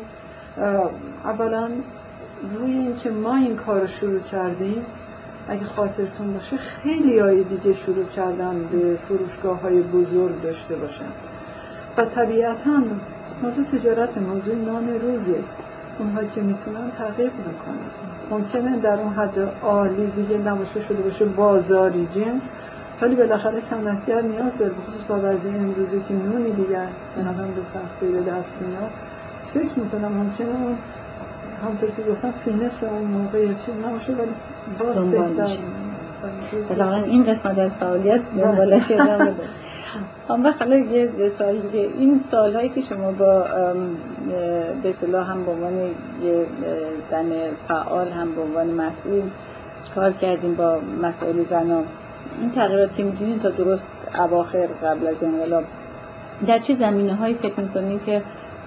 اولا روی این که ما این کار رو شروع کردیم، اگه خاطرتون باشه خیلی های دیگه شروع کردن به فروشگاه های بزرگ داشته باشن و طبیعتاً موضوع تجارت موضوع نان روزه. اونهایی که میتونن تغییر میکنن. ممکنه در اون حد عالی دیگه نباشه، شده باشه بازاری جنس، ولی بالاخره صنعتگر نیاز داره، بخصوص با وضعیت امروزی که نونی دیگه بنابراین به سختی به دست میاد. فکر میکنم ممکنه اون همونطور که گفتم فینس اون موقع چیز نباشه، ولی باز بهتر مثلا این قسمت از فعالیت دنبالش ادامه بده. اما حالا یه سوالی که این سالهایی که شما با به اصطلاح هم به عنوان یه زن فعال هم به عنوان مسئول کار کردیم با مسائل زنان، این تغییرات که می‌بینید تا درست اواخر قبل از انقلاب در چه زمینه‌هایی فکر می‌کنید که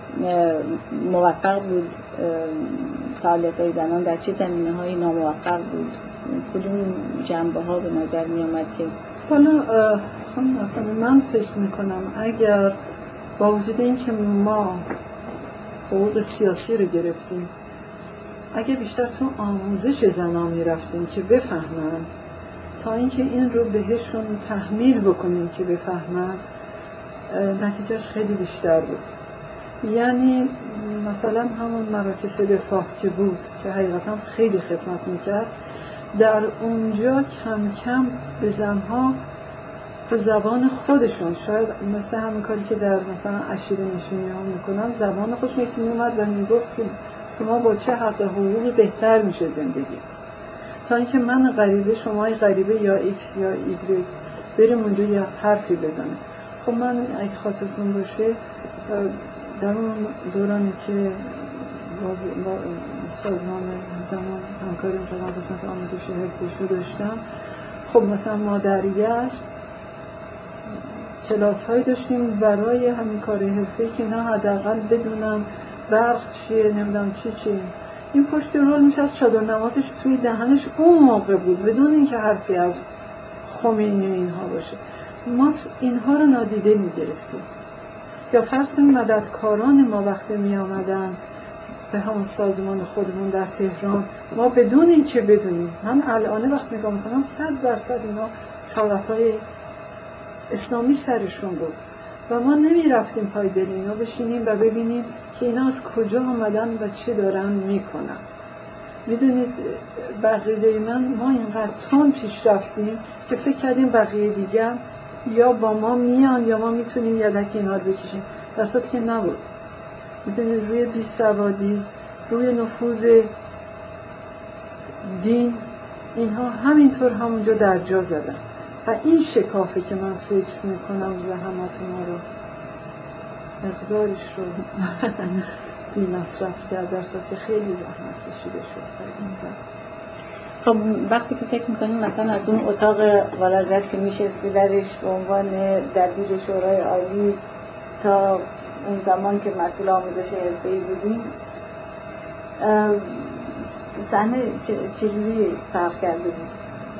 موفق بود فعالیت‌های زنان، در چه زمینه‌هایی ناموفق بود؟ کدوم جنبه‌ها به نظر می‌آمد که حالا من فکر میکنم اگر با وجود این که ما حقوق سیاسی رو گرفتیم، اگر بیشتر تو آموزش زنان میرفتیم که بفهمن تا اینکه این رو بهشون تحمیل بکنیم که بفهمن، نتیجهش خیلی بیشتر بود. یعنی مثلا همون مراکز رفاه که بود که حقیقتا خیلی خدمت میکرد، در اونجا کم کم به زنها به زبان خودشون، شاید مثل همین کاری که در مثلا عشیره نشینی ها میکنن، زبان خودشون یکی میومد و میگفت که شما با چه حق حقوقی بهتر میشه زندگی، تا اینکه من غریبه شمای غریبه یا ایکس یا ایگرگ بریم اونجا یه حرفی بزنه. خب من اگه خاطرتون باشه در اون دورانی که با سازمان زمان همکاری می‌کردم، قسمت آموزش حرفه‌ای رو داشتم. خب مثلا ما در یزد کلاس‌هایی داشتیم برای همین کار حرفه‌ای که اینا حداقل بدونن برق چیه، نمیدونم چی. این پشت رول میشست چادر نمازش توی دهنش اون موقع بود بدون اینکه حرفی از خمینی و اینها باشه. ما اینها رو نادیده می‌گرفتیم. یا فرض کنیم مددکاران ما وقتی می آمدن به همون سازمان خودمون در تهران، ما بدون این که بدونیم، من الان وقت نگاه میکنم 100% اینا شاغل‌های اسلامی سرشون بود و ما نمی رفتیم پای دل اینا بشینیم و ببینیم که اینا از کجا آمدن و چه دارن میکنن. میدونید بقیه ما اینقدر تون پیش رفتیم که فکر کردیم بقیه دیگه یا با ما میان یا ما میتونیم یدک اینا رو بکشیم، در صورتی که نبود. میدونید روی بی‌سوادی، روی نفوذ دین، اینها همینطور همونجا در جا زدن و این شکافه که من فکر میکنم زحمات ما رو مقدارش رو بی مصرف کرد، در صورتی که خیلی زحمت کشیده شد. خب وقتی که فکر میکنیم مثلا از اون اتاق ولایت که میشستی درش به عنوان دبیر شورای عالی تا اون زمان که مسئول آموزش حرفه‌ای بودیم صحنه چجوری فرق کرده بود؟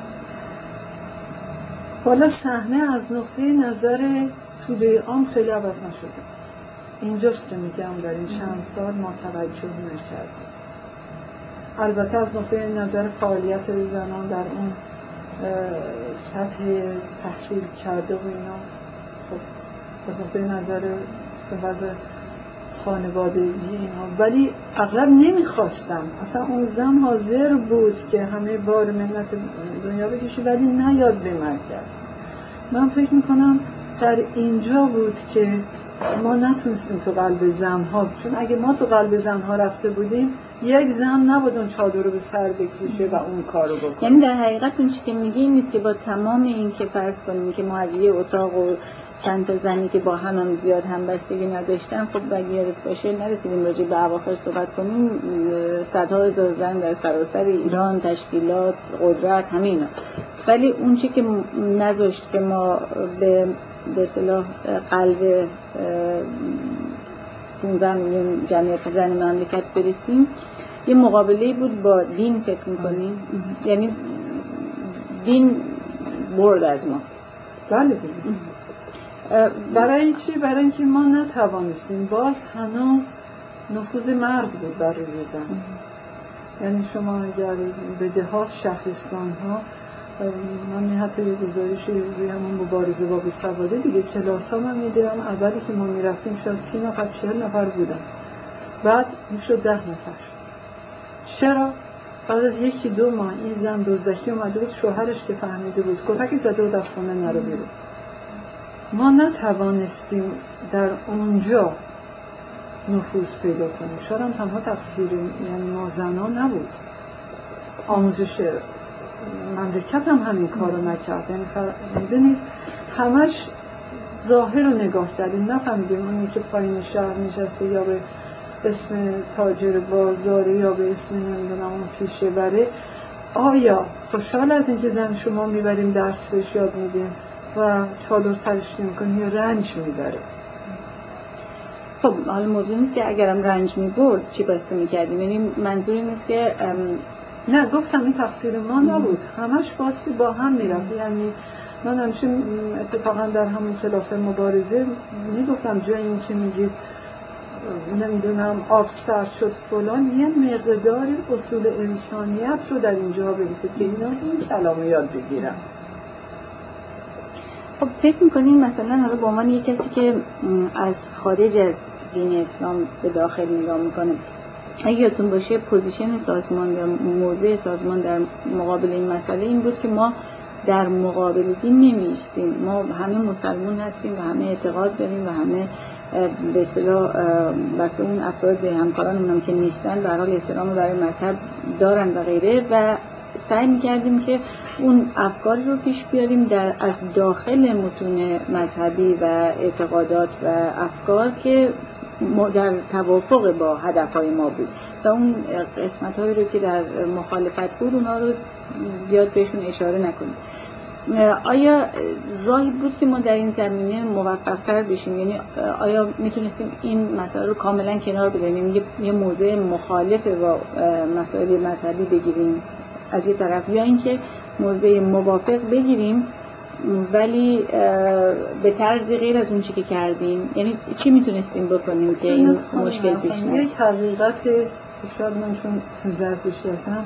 حالا صحنه از نقطه نظر توده عام خیلی عوض نشده. اینجاست که میگم در این چند سال ما توجه نکردیم. البته از نقطه نظر فعالیت زنان در اون سطح تحصیل کرده و اینا، خب از نقطه نظر وضع خانوادگی اینا، ولی اغلب نمیخواستم. اصلا اون زن حاضر بود که همه بار منت دنیا بکشی ولی نیاد به مرکز. من فکر میکنم در اینجا بود که ما نتونستیم تو قلب زنها، چون اگه ما تو قلب زنها رفته بودیم یک زن نبود اون چادر رو به سر بکشه و اون کارو بکنه. یعنی در حقیقت اون چی که میگی این نیست که با تمام این که فرض کنیم که ما از یه اتاق و چند تا زنی که با هم زیاد همبستگی نداشتن، خب اگه یادت باشه نرسیدیم راجع به اواخر صحبت کنیم، صدها هزار زن در سراسر ایران، تشکیلات، قدرت، همینا. ولی اون چی که نذاشت که ما به اصطلاح قلب 15 میلیون جمعیت زن مملکت برسیم، یه مقابله بود با دین. فکر می‌کنیم یعنی دین برد از ما. بله دیگه. برای چی؟ برای اینکه ما نتوانستیم. باز هنوز نفوذ مرد بود بر روی زن. یعنی شما اگر به دهات شهرستان ها، من حتی یه گزارشی روی همون مبارزه با بی‌سوادی دیگه کلاس ها من میدیدم، اولی که ما میرفتیم شاید 30 نفر 40 نفر بودن، بعد میشد 10 نفر. چرا؟ بعد از 1-2 ماه این زن دزدکی اومده بود، شوهرش که فهمیده بود کتک زده بود از خونه نرو بیرون. ما نتوانستیم در اونجا نفوذ پیدا کنیم. شاید هم تنها تقصیر یعنی ما زنان نبود، آموزش مملکت هم همین کار رو نکرد. یعنی میدونید همش ظاهر رو نگاه کردیم، نفهمیدیم اونی که پایین شهر نشسته یا به اسم تاجر بازاره یا به اسم نمیدونم اون پیشه بره، آیا خوشحال از اینکه زن شما میبریم درس بهش یاد میدیم و چادر سرش نمیکنیم یا رنج میبره؟ خب حالا موضوع نیست که اگرم رنج میبرد چی باسته میکردیم، یعنی منظور این نیست که نه، گفتم این تقصیر ما نبود، همش باستی با هم میرفت. یعنی من همیشه اتفاقا در همون کلاس مبارزه میگفتم جای این که میگید نمیدونم آب سر شد فلان، یه مقدار اصول انسانیت رو در اینجا بریسید که اینا این کلامو یاد بگیرن. خب فکر میکنین مثلا حالا با عنوان یک کسی که از خارج از دین اسلام به داخل نگاه میکنه، اگه یادتون باشه پوزیشن سازمان یا موضع سازمان در مقابل این مسئله این بود که ما در مقابل دین نمی‌ایستیم، ما همه مسلمان هستیم و همه اعتقاد داریم و همه به اصطلاح واسه اون افراد همکارانمون که نیستن به هر حال احترام برای مذهب دارن و غیره، و سعی می‌کردیم که اون افکاری رو پیش بیاریم از داخل متون مذهبی و اعتقادات و افکار که در توافق با هدفهای ما بود و اون قسمت‌هایی رو که در مخالفت بود اونا رو زیاد بهشون اشاره نکنیم. آیا راهی بود که ما در این زمینه موفق‌تر بشیم؟ یعنی آیا میتونستیم این مسائل رو کاملا کنار بذاریم، یعنی یه موضع مخالف با مسائل مذهبی بگیریم از یه طرف، یا اینکه موضع موافق بگیریم ولی به طرزی غیر از اون چی که کردیم؟ یعنی چی میتونستیم بکنیم که این مشکل پیش نیاد؟ یک حقیقت شاید من چون زرتشتی هستم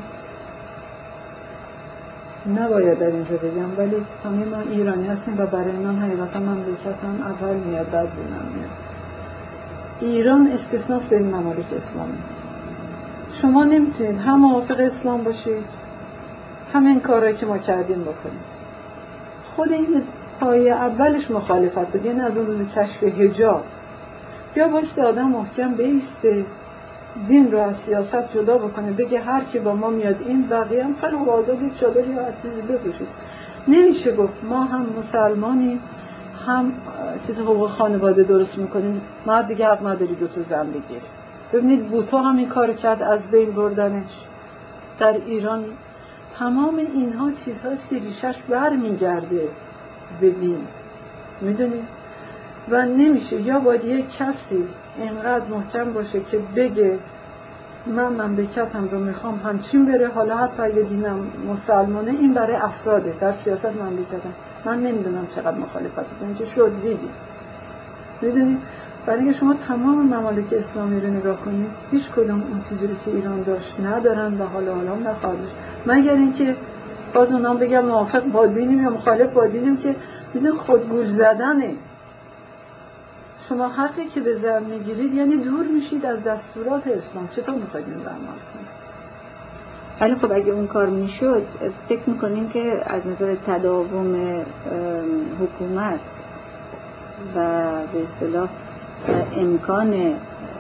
نباید در اینجا بگم، ولی همه ما ایرانی هستیم و برای من حقیقتا مملکتم اول میاد بعد بینم میاد. ایران استثناست به این ممالک اسلامی. شما نمیتونید هم موافق اسلام باشید هم این کارهایی که ما کردیم بکنید. خود این پایه اولش مخالفت بود، یعنی از اون روز کشف حجاب یا بایسته آدم محکم بیسته، دین رو از سیاست جدا بکنه، بگه هر کی با ما میاد این بقیه هم خیلی آزادی چادر یا هر چیزی بپوشید. نمیشه گفت ما هم مسلمانیم هم چیز حقوق خانواده درست میکنیم، مرد دیگه حق نداری 2 تا زن بگیری. ببینید بوتا هم این کار کرد، از بین بردنش. در ایران تمام اینها چیزهاست که ریشش برمیگرده به دین. میدونید و نمیشه. یا باید یک کسی اینقدر محکم باشه که بگه من مملکتم رو میخوام همچین بره، حالا حتی اگه دینم مسلمانه، این برای افراده در سیاست مملکتم. من نمیدونم چقدر مخالفت اینجا شد دیدی. میدونید برای اینکه شما تمام ممالک اسلامی رو نگاه کنید، هیچ کدوم اون چیزی رو که ایران داشت ندارن و حالا نخواهد داشت، مگر اینکه باز اونام بگم موافق با دینیم یا مخالف با دینیم، که میدونید خودگول زدنه. شما حقی که به زن میگیرید یعنی دور میشید از دستورات اسلام. چطور میخواید این رو عمل کنید؟ ولی خب اگه اون کار میشد، فکر میکنین که از نظر تداوم حکومت و به اصطلاح امکان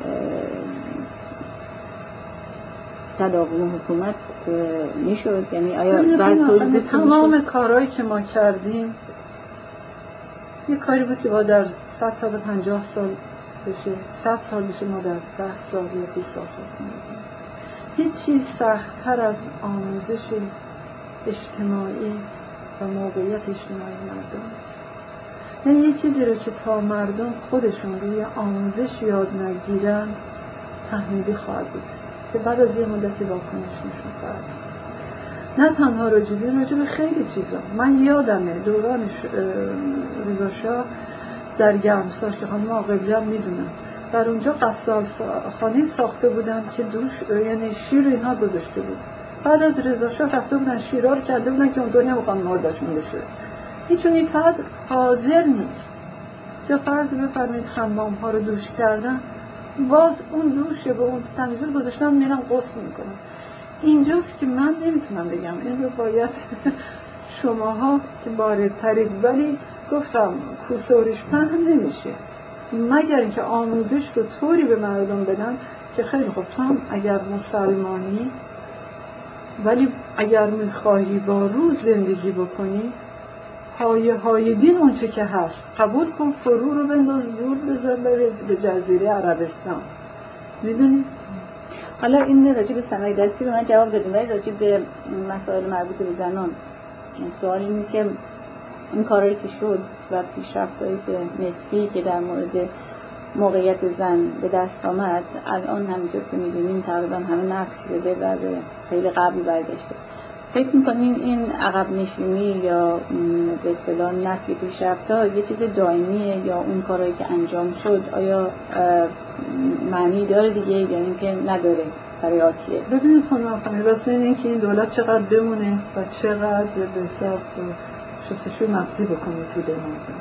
تداوم حکومت میشد؟ یعنی آیا تمام کارهایی که ما کردیم یه کاری بود که با در 100 سال 50 سال بشه، 100 سال بشه، ما در 10 سال یا 20 سال خواستیم بکنیم. هیچ چیز سخت‌تر از آموزش اجتماعی و موقعیت اجتماعی مردم است. یعنی یه چیزی رو که تا مردم خودشون روی آموزش یاد نگیرند تحمیلی خواهد بود که بعد از یه مدتی واکنش نشون خواهد. نه تنها راجب خیلی چیزا. من یادمه دوران رضا شاه در گرمسار که خانم عاقبی هم میدونم، در اونجا قصال خانه ساخته بودن که دوش یعنی شیر اینها گذاشته بود. بعد از رضا شاه رفته بودن شیرها رو کرده بودن که اونطوری نمیخوان مردشون بشه. هیچونی فرد حاضر نیست. یا فرض بفرمایید حمام ها رو دوش کردن، باز اون دوشه به اون تمیزی رو گذاشتن میرن غسل میکنن. اینجاست که من نمیتونم بگم این رو باید شماها که واردترید، ولی گفتم کوسورش پهن نمیشه مگر اینکه آموزش رو طوری به مردم بدن که خیلی خوب تو هم اگر مسلمانی، ولی اگر میخواهی با روز زندگی بکنی، های دین اون چه که هست قبول کن، فرو رو بنداز دور بذار به جزیره عربستان. میدونی؟ حالا این راجع به صنایع دستی به من جواب دادیم، ولی راجع به مسائل مربوط به زنان این سوال اینه که این کارهایی که شد و پیشرفت‌هایی که نسبی که در مورد موقعیت زن به دست آمد، الان همونطور که می‌دونیم تقریبا همه نفت شده و به خیلی قبل برگشته. فکر می‌کنین این عقب نشینی یا به اصطلاح نفی پیشرفت‌ها یه چیز دائمیه یا اون کارهایی که انجام شد آیا معنی داره دیگه یا اینکه نداره برای آتیه؟ ببینید خانم راست این که این دولت چقدر بمونه و چقدر به حساب شستشوی مغزی بکنه تو دماغ.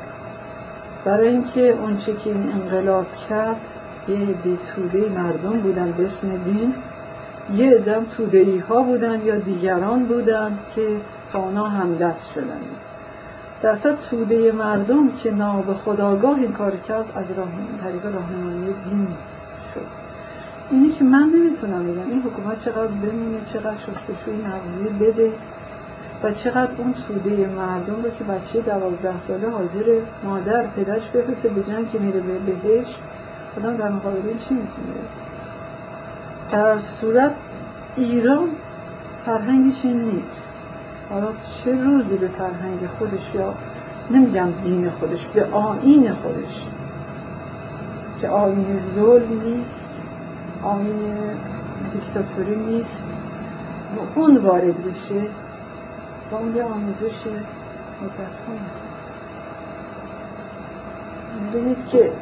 برای اینکه اون چه که این انقلاب کرد یه عده توده مردم بودن به اسم دین، یه عده توده‌ای ها بودن یا دیگران بودن که با اونا همدست شدن. در اصل توده مردم که نابخودآگاه این کار کرد از طریق راهنمایی دین شد. اینی که من نمیتونم بگم این حکومت چقدر بمونه، چقدر شستشوی مغزی بده و چقدر اون توده مردم رو که بچه 12 ساله حاضر مادر پدرش بفرسته به جنگ که میره به بهشت، آدم در مقابل چی میتونه؟ در صورت ایران فرهنگش این نیست. حالا چه روزی به فرهنگ خودش یا نمیگم دین خودش، به آیین خودش که آیین ظلم نیست، آیین دیکتاتوری نیست و اون وارد بشه و اون یه آموزش مدت کنه. می‌دونید که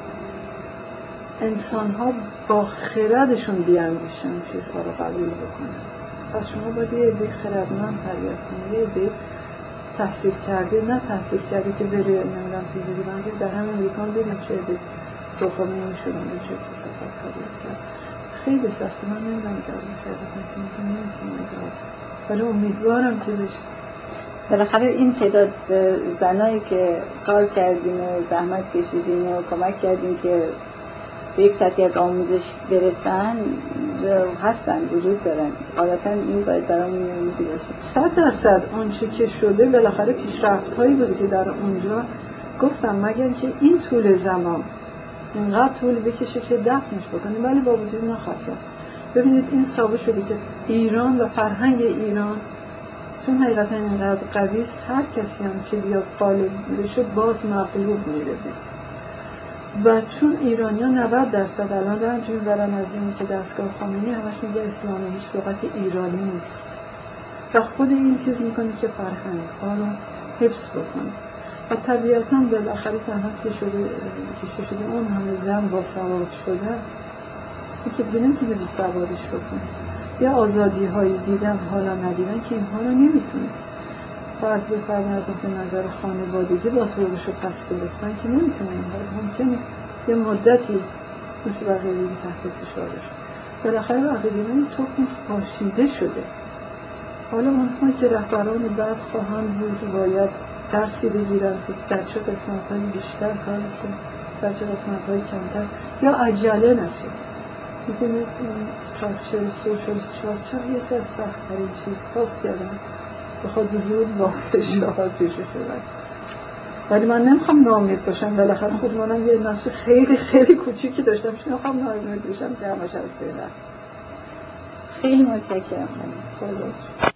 انسان ها با خردشون بیاندیشن چیزها رو قبول بکنن. پس شما باید یه عده خردمند تربیت کنید، یه عده تحصیل کرده، نه تحصیل کرده که بره نمیدونم چیزی بگیرن. در همین امریکا دیدیم چه عده توفانی میشدن و چه کسافت تربیت کرد. خیلی سخته. من نمیدونم جواب نمیتونم جواب، ولی امیدوارم که بشه. بالاخره این تعداد زنایی که کار کردیم و زحمت کشیدیم و کمک کردیم که به یک سطحی از آموزش برسن هستن، وجود دارن. عادتا این باید برامون میگی باشه. 100% اون چی که شده بالاخره پیشرفت‌هایی بوده که در اونجا گفتم مگر که این طول زمان اینقدر طول بکشه که دفنش بکنیم، ولی با وجود نخواست. ببینید این ثابت شده که ایران و فرهنگ ایران چون حقیقتا اینقدر قویست، هر کسی هم که بیاد غالب بشه باز مغلوب میره. و چون ایرانی‌ها 90% الان دارن چون برن از این که دستگاه خامنه‌ای همش میگه اسلامی، هیچ لغتی ایرانی نیست و خود این چیز میکنه که فرهنگ‌ها رو حفظ بکنه و طبیعتاً بالاخره زحمت که شده اون همه زن با سواد شده که دیگه نمیتونه بی سوادش بکنه یا آزادی‌هایی دیدن حالا ندیدن که اینها رو نمیتونه فرض بفرمایید از نظر خانوادگی بازخوردش رو پس گرفتن که نمیتونه اینها رو ممکنه یه مدتی مثل بقیه تحت فشار بشه بالاخره عقیده‌مون تخمش پاشیده شده. حالا اونها که رهبران بعد خواهند بود باید درسی بگیرن که در چه قسمت‌هایی بیشتر کارشون در چه قسمت‌هایی کمتر یا عجله نشه. می‌دونید استراکچر سوشال استراکچر یکی از سخت‌ترین چیزهاست که بخواد زود با فشار پیش شدن. ولی من نمیخوام ناامید باشم، بالاخره خود منم یه نقش خیلی خیلی کوچیکی داشتم، نمیخوام ناامید بشم که همش از بین رفت. خیلی متشکرم. خیلی